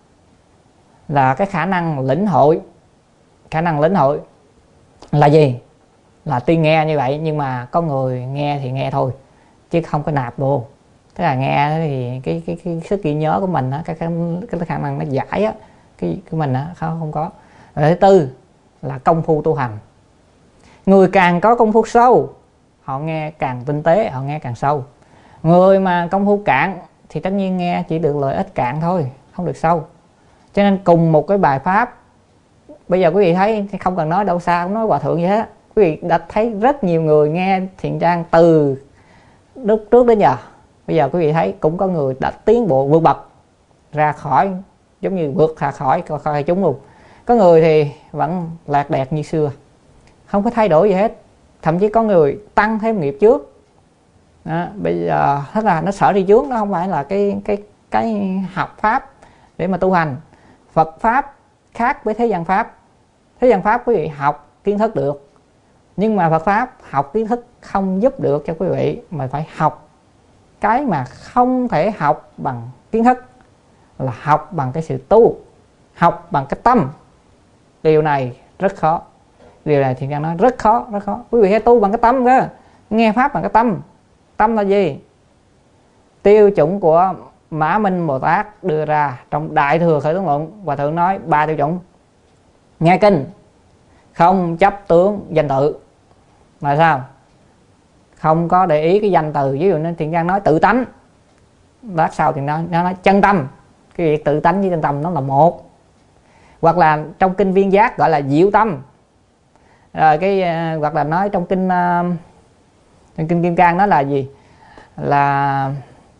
là cái khả năng lĩnh hội. Khả năng lĩnh hội là gì? Là tuy nghe như vậy nhưng mà có người nghe thì nghe thôi chứ không có nạp vô. Thế là nghe thì cái cái, cái sức ghi nhớ của mình á, cái, cái cái khả năng nó giải á, cái của mình á không không có. Rồi thứ tư là công phu tu hành. Người càng có công phu sâu, họ nghe càng tinh tế, họ nghe càng sâu. Người mà công phu cạn thì tất nhiên nghe chỉ được lợi ích cạn thôi, không được sâu. Cho nên cùng một cái bài pháp, bây giờ quý vị thấy không cần nói đâu xa, không nói Hòa Thượng gì hết, quý vị đã thấy rất nhiều người nghe Thiện Trang từ lúc trước đến giờ. Bây giờ quý vị thấy cũng có người đã tiến bộ vượt bậc ra khỏi, giống như vượt ra khỏi khỏi chúng luôn. Có người thì vẫn lạc đẹt như xưa, không có thay đổi gì hết. Thậm chí có người tăng thêm nghiệp trước. Đó, bây giờ thật là nó sợ đi trước, nó không phải là cái cái cái học pháp để mà tu hành. Phật pháp khác với thế gian pháp. Thế gian pháp quý vị học kiến thức được, nhưng mà Phật pháp học kiến thức không giúp được cho quý vị, mà phải học cái mà không thể học bằng kiến thức, là học bằng cái sự tu, học bằng cái tâm. Điều này rất khó. Điều này Thiện Trang nói rất khó, rất khó. Quý vị hãy tu bằng cái tâm cơ, nghe pháp bằng cái tâm. Tâm là gì? Tiêu chuẩn của Mã Minh Bồ Tát đưa ra trong Đại Thừa Khởi Tướng Luận. Hòa Thượng nói ba tiêu chuẩn. Nghe kinh không chấp tướng danh tự là sao? Không có để ý cái danh từ. Ví dụ nên Thiện Trang nói tự tánh, lát sau thì nó, nó nói chân tâm. Cái việc tự tánh với chân tâm nó là một. Hoặc là trong kinh Viên Giác gọi là diệu tâm. Rồi cái hoặc là nói trong kinh uh, trong kinh Kim Cang nó là gì? Là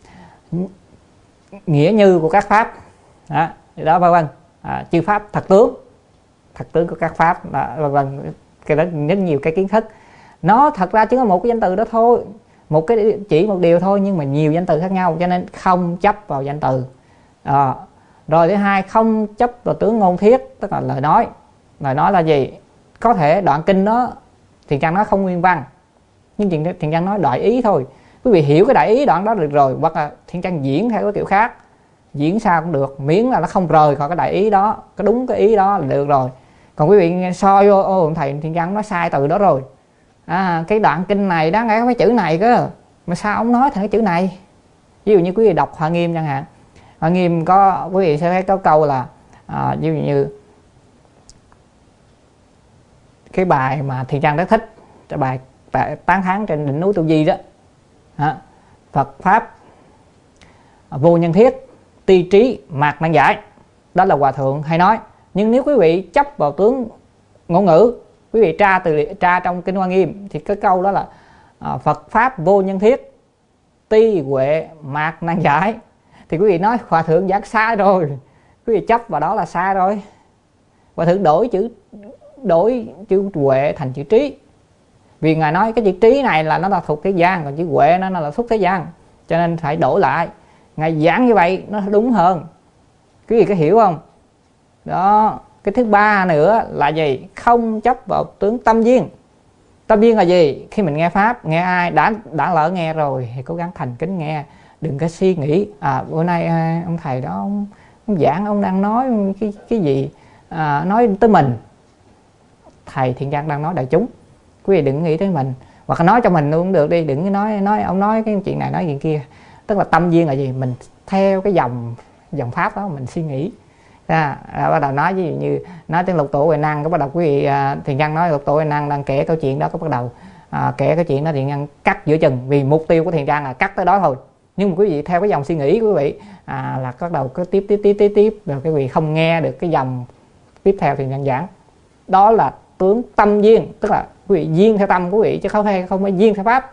nghĩa như của các pháp. Đó, đó vân vân. À, chư pháp thật tướng, thật tướng của các pháp, vân vân. Cái đó rất nhiều cái kiến thức. Nó thật ra chỉ có một cái danh từ đó thôi, một cái chỉ một điều thôi, nhưng mà nhiều danh từ khác nhau, cho nên không chấp vào danh từ. À, rồi thứ hai, không chấp vào tướng ngôn thiết, tức là lời nói. Lời nói là gì? Có thể đoạn kinh đó Thiện Trang nói không nguyên văn, nhưng Thiện Trang nói đại ý thôi. Quý vị hiểu cái đại ý đoạn đó được rồi, hoặc là Thiện Trang diễn theo cái kiểu khác, diễn sao cũng được, miễn là nó không rời khỏi cái đại ý đó, cái đúng cái ý đó là được rồi. Còn quý vị nghe soi vô, ô thầy Thiện Trang nói sai từ đó rồi, à, cái đoạn kinh này đáng lẽ có cái chữ này cơ, mà sao ông nói thành cái chữ này? Ví dụ như quý vị đọc Hoa Nghiêm chẳng hạn, Hoa Nghiêm có, quý vị sẽ thấy có câu là à, ví dụ như cái bài mà Thiện Trang rất thích, cái bài tán thán trên đỉnh núi Tu Di đó, à, Phật pháp vô nhân thiết, ti trí mạc nan giải. Đó là hòa thượng hay nói. Nhưng nếu quý vị chấp vào tướng ngôn ngữ, quý vị tra từ tra trong Kinh Hoa Nghiêm thì cái câu đó là à, Phật pháp vô nhân thiết, ti huệ mạc nan giải, thì quý vị nói hòa thượng giảng sai rồi, quý vị chấp vào đó là sai rồi. Hòa thượng đổi chữ đổi chữ huệ thành chữ trí, vì ngài nói cái chữ trí này là nó là thuộc thế gian, còn chữ huệ nó là xuất thế gian, cho nên phải đổi lại. Ngài giảng như vậy nó đúng hơn, quý vị có hiểu không? Đó. Cái thứ ba nữa là gì? Không chấp vào tướng tâm duyên. Tâm duyên là gì? Khi mình nghe pháp, nghe ai đã đã lỡ nghe rồi thì cố gắng thành kính nghe, đừng có suy nghĩ à bữa nay à, ông thầy đó ông, ông giảng ông đang nói cái cái gì à, nói tới mình. Thầy Thiện Căn đang nói đại chúng, quý vị đừng nghĩ tới mình, hoặc là nói cho mình luôn cũng được đi, đừng có nói nói ông nói cái chuyện này nói chuyện kia. Tức là tâm duyên là gì? Mình theo cái dòng dòng pháp đó mình suy nghĩ. À, à, bắt đầu nói ví dụ như nói tới lục tổ huệ năng, có bắt đầu quý vị à, Thiện Căn nói lục tổ huệ năng đang kể câu chuyện đó, có bắt đầu à, kể cái chuyện đó Thiện Căn cắt giữa chừng, vì mục tiêu của Thiện Căn là cắt tới đó thôi. Nhưng mà quý vị theo cái dòng suy nghĩ của quý vị à, là bắt đầu cứ tiếp tiếp tiếp tiếp tiếp rồi quý vị không nghe được cái dòng tiếp theo Thiện Căn giảng. Đó là tướng tâm duyên, tức là quý vị duyên theo tâm của quý vị chứ không phải không phải duyên theo pháp.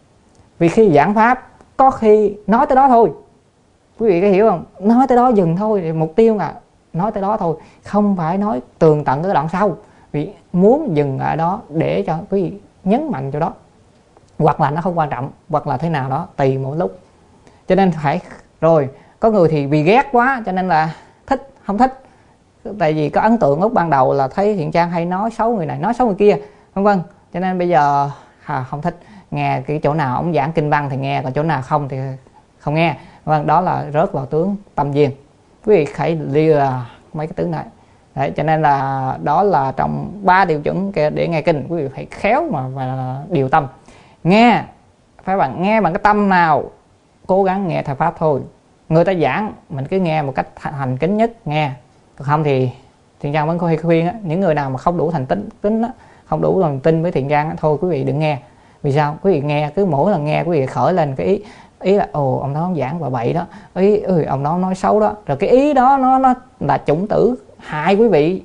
Vì khi giảng pháp có khi nói tới đó thôi, quý vị có hiểu không? Nói tới đó dừng thôi, thì mục tiêu là nói tới đó thôi, không phải nói tường tận cái đoạn sau, vì muốn dừng ở đó để cho quý vị nhấn mạnh cho đó, hoặc là nó không quan trọng, hoặc là thế nào đó tùy một lúc. Cho nên phải rồi, có người thì vì ghét quá cho nên là thích, không thích, tại vì có ấn tượng lúc ban đầu là thấy Thiện Căn hay nói xấu người này, nói xấu người kia, vân vân, cho nên bây giờ à, không thích, nghe cái chỗ nào ông giảng kinh văn thì nghe, còn chỗ nào không thì không nghe. Vâng, đó là rớt vào tướng tâm duyên. Quý vị phải lìa mấy cái tướng này. Đấy, cho nên là đó là trong ba điều chuẩn để nghe kinh, quý vị phải khéo mà và điều tâm. Nghe phải bằng nghe bằng cái tâm nào, cố gắng nghe theo pháp thôi. Người ta giảng mình cứ nghe một cách thành kính nhất nghe. Còn không thì Thiện Căn vẫn có hay khuyên á, những người nào mà không đủ thành tính tính á, không đủ lòng tin với Thiện Căn á, thôi quý vị đừng nghe. Vì sao? Quý vị nghe cứ mỗi lần nghe quý vị khởi lên cái ý ý là ồ ông đó giảng và bậy đó, ý ơi ông đó nói xấu đó, rồi cái ý đó nó nó là chủng tử hại quý vị,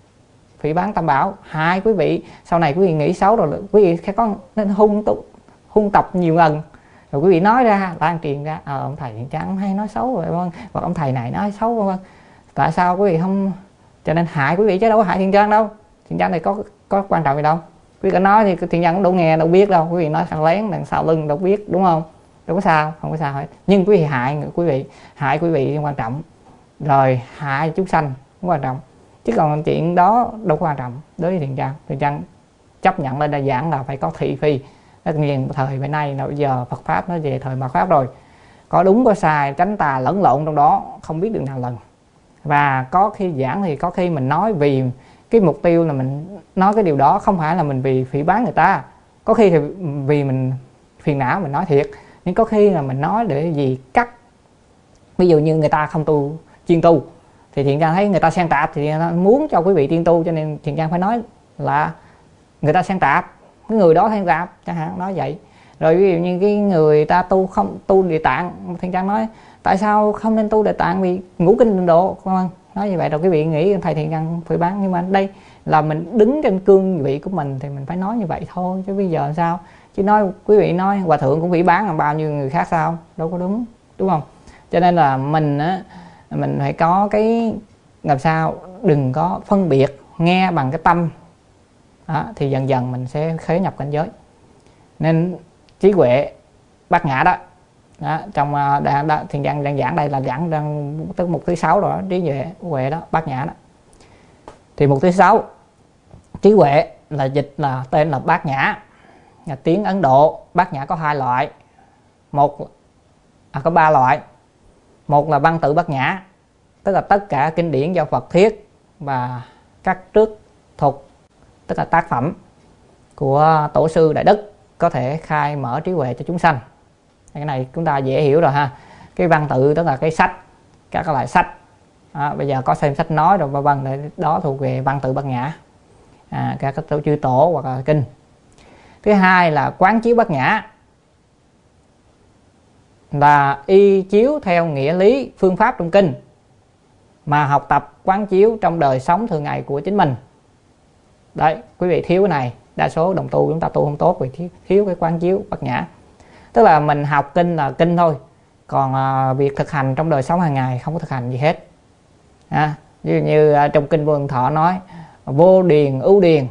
phỉ báng tam bảo, hại quý vị. Sau này quý vị nghĩ xấu rồi quý vị sẽ có nên hung tục hung tập nhiều lần, rồi quý vị nói ra lan truyền ra ờ ông thầy Thiện Căn hay nói xấu rồi vâng, hoặc ông thầy này nói xấu vân vân. Tại sao quý vị không? Cho nên hại quý vị chứ đâu có hại Thiện Căn đâu. Thiện Căn này có có quan trọng gì đâu. Quý vị có nói thì Thiện Căn cũng đâu nghe đâu biết đâu, quý vị nói thằng lén đằng sau lưng đâu biết, đúng không? Đâu có sao, không có sao hết. Nhưng quý vị hại quý vị hại quý vị quan trọng, rồi hại chúng sanh cũng quan trọng, chứ còn chuyện đó đâu có quan trọng đối với Thiện Căn. Thiện Căn chấp nhận lên đại giảng là phải có thị phi. Tất nhiên thời bữa nay là bây giờ Phật pháp nó về thời mạt pháp rồi, có đúng có sai, tránh tà lẫn lộn trong đó, không biết đường nào lần. Và có khi giảng thì có khi mình nói vì cái mục tiêu là mình nói cái điều đó, không phải là mình vì phỉ báng người ta. Có khi thì vì mình phiền não mình nói thiệt, nhưng có khi là mình nói để gì cắt. Ví dụ như người ta không tu chuyên tu thì Thiện Căn thấy người ta xen tạp thì nó muốn cho quý vị tiên tu, cho nên Thiện Căn phải nói là người ta xen tạp, cái người đó xen tạp chẳng hạn, nói vậy. Rồi ví dụ như cái người ta tu không tu Địa Tạng, Thiện Căn nói tại sao không nên tu Địa Tạng vì ngũ kinh tịnh độ, nói như vậy. Rồi quý vị nghĩ thầy Thiện Căn phỉ báng, nhưng mà đây là mình đứng trên cương vị của mình thì mình phải nói như vậy thôi, chứ bây giờ sao? Chứ nói quý vị nói hòa thượng cũng phỉ báng làm bao nhiêu người khác sao? Đâu có đúng, đúng không? Cho nên là mình á, mình phải có cái làm sao đừng có phân biệt, nghe bằng cái tâm đó, thì dần dần mình sẽ khế nhập cảnh giới. Nên trí huệ bát nhã đó, đó trong uh, Thiện Căn đang giảng đây là giảng đang tới mục thứ sáu rồi đó, trí huệ huệ đó bát nhã đó. Thì mục thứ sáu trí huệ là dịch là tên là bát nhã. Là tiếng Ấn Độ bát nhã có hai loại, một à, có ba loại. Một là văn tự bát nhã, tức là tất cả kinh điển do Phật thuyết và các trước thuật, tức là tác phẩm của tổ sư Đại Đức có thể khai mở trí huệ cho chúng sanh. Cái này chúng ta dễ hiểu rồi ha. Cái văn tự tức là cái sách, các loại sách. À, bây giờ có xem sách nói rồi, vân vân, đó thuộc về văn tự bát nhã. À, các tổ chư tổ hoặc là kinh. Thứ hai là quán chiếu bát nhã. là y chiếu theo nghĩa lý phương pháp trong kinh mà học tập quán chiếu trong đời sống thường ngày của chính mình. Đấy, quý vị thiếu cái này, đa số đồng tu chúng ta tu không tốt vì thiếu, thiếu cái quán chiếu bát nhã. Tức là mình học kinh là kinh thôi, còn à, việc thực hành trong đời sống hàng ngày không có thực hành gì hết. À, ví dụ như à, trong kinh Vô Lượng Thọ nói vô điền ưu điền,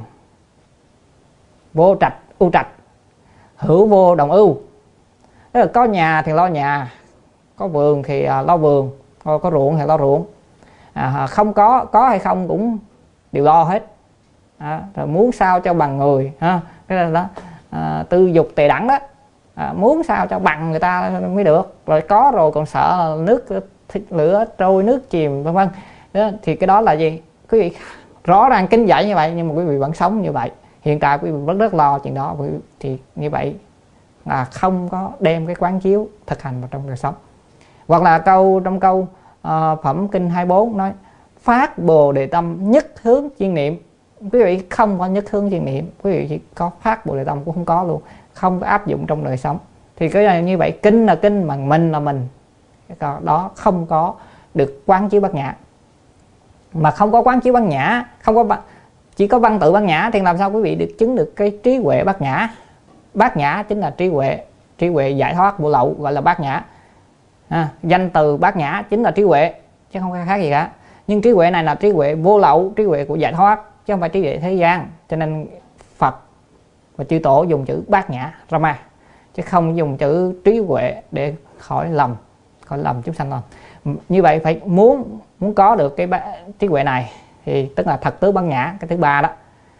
vô trạch ưu trạch, hữu vô đồng ưu. Tức là có nhà thì lo nhà, có vườn thì à, lo vườn, có, có ruộng thì lo ruộng, à, không có có hay không cũng đều lo hết. À, rồi muốn sao cho bằng người ha, cái là đó à, tư dục tề đẳng đó, à, muốn sao cho bằng người ta mới được, rồi có rồi còn sợ nước lửa trôi nước chìm vân vân. Thì cái đó là gì? Quý vị rõ ràng kinh dạy như vậy nhưng mà quý vị vẫn sống như vậy. Hiện tại quý vị vẫn rất lo chuyện đó, thì như vậy là không có đem cái quán chiếu thực hành vào trong đời sống. Hoặc là câu trong câu uh, phẩm kinh hai mươi bốn nói phát bồ đề tâm nhất hướng chuyên niệm. Quý vị không có nhất hướng chuyên niệm, quý vị chỉ có phát bồ đề tâm cũng không có luôn, không có áp dụng trong đời sống. Thì cái này như vậy, kinh là kinh mà mình là mình, cái đó không có được quán chiếu bát nhã. Mà không có quán chiếu bát nhã, không có chỉ có văn tự bát nhã thì làm sao quý vị được chứng được cái trí huệ bát nhã? Bát nhã chính là trí huệ, trí huệ giải thoát vô lậu gọi là bát nhã. À, danh từ bát nhã chính là trí huệ chứ không khác gì cả. Nhưng trí huệ này là trí huệ vô lậu, trí huệ của giải thoát chứ không phải trí huệ thế gian. Cho nên Phật và chư tổ dùng chữ bát nhã Rama chứ không dùng chữ trí huệ để khỏi lầm, khỏi lầm chúng sanh lầm. Như vậy phải muốn muốn có được cái trí huệ này thì tức là thật tướng bát nhã, cái thứ ba đó.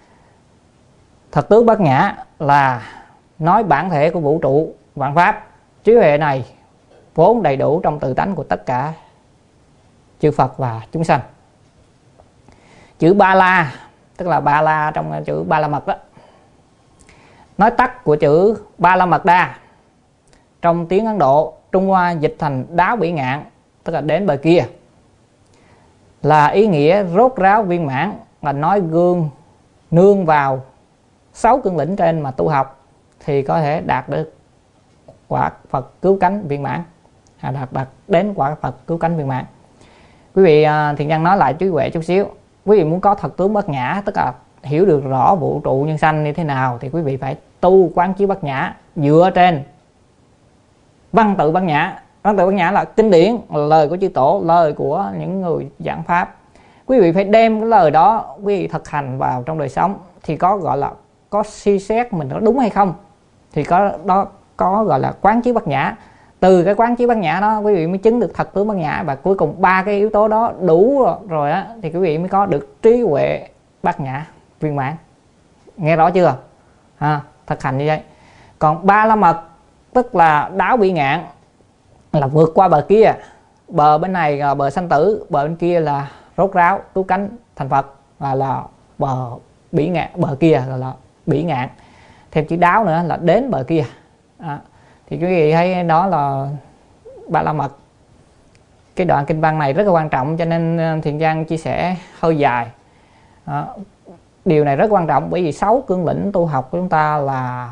Thật tướng bát nhã là nói bản thể của vũ trụ vạn pháp. Trí huệ này vốn đầy đủ trong tự tánh của tất cả chư Phật và chúng sanh. Chữ Ba La tức là Ba La trong chữ Ba La Mật đó, nói tắt của chữ Ba La Mật Đa, trong tiếng Ấn Độ Trung Hoa dịch thành đáo bỉ ngạn, tức là đến bờ kia, là ý nghĩa rốt ráo viên mãn, là nói gương nương vào sáu cương lĩnh trên mà tu học thì có thể đạt được quả Phật cứu cánh viên mãn, à, đạt, đạt đến quả Phật cứu cánh viên mãn. Quý vị Thiện Nhân nói lại trí huệ chút xíu. Quý vị muốn có thật tướng bát nhã, tức là hiểu được rõ vũ trụ nhân sanh như thế nào, thì quý vị phải tu quán chiếu bát nhã dựa trên văn tự bát nhã. Văn tự bát nhã là kinh điển, là lời của chư tổ, lời của những người giảng pháp. Quý vị phải đem cái lời đó quý vị thực hành vào trong đời sống thì có gọi là có suy xét mình có đúng hay không, thì có đó có gọi là quán chiếu bát nhã. Từ cái quán chiếu bát nhã đó quý vị mới chứng được thật tướng bát nhã, và cuối cùng ba cái yếu tố đó đủ rồi, rồi á thì quý vị mới có được trí huệ bát nhã viên mãn. Nghe rõ chưa? À, thực hành như vậy. Còn Ba La Mật tức là đáo bỉ ngạn, là vượt qua bờ kia. Bờ bên này là bờ sanh tử, bờ bên kia là rốt ráo cứu cánh thành Phật, và là bờ bỉ ngạn, bờ kia là, là bỉ ngạn. Thêm chữ đáo nữa là đến bờ kia. À, thì quý vị thấy đó là Ba La Mật. Cái đoạn kinh văn này rất là quan trọng, cho nên Thiện Giang chia sẻ hơi dài. À, điều này rất quan trọng bởi vì sáu cương lĩnh tu học của chúng ta là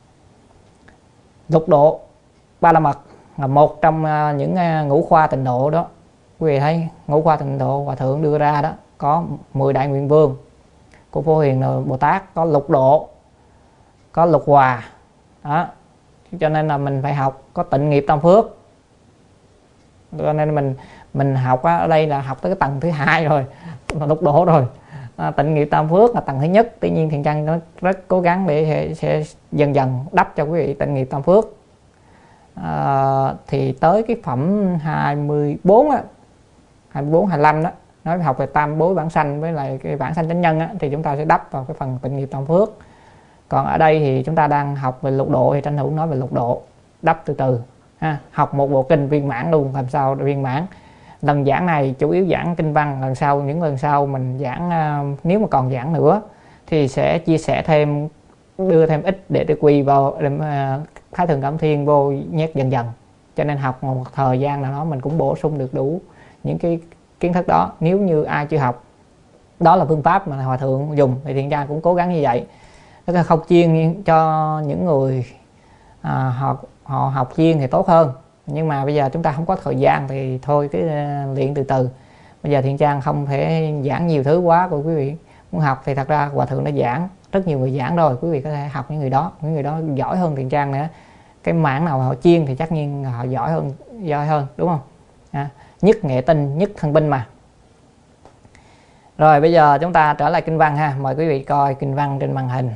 lục độ. Ba La Mật là một trong những ngũ khoa tịnh độ đó. Quý vị thấy ngũ khoa tịnh độ Hòa Thượng đưa ra đó, có mười đại nguyện vương của Phổ Hiền Bồ Tát, có lục độ, có lục hòa đó. Cho nên là mình phải học có tịnh nghiệp tam phước. Cho nên mình mình học ở đây là học tới cái tầng thứ hai rồi, là lục độ rồi. À, tịnh nghiệp tam phước là tầng thứ nhất. Tuy nhiên Thiện Chân nó rất cố gắng để sẽ dần dần đắp cho quý vị tịnh nghiệp tam phước. À, thì tới cái phẩm hai mươi bốn á, hai mươi bốn hai mươi lăm đó, nói học về tam bối bản sanh với lại cái bản sanh chánh nhân á, thì chúng ta sẽ đắp vào cái phần tịnh nghiệp tam phước. Còn ở đây thì chúng ta đang học về lục độ thì tranh thủ nói về lục độ, đắp từ từ ha. Học một bộ kinh viên mãn luôn, làm sao để viên mãn. Lần giảng này chủ yếu giảng kinh văn, lần sau những lần sau mình giảng, nếu mà còn giảng nữa thì sẽ chia sẻ thêm, đưa thêm ít để để quy vào để Thái Thượng Cảm Thiên vô nhét dần dần. Cho nên học một thời gian nào đó mình cũng bổ sung được đủ những cái kiến thức đó. Nếu như ai chưa học, đó là phương pháp mà Hòa Thượng dùng, thì Thiện Giang cũng cố gắng như vậy. Tức là không chuyên cho những người à, họ họ học chuyên thì tốt hơn, Nhưng mà bây giờ chúng ta không có thời gian thì thôi cứ luyện từ từ. Bây giờ Thiện Trang không thể giảng nhiều thứ quá của quý vị. Muốn học thì thật ra Hòa Thượng đã giảng, rất nhiều người giảng rồi, quý vị có thể học những người đó. Những người đó giỏi hơn Thiện Trang nữa. Cái mảng nào họ chuyên thì chắc nhiên họ giỏi hơn, giỏi hơn, đúng không? À, nhất nghệ tinh, nhất thân binh mà. Rồi bây giờ chúng ta trở lại kinh văn ha. Mời quý vị coi kinh văn trên màn hình.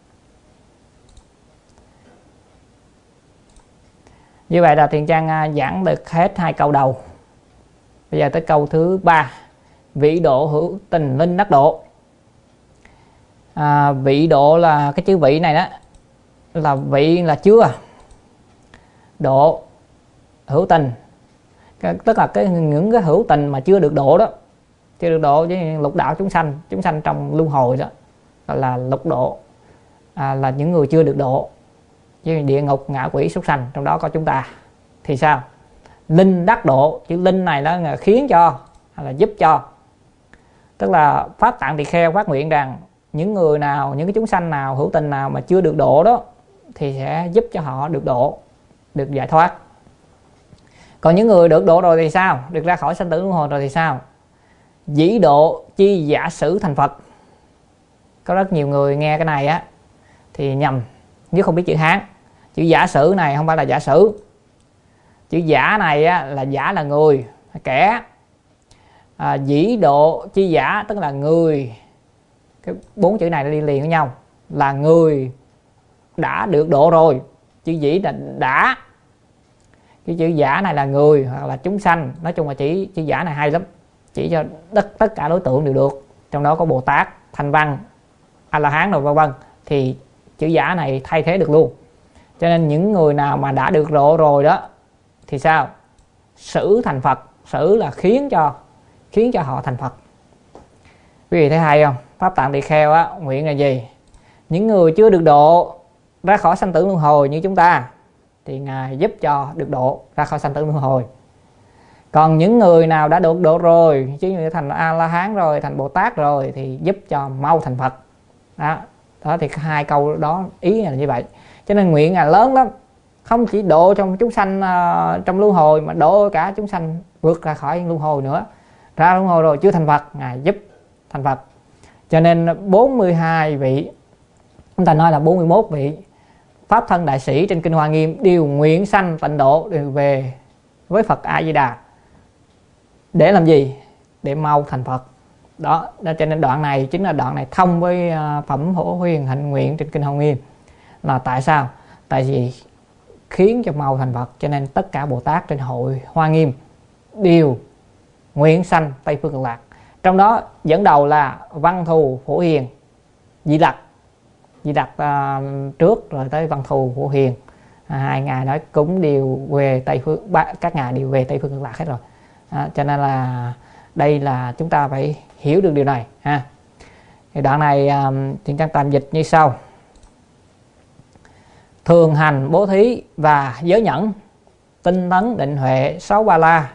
Như vậy là Thiện Trang giảng được hết hai câu đầu. Bây giờ tới câu thứ ba. Vị độ hữu tình linh đắc độ. À, vị độ là cái chữ vị này đó, là vị là chưa, độ hữu tình, cái, tức là cái những cái hữu tình mà chưa được độ đó, chưa được độ với lục đạo chúng sanh, chúng sanh trong luân hồi đó gọi là lục độ, à, là những người chưa được độ, với địa ngục, ngạ quỷ, súc sanh, trong đó có chúng ta. Thì sao? Linh đắc độ, chữ linh này đó là khiến cho hay là giúp cho, tức là Pháp Tạng Tỳ Kheo phát nguyện rằng những người nào, những cái chúng sanh nào, hữu tình nào mà chưa được độ đó thì sẽ giúp cho họ được độ, được giải thoát. Còn những người được độ rồi thì sao? Được ra khỏi sanh tử luân hồi rồi thì sao? Dĩ độ chi giả sử thành Phật. Có rất nhiều người nghe cái này á thì nhầm, nếu không biết chữ Hán. Chữ giả sử này không phải là giả sử. Chữ giả này á, là giả là người, kẻ. À, dĩ độ chi giả tức là người. Cái bốn chữ này nó đi liền với nhau, là người đã được độ rồi. Chữ dĩ là đã, cái chữ giả này là người hoặc là chúng sanh. Nói chung là chỉ chữ giả này hay lắm, chỉ cho tất tất cả đối tượng đều được, trong đó có Bồ Tát, Thanh Văn, A La Hán rồi vân vân, thì chữ giả này thay thế được luôn. Cho nên những người nào mà đã được độ rồi đó thì sao? Sử thành Phật. Sử là khiến cho, khiến cho họ thành Phật. Quý vị thấy hay không? Pháp Tạng Tỳ Kheo á, nguyện là gì? Những người chưa được độ ra khỏi sanh tử luân hồi như chúng ta thì Ngài giúp cho được độ ra khỏi sanh tử luân hồi. Còn những người nào đã được độ rồi, chứ như thành A La Hán rồi, thành Bồ Tát rồi, thì giúp cho mau thành Phật. Đó, đó thì hai câu đó ý là như vậy. Cho nên nguyện là lớn lắm, không chỉ độ trong chúng sanh uh, trong luân hồi, mà độ cả chúng sanh vượt ra khỏi luân hồi nữa. Ra luân hồi rồi chưa thành Phật, Ngài giúp thành Phật. Cho nên bốn mươi hai vị, chúng ta nói là bốn mươi mốt vị Pháp thân đại sĩ trên Kinh Hoa Nghiêm đều nguyện sanh tịnh độ, đều về với Phật A Di Đà. Để làm gì? Để mau thành Phật. Đó, cho nên đoạn này chính là đoạn này thông với phẩm Phổ Huyền Hạnh Nguyện trên Kinh Hoa Nghiêm. Là tại sao? Tại vì khiến cho mau thành Phật, cho nên tất cả Bồ Tát trên hội Hoa Nghiêm đều nguyện sanh Tây Phương Cực Lạc. Trong đó dẫn đầu là Văn Thù, Phổ Hiền, Di Lặc. Di Lặc uh, trước rồi tới Văn Thù, Phổ Hiền. À, hai ngài nói cũng đều về Tây Phương, các ngài đều về Tây Phương Cực Lạc hết rồi. À, cho nên là đây là chúng ta phải hiểu được điều này ha. Thì đoạn này um, Thiện Trang tạm dịch như sau: thường hành bố thí và giới nhẫn, tinh tấn định huệ sáu ba la,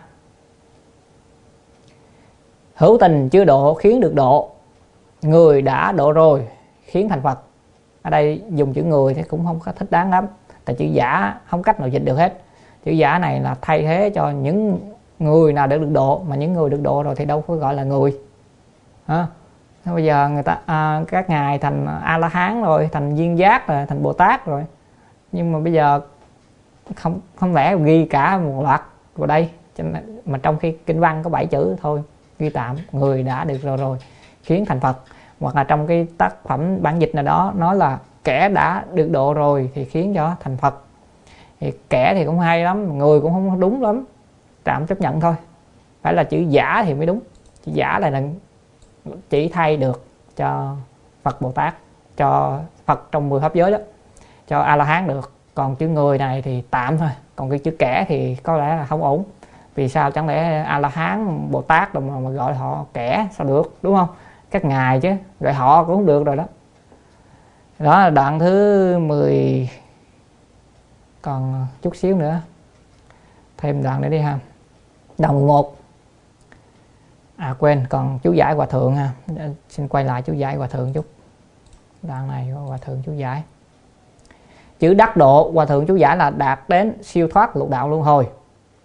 hữu tình chưa độ khiến được độ, người đã độ rồi khiến thành Phật. Ở đây dùng chữ người thì cũng không có thích đáng lắm, tại chữ giả không cách nào dịch được hết. Chữ giả này là thay thế cho những người nào đã được độ, mà những người được độ rồi thì đâu có gọi là người. À, bây giờ người ta à, các ngài thành A La Hán rồi, thành Viên Giác rồi, thành Bồ Tát rồi, nhưng mà bây giờ không không lẽ ghi cả một loạt vào đây, cho nên, mà trong khi kinh văn có bảy chữ thôi, ghi tạm người đã được rồi rồi khiến thành Phật. Hoặc là trong cái tác phẩm bản dịch nào đó nói là kẻ đã được độ rồi thì khiến cho thành Phật. Thì kẻ thì cũng hay lắm, người cũng không đúng lắm, tạm chấp nhận thôi. Phải là chữ giả thì mới đúng. Chữ giả là chỉ thay được cho Phật Bồ Tát, cho Phật trong mười pháp giới đó, cho A La Hán được. Còn chữ người này thì tạm thôi. Còn cái chữ kẻ thì có lẽ là không ổn. Vì sao? Chẳng lẽ A La Hán, Bồ Tát mà, mà gọi họ kẻ sao được, đúng không? Các ngài chứ, gọi họ cũng không được rồi đó. Đó là đoạn thứ mười. Còn chút xíu nữa, thêm đoạn nữa đi ha. Đoạn mười một. À quên, còn chú giải Hòa Thượng ha. Xin quay lại chú giải Hòa Thượng chút. Đoạn này Hòa Thượng chú giải. Chữ đắc độ, Hòa Thượng chú giải là đạt đến siêu thoát lục đạo luân hồi.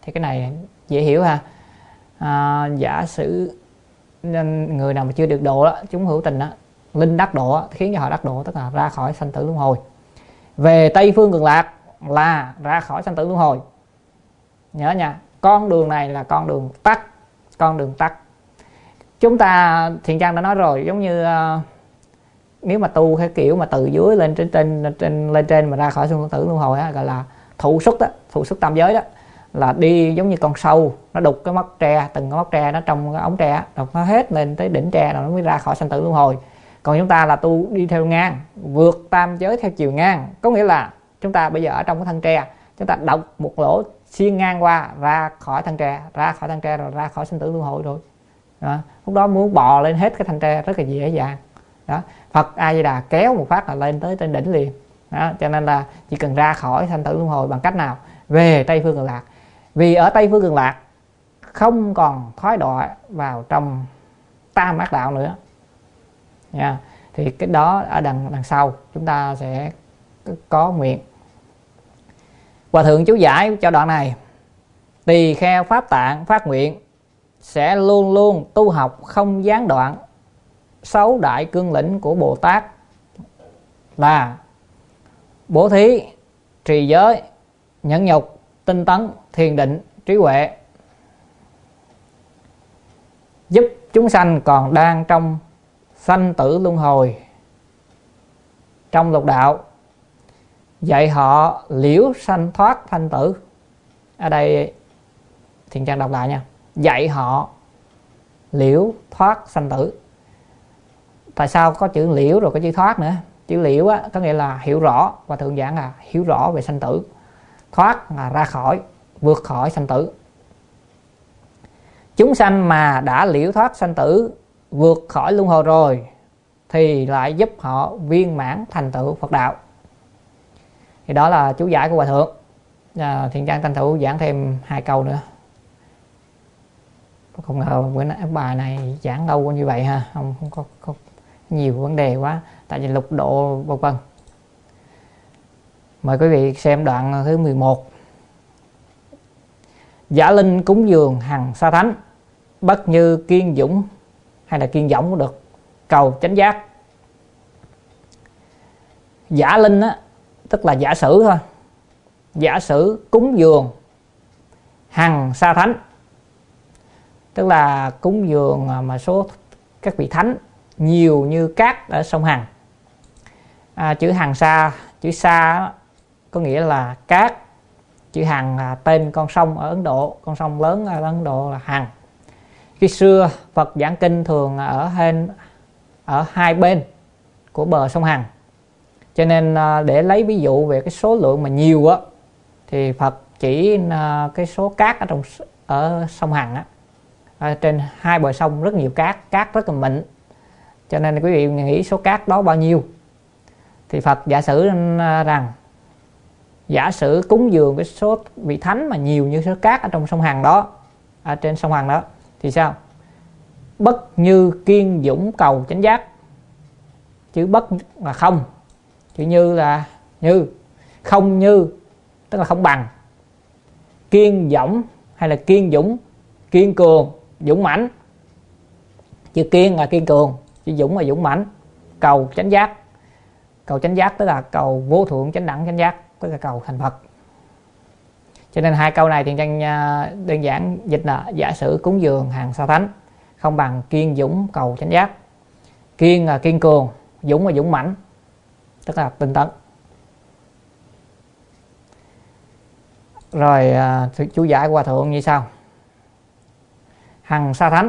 Thì cái này dễ hiểu ha. À, giả sử người nào mà chưa được độ đó, chúng hữu tình đó, linh đắc độ khiến cho họ đắc độ, tức là ra khỏi sanh tử luân hồi. Về Tây Phương Cực Lạc là ra khỏi sanh tử luân hồi. Nhớ nha, con đường này là con đường tắt, con đường tắt. Chúng ta Thiện Trang đã nói rồi, giống như uh, nếu mà tu cái kiểu mà từ dưới lên trên trên, trên lên trên mà ra khỏi sanh tử luân hồi á, gọi là thụ xuất đó, thụ xuất tam giới đó, là đi giống như con sâu nó đục cái móc tre, từng cái móc tre nó trong cái ống tre, đục nó hết lên tới đỉnh tre rồi nó mới ra khỏi sanh tử luân hồi. Còn chúng ta là tu đi theo ngang, vượt tam giới theo chiều ngang, có nghĩa là chúng ta bây giờ ở trong cái thân tre, chúng ta đọc một lỗ xuyên ngang qua, ra khỏi thân tre, ra khỏi thân tre rồi ra khỏi sanh tử luân hồi rồi. Đó. Lúc đó muốn bò lên hết cái thân tre rất là dễ dàng. Đó. Phật A Di Đà kéo một phát là lên tới trên đỉnh liền. Đó. Cho nên là chỉ cần ra khỏi sanh tử luân hồi bằng cách nào? Về Tây Phương Cực Lạc. Vì ở Tây Phương Cực Lạc không còn thoái đọa vào trong tam ác đạo nữa. Nha. Thì cái đó ở đằng đằng sau chúng ta sẽ có nguyện. Hòa thượng chú giải cho đoạn này: tỳ kheo pháp tạng phát nguyện sẽ luôn luôn tu học không gián đoạn sáu đại cương lĩnh của Bồ Tát là bố thí, trì giới, nhẫn nhục, tinh tấn, thiền định, trí huệ, giúp chúng sanh còn đang trong sanh tử luân hồi trong lục đạo, dạy họ liễu sanh thoát sanh tử. Ở đây Thiện Trang đọc lại nha: dạy họ liễu thoát sanh tử. Tại sao có chữ liễu rồi có chữ thoát nữa? Chữ liễu á, có nghĩa là hiểu rõ, và thượng giảng là hiểu rõ về sanh tử. Thoát là ra khỏi, vượt khỏi sanh tử. Chúng sanh mà đã liễu thoát sanh tử, vượt khỏi luân hồi rồi, thì lại giúp họ viên mãn thành tựu Phật đạo. Thì đó là chú giải của Hòa thượng. À, Thiện Trang tranh thủ giảng thêm hai câu nữa. Không ngờ bữa nay bài này giảng lâu như vậy ha, không, không có, có nhiều vấn đề quá, tại vì lục độ vân vân. Mời quý vị xem đoạn thứ mười một. Giả linh cúng dường hằng sa thánh, bất như kiên dũng, hay là kiên dũng cũng được, cầu chánh giác. Giả linh á, tức là giả sử thôi. Giả sử cúng dường hằng sa thánh, tức là cúng dường mà số các vị thánh nhiều như cát ở sông Hằng. À, chữ Hằng Sa, chữ Sa có nghĩa là cát, chữ Hằng là tên con sông ở Ấn Độ, con sông lớn ở Ấn Độ là Hằng. Khi xưa Phật giảng kinh thường ở hên ở hai bên của bờ sông Hằng, cho nên để lấy ví dụ về cái số lượng mà nhiều á, thì Phật chỉ cái số cát ở trong ở sông Hằng á, ở trên hai bờ sông rất nhiều cát, cát rất là mịn, cho nên quý vị nghĩ số cát đó bao nhiêu. Thì Phật giả sử rằng giả sử cúng dường cái số vị thánh mà nhiều như số cát ở trong sông Hằng đó, ở trên sông Hằng đó, thì sao? Bất như kiên dũng cầu chánh giác. Chữ bất là không, chữ như là như, không như tức là không bằng. Kiên dũng hay là kiên dũng, kiên cường, dũng mãnh. Chữ kiên là kiên cường, chữ dũng là dũng mãnh. Cầu chánh giác, cầu chánh giác tức là cầu vô thượng chánh đẳng chánh giác, tức là cầu thành Phật. Cho nên hai câu này Thiện Trang đơn giản dịch là giả sử cúng dường hàng sa thánh không bằng kiên dũng cầu chánh giác. Kiên là kiên cường, dũng là dũng mãnh, tức là tinh tấn. Rồi chú giải của Hòa thượng như sau: hằng sa thánh,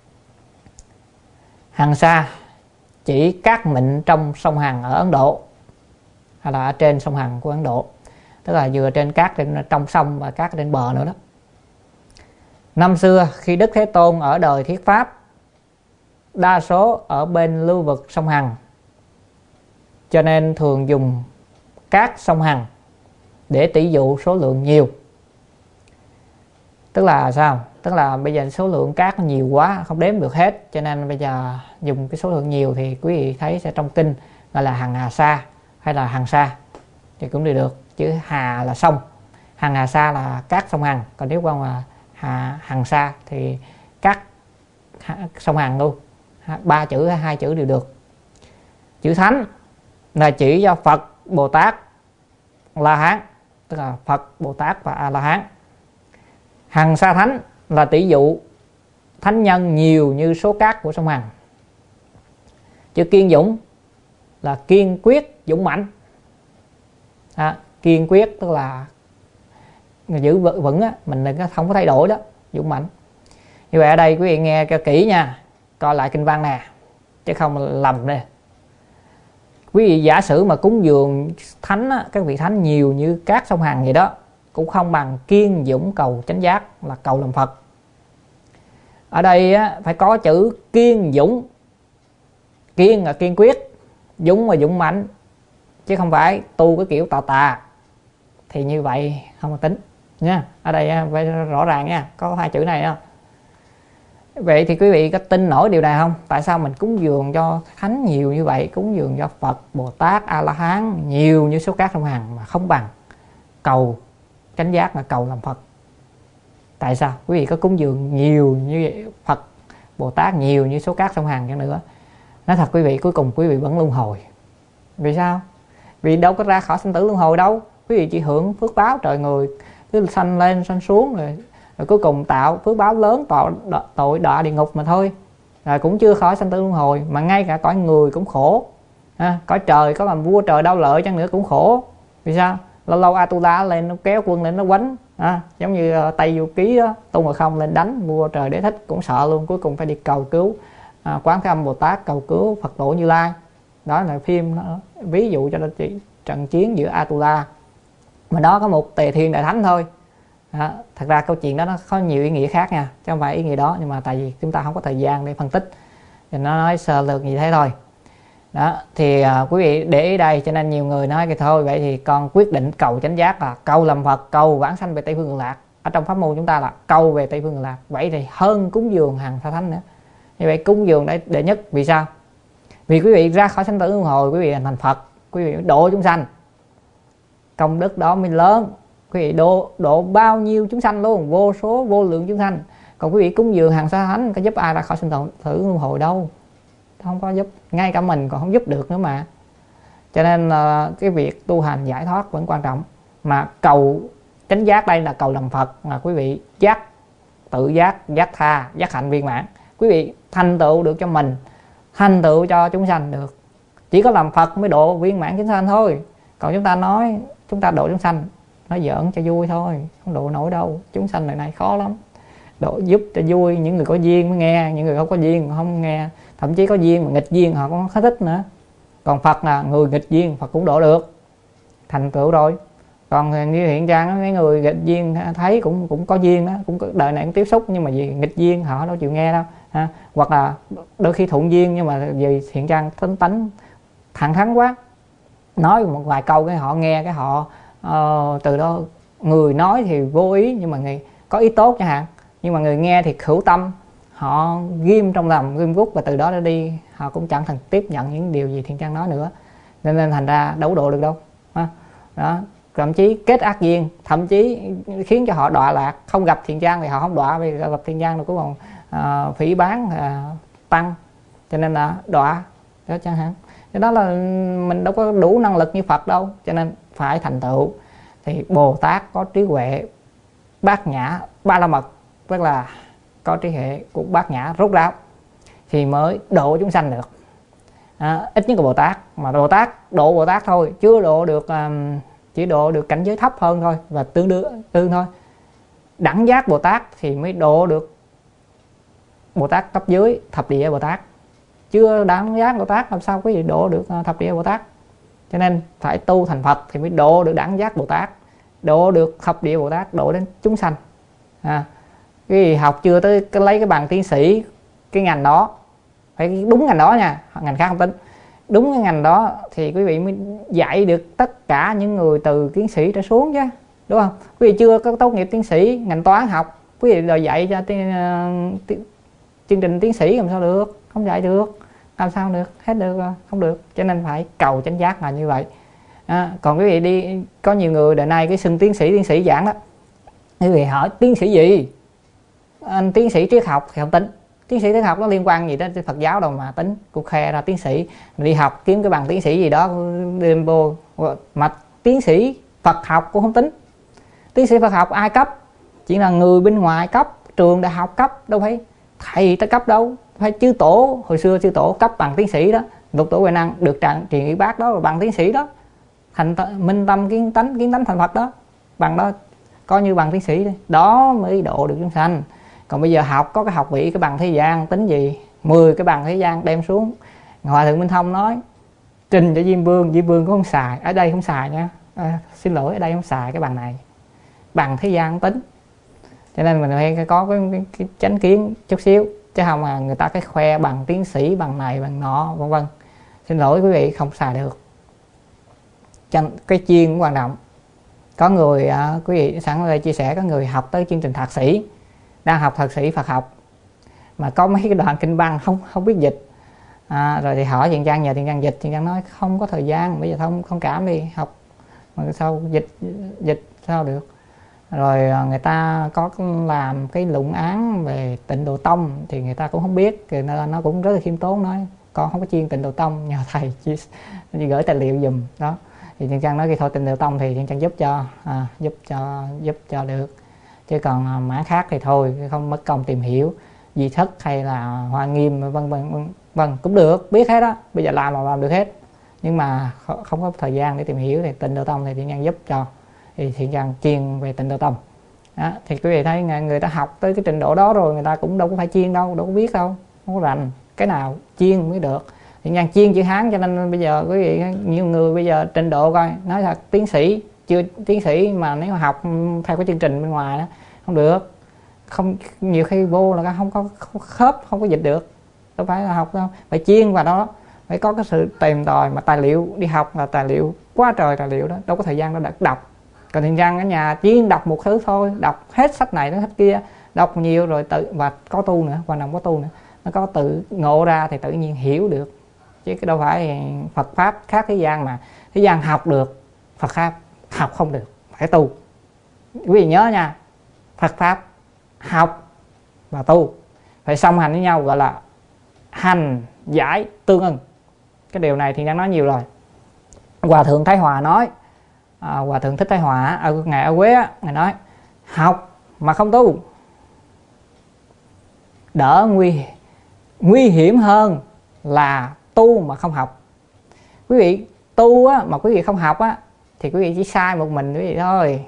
hằng sa chỉ cát mịn trong sông Hằng ở Ấn Độ, hay là ở trên sông Hằng của Ấn Độ, tức là vừa trên cát trên trong sông và cát trên bờ nữa đó. Năm xưa khi Đức Thế Tôn ở đời thuyết pháp, đa số ở bên lưu vực sông Hằng, cho nên thường dùng cát sông Hằng để tỷ dụ số lượng nhiều. Tức là sao? Tức là bây giờ số lượng cát nhiều quá không đếm được hết, cho nên bây giờ dùng cái số lượng nhiều thì quý vị thấy sẽ trong kinh gọi là hằng hà sa hay là hằng sa thì cũng đều được. Chữ hà là sông, Hằng Hà Sa là các sông Hằng, còn nếu con là Hà Hằng Sa thì các sông Hằng luôn, ba chữ hay hai chữ đều được. Chữ Thánh là chỉ cho Phật, Bồ Tát, La Hán, tức là Phật, Bồ Tát và A La Hán. Hằng Sa Thánh là tỷ dụ thánh nhân nhiều như số cát của sông Hằng. Chữ Kiên Dũng là kiên quyết, dũng mãnh. À, kiên quyết tức là giữ vững á, mình đừng có không có thay đổi đó, dũng mãnh. Như vậy ở đây quý vị nghe cho kỹ nha, coi lại kinh văn nè, chứ không lầm nè. Quý vị giả sử mà cúng dường thánh á, các vị thánh nhiều như các sông Hằng vậy đó, cũng không bằng kiên dũng cầu chánh giác, là cầu làm Phật. Ở đây á, phải có chữ kiên dũng. Kiên là kiên quyết, dũng là dũng mãnh, chứ không phải tu cái kiểu tà tà, thì như vậy không có tính nha. Ở đây phải rõ ràng nha, có hai chữ này đó. Vậy thì quý vị có tin nổi điều này không? Tại sao mình cúng dường cho thánh nhiều như vậy, cúng dường cho Phật, Bồ Tát, A La Hán nhiều như số cát sông Hằng mà không bằng cầu chánh giác, là cầu làm Phật? Tại sao? Quý vị có cúng dường nhiều như vậy, Phật, Bồ Tát nhiều như số cát sông Hằng cho nữa, nói thật quý vị, cuối cùng quý vị vẫn luân hồi. Vì sao? Vì đâu có ra khỏi sinh tử luân hồi đâu. Quý vị chỉ hưởng phước báo trời người, cứ sanh lên sanh xuống rồi, rồi cuối cùng tạo phước báo lớn, tội tội đọa địa ngục mà thôi, rồi cũng chưa khỏi sanh tử luân hồi. Mà ngay cả cõi người cũng khổ, à, cõi trời có làm vua trời đau lợi chăng nữa cũng khổ. Vì sao? Lâu lâu Atula lên nó kéo quân lên nó quánh, à, giống như uh, Tây Du Ký đó, Tôn Ngộ Không lên đánh vua trời Đế Thích cũng sợ luôn, cuối cùng phải đi cầu cứu à, Quán Thế Âm Bồ Tát, cầu cứu Phật tổ Như Lai. Đó là phim đó, ví dụ cho nó chỉ trận chiến giữa Atula, mà đó có một Tề Thiên Đại Thánh thôi. Đó, thật ra câu chuyện đó nó có nhiều ý nghĩa khác nha, chứ không phải ý nghĩa đó, nhưng mà tại vì chúng ta không có thời gian để phân tích thì nó nói sơ lược như thế thôi. Đó thì à, quý vị để ý đây, cho nên nhiều người nói cái thôi vậy thì con quyết định cầu chánh giác là cầu làm Phật, cầu vãng sanh về Tây Phương Cực Lạc. Ở trong pháp môn chúng ta là cầu về Tây Phương Cực Lạc, vậy thì hơn cúng dường Hằng Sa Thánh nữa. Như vậy cúng dường để đệ nhất. Vì sao? Vì quý vị ra khỏi sanh tử luân hồi, quý vị thành Phật, quý vị độ chúng sanh, công đức đó mới lớn. Quý vị độ độ bao nhiêu chúng sanh luôn, vô số vô lượng chúng sanh. Còn quý vị cúng dường Hằng Sa Thánh có giúp ai ra khỏi sinh tử luân hồi đâu, không có giúp, ngay cả mình còn không giúp được nữa mà. Cho nên uh, cái việc tu hành giải thoát vẫn quan trọng. Mà cầu chánh giác đây là cầu làm Phật, là quý vị giác, tự giác, giác tha, giác hạnh viên mãn. Quý vị thành tựu được cho mình, thành tựu cho chúng sanh được. Chỉ có làm Phật mới độ viên mãn chúng sanh thôi. Còn chúng ta nói chúng ta độ chúng sanh, nói giỡn cho vui thôi, không độ nổi đâu. Chúng sanh này này khó lắm. Độ giúp cho vui, những người có duyên mới nghe, những người không có duyên không nghe. Thậm chí có duyên mà nghịch duyên họ cũng không thích nữa. Còn Phật là người nghịch duyên, Phật cũng độ được, thành tựu rồi. Còn như hiện trang mấy người nghịch duyên thấy cũng cũng có duyên đó, cũng đời này cũng tiếp xúc, nhưng mà vì nghịch duyên họ đâu chịu nghe đâu ha. Hoặc là đôi khi thuận duyên, nhưng mà vì hiện trang tính tánh thẳng thắn quá, nói một vài câu cái họ nghe cái họ uh, từ đó người nói thì vô ý, nhưng mà người có ý tốt chẳng hạn, nhưng mà người nghe thì khửu tâm, họ ghim trong lòng, ghim gút, và từ đó nó đi họ cũng chẳng thành tiếp nhận những điều gì Thiện Trang nói nữa, nên, nên thành ra đấu độ được đâu ha. Đó, thậm chí kết ác duyên, thậm chí khiến cho họ đọa lạc. Không gặp Thiện Trang thì họ không đọa, vì gặp Thiện Trang rồi cũng còn uh, phỉ bán uh, tăng, cho nên là đọa đó chẳng hạn. Đó là mình đâu có đủ năng lực như Phật đâu, cho nên phải thành tựu. Thì Bồ Tát có trí huệ bát nhã ba la mật, tức là có trí huệ của bát nhã rốt ráo thì mới độ chúng sanh được. À, ít nhất là Bồ Tát, mà Bồ Tát độ Bồ Tát thôi, chưa độ được um, chỉ độ được cảnh giới thấp hơn thôi, và tương đương tương thôi. Đẳng giác Bồ Tát thì mới độ được Bồ Tát cấp dưới thập địa Bồ Tát. Chưa đẳng giác Bồ Tát làm sao có gì độ được thập địa Bồ Tát. Cho nên phải tu thành Phật thì mới độ được đẳng giác Bồ Tát, độ được thập địa Bồ Tát, độ đến chúng sanh. À, cái học chưa tới cái lấy cái bằng tiến sĩ cái ngành đó, phải đúng ngành đó nha, ngành khác không tính. Đúng cái ngành đó thì quý vị mới dạy được tất cả những người từ tiến sĩ trở xuống chứ, đúng không? Quý vị chưa có tốt nghiệp tiến sĩ ngành toán học, quý vị đòi dạy cho tiên, uh, chương trình tiến sĩ làm sao được, không dạy được, làm sao được, hết được rồi, không được. Cho nên phải cầu chánh giác là như vậy. À, còn quý vị đi, có nhiều người đời nay cái xưng tiến sĩ tiến sĩ giảng đó, quý vị hỏi tiến sĩ gì, anh tiến sĩ triết học thì không tính, tiến sĩ triết học nó liên quan gì đến Phật giáo đâu mà tính, cũng khe ra tiến sĩ đi học kiếm cái bằng tiến sĩ gì đó đem vô, mà tiến sĩ Phật học cũng không tính. Tiến sĩ Phật học ai cấp, chỉ là người bên ngoài cấp, trường đại học cấp, đâu phải thầy ta cấp đâu, phải chư tổ, hồi xưa chư tổ cấp bằng tiến sĩ đó, lục tổ Huệ Năng được truyền truyền y bác đó là bằng tiến sĩ đó, thành minh tâm kiến tánh kiến tánh thành Phật đó, bằng đó coi như bằng tiến sĩ đi, đó mới độ được chúng sanh. Còn bây giờ học có cái học vị cái bằng thế gian tính gì, mười cái bằng thế gian đem xuống. Hòa thượng Minh Thông nói trình cho Diêm Vương, Diêm Vương cũng không xài, ở đây không xài nha, à, xin lỗi ở đây không xài cái bằng này, bằng thế gian không tính. Cho nên mình phải có cái, cái, cái chánh kiến chút xíu, chứ không mà người ta cái khoe bằng tiến sĩ, bằng này bằng nọ vân vân, xin lỗi quý vị không xài được. Cái chuyên cũng quan trọng. Có người à, quý vị sẵn đây chia sẻ, có người học tới chương trình thạc sĩ, đang học thạc sĩ Phật học mà có mấy cái đoạn kinh văn không không biết dịch, à, rồi thì hỏi Thiện Trang, nhờ Thiện Trang dịch, Thiện Trang nói không có thời gian, bây giờ không không cảm đi học mà sao dịch dịch sao được. Rồi người ta có làm cái luận án về Tịnh Độ Tông thì người ta cũng không biết, thì nó cũng rất là khiêm tốn nói con không có chuyên Tịnh Độ Tông, nhờ thầy chia gửi tài liệu giùm đó. Thì Thiện Trang nói cái thôi Tịnh Độ Tông thì Thiện Trang giúp cho, à, giúp cho giúp cho được, chứ còn mảng khác thì thôi không mất công tìm hiểu, Di Thất hay là Hoa Nghiêm vân vân vân cũng được, biết hết đó, bây giờ làm là làm được hết, nhưng mà không có thời gian để tìm hiểu thì Tịnh Độ Tông thì Thiện Trang giúp cho, thì Thiện Trang chuyên về Tịnh Độ Tông đó. Thì quý vị thấy người ta học tới cái trình độ đó rồi, người ta cũng đâu có phải chuyên đâu, đâu có biết đâu, không có rành, cái nào chuyên mới được. Thiện Trang chuyên chữ Hán, cho nên bây giờ quý vị nhiều người bây giờ trình độ coi nói thật tiến sĩ chưa tiến sĩ mà nếu học theo cái chương trình bên ngoài đó không được, không nhiều khi vô là không có không khớp, không có dịch được, đâu phải là học đâu, phải chuyên vào đó, phải có cái sự tìm tòi, mà tài liệu đi học là tài liệu quá trời tài liệu đó, đâu có thời gian để đọc. Còn Thiện Trang ở nhà chuyên đọc một thứ thôi, đọc hết sách này đến sách kia, đọc nhiều rồi tự, và có tu nữa, quan trọng có tu nữa, nó có tự ngộ ra thì tự nhiên hiểu được, chứ cái đâu phải Phật pháp khác thế gian mà thế gian học được, Phật pháp học không được, phải tu. Quý vị nhớ nha, Phật pháp học và tu phải song hành với nhau, gọi là hành giải tương ưng. Cái điều này thì đang nói nhiều rồi. Hòa thượng Thái Hòa nói, à, Hòa thượng Thích Thái Hòa ở ngày ở Quế á, ngài nói học mà không tu đỡ nguy nguy hiểm hơn là tu mà không học. Quý vị tu á, mà quý vị không học á, thì quý vị chỉ sai một mình quý vị thôi,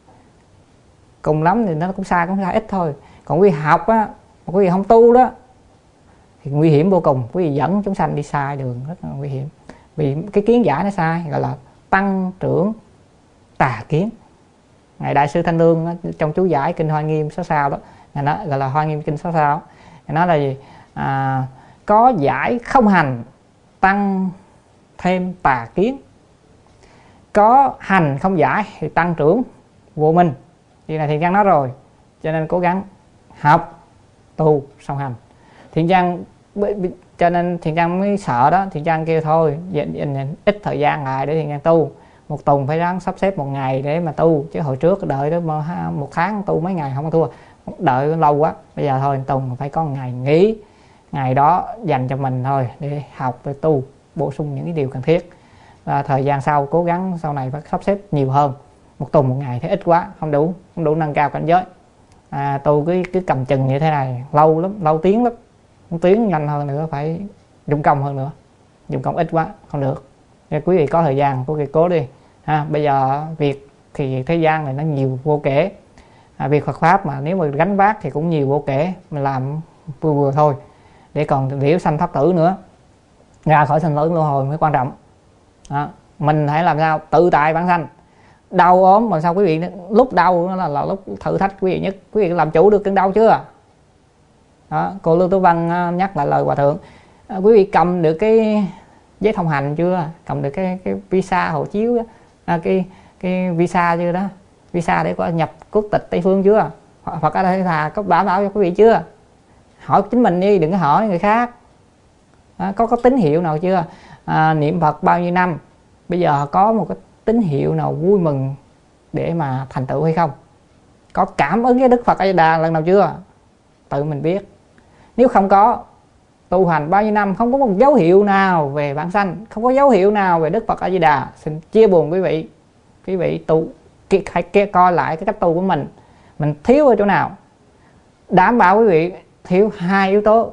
cùng lắm thì nó cũng sai cũng sai ít thôi. Còn quý vị học á, mà quý vị không tu đó thì nguy hiểm vô cùng, quý vị dẫn chúng sanh đi sai đường, rất là nguy hiểm. Vì cái kiến giải nó sai, gọi là tăng trưởng tà kiến. Ngài Đại sư Thanh Lương trong chú giải kinh Hoa Nghiêm số sao đó, ngài nói gọi là Hoa Nghiêm kinh số sao, ngài nói là gì? À, có giải không hành tăng thêm tà kiến, có hành không giải thì tăng trưởng vô minh. Điều này Thiện Trang nói rồi, cho nên cố gắng học tu song hành. Thiện Trang cho nên Thiện Trang mới sợ đó, Thiện Trang kêu thôi dành ít thời gian lại để Thiện Trang tu, một tuần phải ráng sắp xếp một ngày để mà tu, chứ hồi trước đợi đó một tháng tu mấy ngày không có thua, đợi lâu quá. Bây giờ thôi tuần phải có một ngày nghỉ, ngày đó dành cho mình thôi để học, để tu, bổ sung những cái điều cần thiết. Và thời gian sau cố gắng sau này phải sắp xếp nhiều hơn, một tuần một ngày thì ít quá, không đủ, không đủ nâng cao cảnh giới. À, tu cứ cứ cầm chừng như thế này lâu lắm, lâu tiếng lắm, một tiếng nhanh hơn nữa, phải dùng công hơn nữa, dùng công ít quá không được. Nên quý vị có thời gian quý vị cố đi ha. Bây giờ việc thì thế gian này nó nhiều vô kể, à, việc Phật pháp mà nếu mà gánh vác thì cũng nhiều vô kể, mình làm vừa vừa thôi, để còn liễu sanh pháp tử nữa, ra khỏi sanh tử luân hồi mới quan trọng. Đó. Mình hãy làm sao tự tại bản sanh, đau ốm mà sao quý vị, lúc đau nó là, là lúc thử thách quý vị nhất, quý vị làm chủ được cơn đau chưa? Đó, cô Lưu Tú Văn nhắc lại lời Hòa thượng, à, quý vị cầm được cái giấy thông hành chưa, cầm được cái cái visa hộ chiếu, à, cái cái visa chưa đó, visa để có nhập quốc tịch Tây Phương chưa? Phật ở đây thà có bảo bảo cho quý vị chưa? Hỏi chính mình đi, đừng có hỏi người khác. Đó, có có tín hiệu nào chưa? À, niệm Phật bao nhiêu năm, bây giờ có một cái tín hiệu nào vui mừng để mà thành tựu hay không? Có cảm ứng với Đức Phật A Di Đà lần nào chưa? Tự mình biết. Nếu không có, tu hành bao nhiêu năm không có một dấu hiệu nào về vãng sanh, không có dấu hiệu nào về Đức Phật A Di Đà, xin chia buồn quý vị. Quý vị tu hãy kia coi lại cái cách tu của mình, mình thiếu ở chỗ nào. Đảm bảo quý vị thiếu hai yếu tố: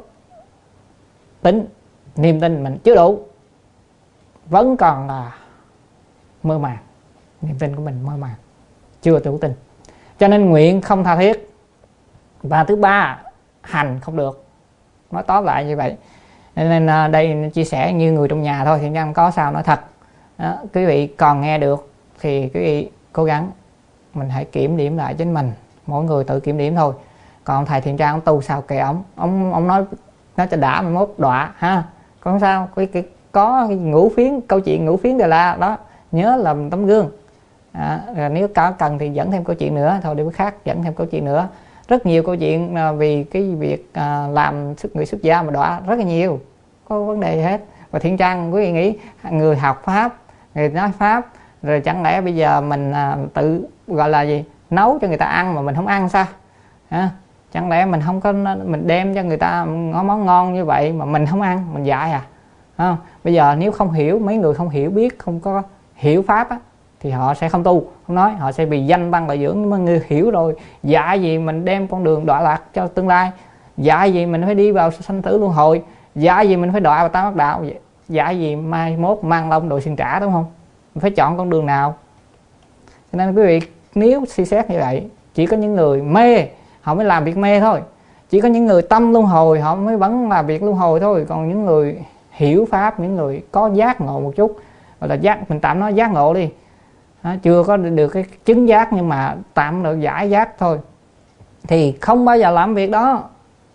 tính, niềm tin mình chưa đủ, vẫn còn là mơ màng, niềm tin của mình mơ màng, chưa đủ tin, cho nên nguyện không tha thiết. Và thứ ba, hành không được. Nói tóm lại như vậy. Nên đây chia sẻ như người trong nhà thôi, thì không có sao nói thật. Đó, quý vị còn nghe được thì quý vị cố gắng mình hãy kiểm điểm lại chính mình, mỗi người tự kiểm điểm thôi. Còn thầy Thiện Trang ông tu sao kệ ông, ông ông nói nó cho đã mai mốt đọa ha. Còn sao có, có ngũ phiến, câu chuyện ngũ phiến Đà La đó, nhớ làm tấm gương. À, nếu có cần thì dẫn thêm câu chuyện nữa, thôi đi với khác dẫn thêm câu chuyện nữa. Rất nhiều câu chuyện vì cái việc làm người xuất gia mà đọa rất là nhiều, có vấn đề gì hết. Và Thiện Trang quý vị nghĩ người học pháp, người nói pháp, rồi chẳng lẽ bây giờ mình tự gọi là gì nấu cho người ta ăn mà mình không ăn sao? À, chẳng lẽ mình không có mình đem cho người ta món ngon như vậy mà mình không ăn, mình dạy à? À, bây giờ nếu không hiểu, mấy người không hiểu biết, không có hiểu pháp á, thì họ sẽ không tu, không nói, họ sẽ bị danh tăng lợi dưỡng. Nhưng mà người hiểu rồi, dạy gì mình đem con đường đọa lạc cho tương lai, dạy gì mình phải đi vào sanh tử luân hồi, dạy gì mình phải đọa vào tam ác đạo, dạy gì mai mốt mang lông đội xin trả, đúng không? Mình phải chọn con đường nào. Cho nên quý vị nếu suy xét như vậy, chỉ có những người mê họ mới làm việc mê thôi, chỉ có những người tâm luân hồi họ mới vẫn làm việc luân hồi thôi. Còn những người hiểu pháp, những người có giác ngộ một chút, gọi là giác, mình tạm nói giác ngộ đi, à, chưa có được cái chứng giác nhưng mà tạm được giải giác thôi, thì không bao giờ làm việc đó.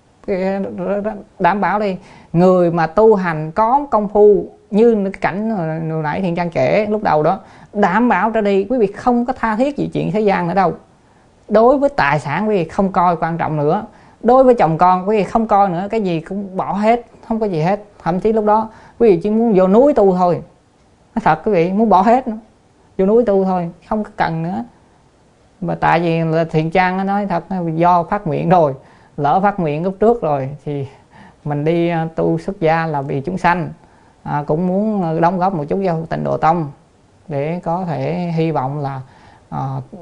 Đảm bảo đi, người mà tu hành có công phu như cái cảnh hồi nãy Thiện Trang kể lúc đầu đó, đảm bảo ra đi quý vị không có tha thiết gì chuyện thế gian nữa đâu. Đối với tài sản quý vị không coi quan trọng nữa, đối với chồng con quý vị không coi nữa, cái gì cũng bỏ hết, không có gì hết. Thậm chí lúc đó quý vị chỉ muốn vô núi tu thôi, nói thật quý vị muốn bỏ hết nữa, vô núi tu thôi, không có cần nữa. Mà tại vì là Thiện Trang nói thật, do phát nguyện rồi, lỡ phát nguyện lúc trước rồi thì mình đi tu xuất gia là vì chúng sanh, à, cũng muốn đóng góp một chút cho Tịnh Độ Tông để có thể hy vọng là à,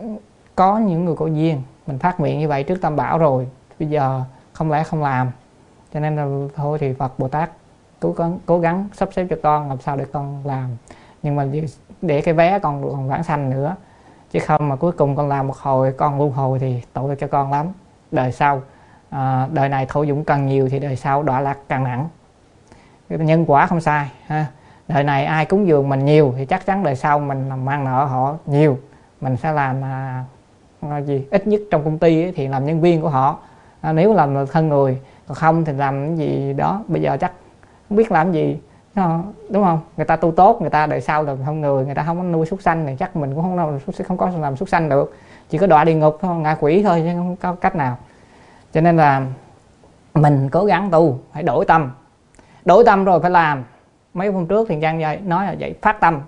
có những người có duyên. Mình phát nguyện như vậy trước Tam Bảo rồi, bây giờ không lẽ không làm. Cho nên là thôi thì Phật Bồ Tát cố gắng, cố gắng sắp xếp cho con làm sao để con làm, nhưng mà để cái vé còn còn vãng sanh nữa, chứ không mà cuối cùng con làm một hồi con luân hồi thì tội cho con lắm. Đời sau à, đời này thổ dũng càng nhiều thì đời sau đọa lạc càng nặng. Nhân quả không sai ha. Đời này ai cúng dường mình nhiều thì chắc chắn đời sau mình làm mang nợ họ nhiều, mình sẽ làm à, gì ít nhất trong công ty ấy, thì làm nhân viên của họ, à, nếu làm thân người, còn không thì làm cái gì đó. Bây giờ chắc không biết làm gì, đúng không? Người ta tu tốt, người ta đời sau là thân người, người ta không có nuôi súc sanh thì chắc mình cũng không không có làm súc sanh được, chỉ có đọa địa ngục thôi, ngạ quỷ thôi, chứ không có cách nào. Cho nên là mình cố gắng tu, phải đổi tâm, đổi tâm rồi phải làm. Mấy hôm trước Thiện Trang nói là vậy, phát tâm.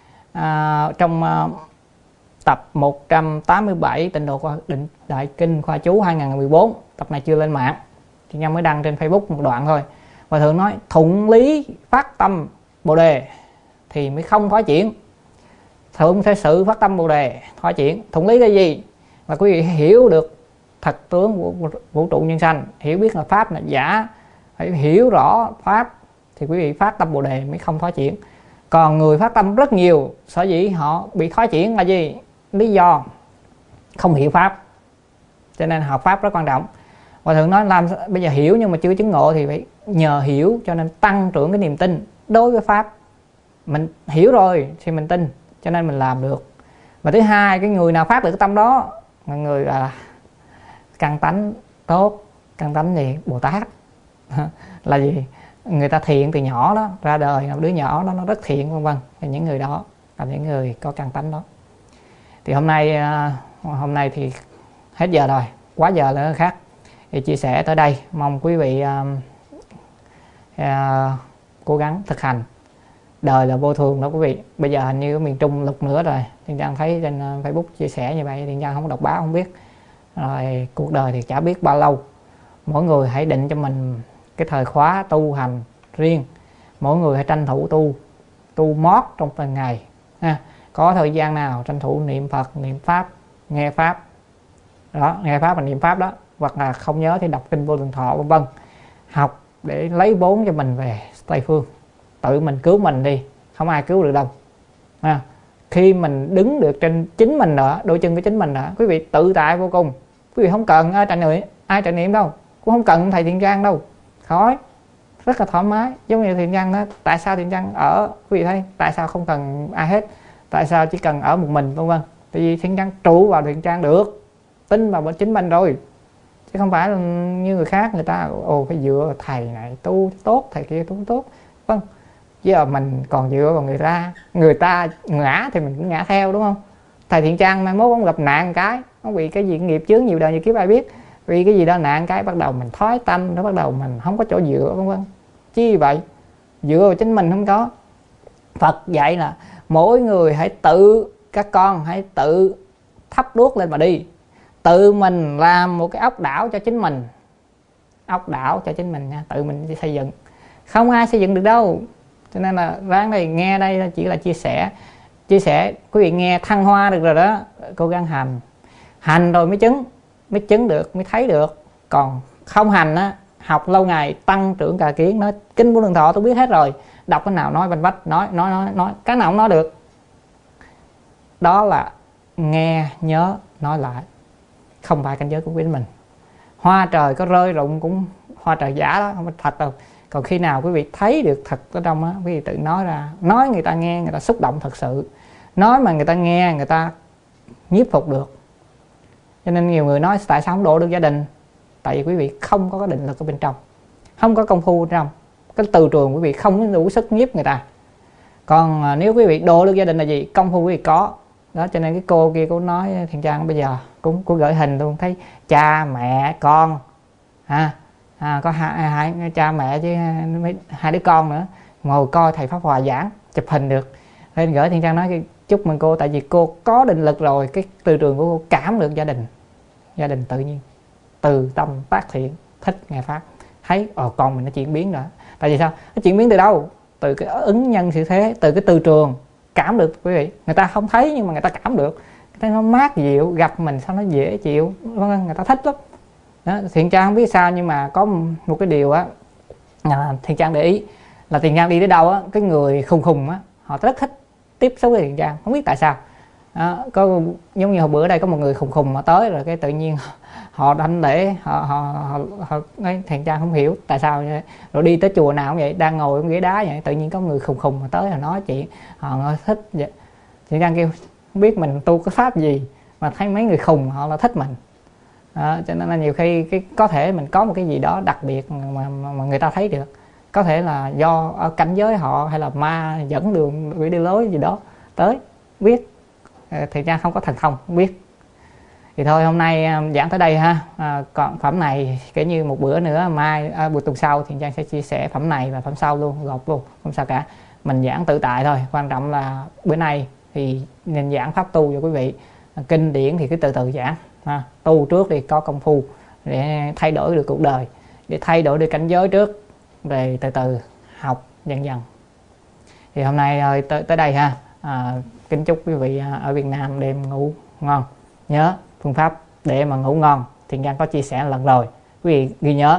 À, trong uh, tập một trăm tám mươi bảy Tịnh Độ Định Đại Kinh Khoa Chú hai không một bốn, tập này chưa lên mạng, Thiện Trang mới đăng trên Facebook một đoạn thôi. Và thường nói thuận lý phát tâm Bồ Đề thì mới không thoái chuyển. Thượng thế sự phát tâm Bồ Đề thoái chuyển. Thuận lý cái gì? Mà quý vị hiểu được thật tướng của vũ trụ nhân sanh, hiểu biết là pháp là giả, phải hiểu rõ pháp thì quý vị phát tâm Bồ Đề mới không thoái chuyển. Còn người phát tâm rất nhiều, sở dĩ họ bị thoái chuyển là gì? Lý do không hiểu pháp. Cho nên học pháp rất quan trọng. Và thường nói làm bây giờ hiểu nhưng mà chưa chứng ngộ thì phải nhờ hiểu, cho nên tăng trưởng cái niềm tin đối với pháp. Mình hiểu rồi thì mình tin, cho nên mình làm được. Và thứ hai, cái người nào phát được cái tâm đó là người à, căn tánh tốt. Căn tánh gì? Bồ Tát. Là gì? Người ta thiện từ nhỏ đó, ra đời đứa nhỏ đó nó rất thiện vân vân. Thì những người đó là những người có căn tánh đó. Thì hôm nay hôm nay thì hết giờ rồi, quá giờ nữa khác. Thì chia sẻ tới đây, mong quý vị uh, uh, cố gắng thực hành Đời là vô thường đó quý vị. Bây giờ hình như ở miền Trung lục nữa rồi, Thiện Trang thấy trên Facebook chia sẻ như vậy, Thiện Trang không đọc báo không biết. Rồi cuộc đời thì chả biết bao lâu. Mỗi người hãy định cho mình cái thời khóa tu hành riêng. Mỗi người hãy tranh thủ tu tu mót trong từng ngày ha. Có thời gian nào tranh thủ niệm Phật, niệm Pháp, nghe Pháp đó, nghe Pháp và niệm Pháp đó, hoặc là không nhớ thì đọc kinh Vô Lượng Thọ vân vân. Học để lấy vốn cho mình về Tây Phương, tự mình cứu mình đi, không ai cứu được đâu ha. Khi mình đứng được trên chính mình nữa, đôi chân của chính mình nữa, quý vị tự tại vô cùng. Quý vị không cần ai trợ niệm, ai trợ niệm đâu, cũng không cần thầy Thiện Trang đâu, khỏi, rất là thoải mái. Giống như Thiện Trang đó, tại sao Thiện Trang ở, quý vị thấy tại sao không cần ai hết, tại sao chỉ cần ở một mình vân vân. Tại vì Thiện Trang trụ vào Thiện Trang được, tin vào chính mình rồi, chứ không phải là như người khác, người ta ồ phải dựa thầy này tu tốt, thầy kia tu tốt, vâng. Giờ mình còn dựa vào người ta, người ta ngã thì mình cũng ngã theo, đúng không? Thầy Thiện Trang mai mốt ông gặp nạn cái, ông bị cái gì nghiệp chướng nhiều đời nhiều kiếp ai biết, vì cái gì đó nạn cái bắt đầu mình thói tâm, nó bắt đầu mình không có chỗ dựa vân vân. Chi vậy? Dựa vào chính mình không có. Phật dạy là mỗi người hãy tự, các con hãy tự thắp đuốc lên mà đi, tự mình làm một cái ốc đảo cho chính mình, ốc đảo cho chính mình nha, tự mình xây dựng, không ai xây dựng được đâu. Cho nên là ráng đây, nghe đây chỉ là chia sẻ, chia sẻ quý vị nghe thăng hoa được rồi đó, cố gắng hành, hành rồi mới chứng, mới chứng được, mới thấy được. Còn không hành á, học lâu ngày tăng trưởng cả kiến. Nói kinh Vô Lượng Thọ tôi biết hết rồi, đọc cái nào nói banh bách, nói nói nói nói cái nào cũng nói được. Đó là nghe nhớ nói lại, không phải cảnh giới của quý mình. Hoa trời có rơi rụng cũng hoa trời giả đó, không phải thật đâu. Còn khi nào quý vị thấy được thật ở trong á, quý vị tự nói ra, nói người ta nghe, người ta xúc động thật sự, nói mà người ta nghe, người ta nhiếp phục được. Cho nên nhiều người nói tại sao không độ được gia đình, tại vì quý vị không có cái định lực ở bên trong, không có công phu ở trong, cái từ trường quý vị không có đủ sức nhiếp người ta. Còn nếu quý vị độ được gia đình là gì? Công phu quý vị có đó. Cho nên cái cô kia cô nói Thiện Trang bây giờ cũng cô gửi hình luôn, thấy cha mẹ con ha, à, có hai, hai cha mẹ chứ mấy, hai đứa con nữa ngồi coi thầy Pháp Hòa giảng, chụp hình được. Nên gửi Thiện Trang nói chúc mừng cô, tại vì cô có định lực rồi, cái từ trường của cô cảm được gia đình, gia đình tự nhiên từ tâm tác thiện, thích nghe Pháp, thấy ồ con mình nó chuyển biến rồi. Tại vì sao? Nó chuyển biến từ đâu? Từ cái ứng nhân sự thế, từ cái từ trường cảm được quý vị. Người ta không thấy nhưng mà người ta cảm được, người ta nó mát dịu, gặp mình sao nó dễ chịu, người ta thích lắm đó. Thiện Trang không biết sao nhưng mà có một cái điều á, à, Thiện Trang để ý là Thiện Trang đi đến đâu á, cái người khùng khùng á họ rất thích tiếp xúc với Thiện Trang, không biết tại sao. Đó, có giống như hồi bữa đây có một người khùng khùng mà tới rồi cái tự nhiên họ đánh lễ, họ họ họ, họ Thiện Trang không hiểu tại sao vậy. Rồi đi tới chùa nào cũng vậy, đang ngồi ở ghế đá vậy, tự nhiên có người khùng khùng mà tới rồi nói chuyện, họ thích vậy. Thiện Trang kêu không biết mình tu cái pháp gì mà thấy mấy người khùng họ là thích mình. Đó, cho nên là nhiều khi cái có thể mình có một cái gì đó đặc biệt mà, mà, mà người ta thấy được, có thể là do ở cảnh giới họ hay là ma dẫn đường quỷ đi lối gì đó tới, biết. Thiện Trang không có thành thông, không biết. Thì thôi hôm nay giảng tới đây ha. À, còn phẩm này kể như một bữa nữa, mai à, buổi tuần sau Thiện Trang sẽ chia sẻ phẩm này và phẩm sau luôn, gộp luôn, không sao cả. Mình giảng tự tại thôi, quan trọng là bữa nay thì nên giảng pháp tu cho quý vị. Kinh điển thì cứ từ từ giảng ha. Tu trước thì có công phu để thay đổi được cuộc đời, để thay đổi được cảnh giới trước, về từ từ học dần dần. Thì hôm nay tới, tới đây ha. À, kính chúc quý vị ở Việt Nam đêm ngủ ngon. Nhớ phương pháp để mà ngủ ngon Thiện Trang có chia sẻ lần rồi, quý vị ghi nhớ.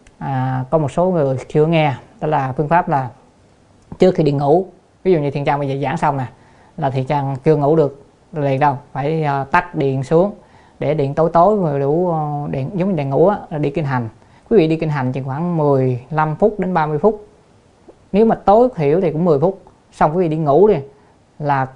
À, có một số người chưa nghe, đó là phương pháp là trước khi đi ngủ, ví dụ như Thiện Trang bây giờ giảng xong nè, là Thiện Trang chưa ngủ được liền đâu, phải uh, tắt điện xuống để điện tối tối rồi đủ uh, điện giống như đèn ngủ á, là đi kinh hành. Quý vị đi kinh hành chừng khoảng mười lăm phút đến ba mươi phút, nếu mà tối thiểu thì cũng mười phút, xong quý vị đi ngủ đi là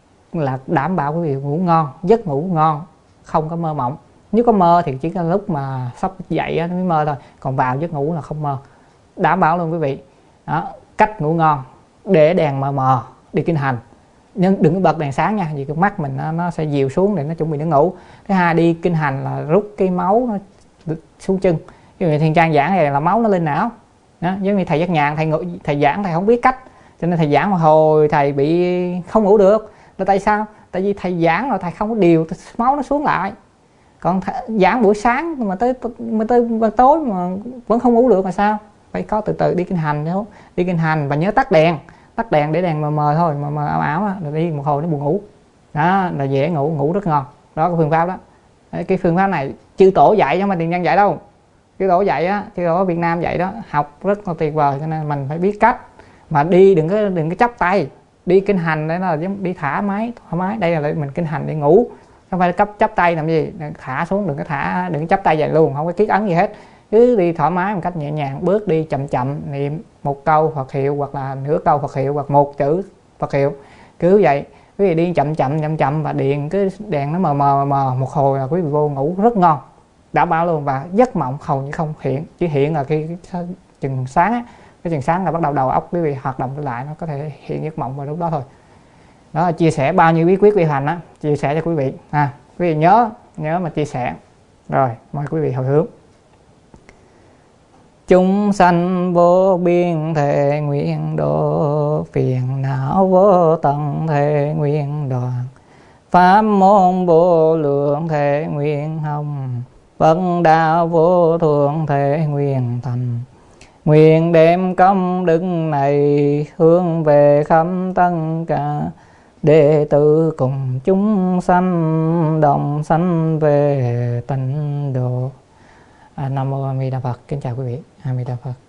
là đảm bảo quý vị ngủ ngon, giấc ngủ ngon, không có mơ mộng. Nếu có mơ thì chỉ có lúc mà sắp dậy mới mơ thôi, còn vào giấc ngủ là không mơ, đảm bảo luôn quý vị. Đó, cách ngủ ngon, để đèn mờ mờ đi kinh hành, nhưng đừng có bật đèn sáng nha, vì cái mắt mình nó, nó sẽ dịu xuống để nó chuẩn bị nó ngủ. Thứ hai, đi kinh hành là rút cái máu nó xuống chân. Ví dụ như Thiện Trang giảng này là máu nó lên não đó, giống như thầy Giác Nhàn, thầy thầy giảng thầy không biết cách, Cho nên thầy giảng một hồi thầy bị không ngủ được. Là tại sao? Tại vì thầy giảng rồi thầy không có điều máu nó xuống lại. Còn giảng buổi sáng mà tới mà tới mà tối mà vẫn không ngủ được là sao? Phải có từ từ đi kinh hành thôi. Đi kinh hành và nhớ tắt đèn. Tắt đèn để đèn mờ mờ thôi, mờ mờ ảo ảo á, rồi đi một hồi nó buồn ngủ. Đó là dễ ngủ, ngủ rất ngon. Đó cái phương pháp đó. Đấy, cái phương pháp này chư tổ dạy chứ không phải tiền nhân dạy đâu. Chư tổ dạy á, chư tổ ở Việt Nam dạy đó, học rất là tuyệt vời, cho nên mình phải biết cách. Mà đi đừng có đừng có chắp tay. Đi kinh hành đấy là giống đi thả máy, thoải mái. Đây là mình kinh hành để ngủ. Không phải cấp chắp tay làm gì, thả xuống, đừng có thả, đừng có chắp tay vậy luôn, không có kiết ấn gì hết. Cứ đi thoải mái một cách nhẹ nhàng, bước đi chậm chậm, niệm một câu Phật hiệu hoặc là nửa câu Phật hiệu hoặc một chữ Phật hiệu. Cứ vậy, quý vị đi chậm chậm chậm chậm và điện cái đèn nó mờ mờ mờ một hồi là quý vị vô ngủ rất ngon. Đảm bảo luôn. Và giấc mộng hầu như không hiện, chỉ hiện là khi cái chừng sáng á, cái chừng sáng là bắt đầu đầu óc quý vị hoạt động lại, nó có thể hiện giấc mộng vào lúc đó thôi. Đó là chia sẻ bao nhiêu bí quyết vi hành á, chia sẻ cho quý vị à, quý vị nhớ nhớ mà chia sẻ. Rồi mời quý vị hồi hướng. Chúng sanh vô biên thể nguyện độ, phiền não vô tận thể nguyện đoạn, pháp môn vô lượng thể nguyện hồng, Phật đạo vô thượng thể nguyện thành. Nguyện đem công đức này hướng về khắp tất cả đệ tử cùng chúng sanh đồng sanh về tịnh độ. À, Nam mô A Di Đà Phật. Kính chào quý vị. A Di Đà Phật.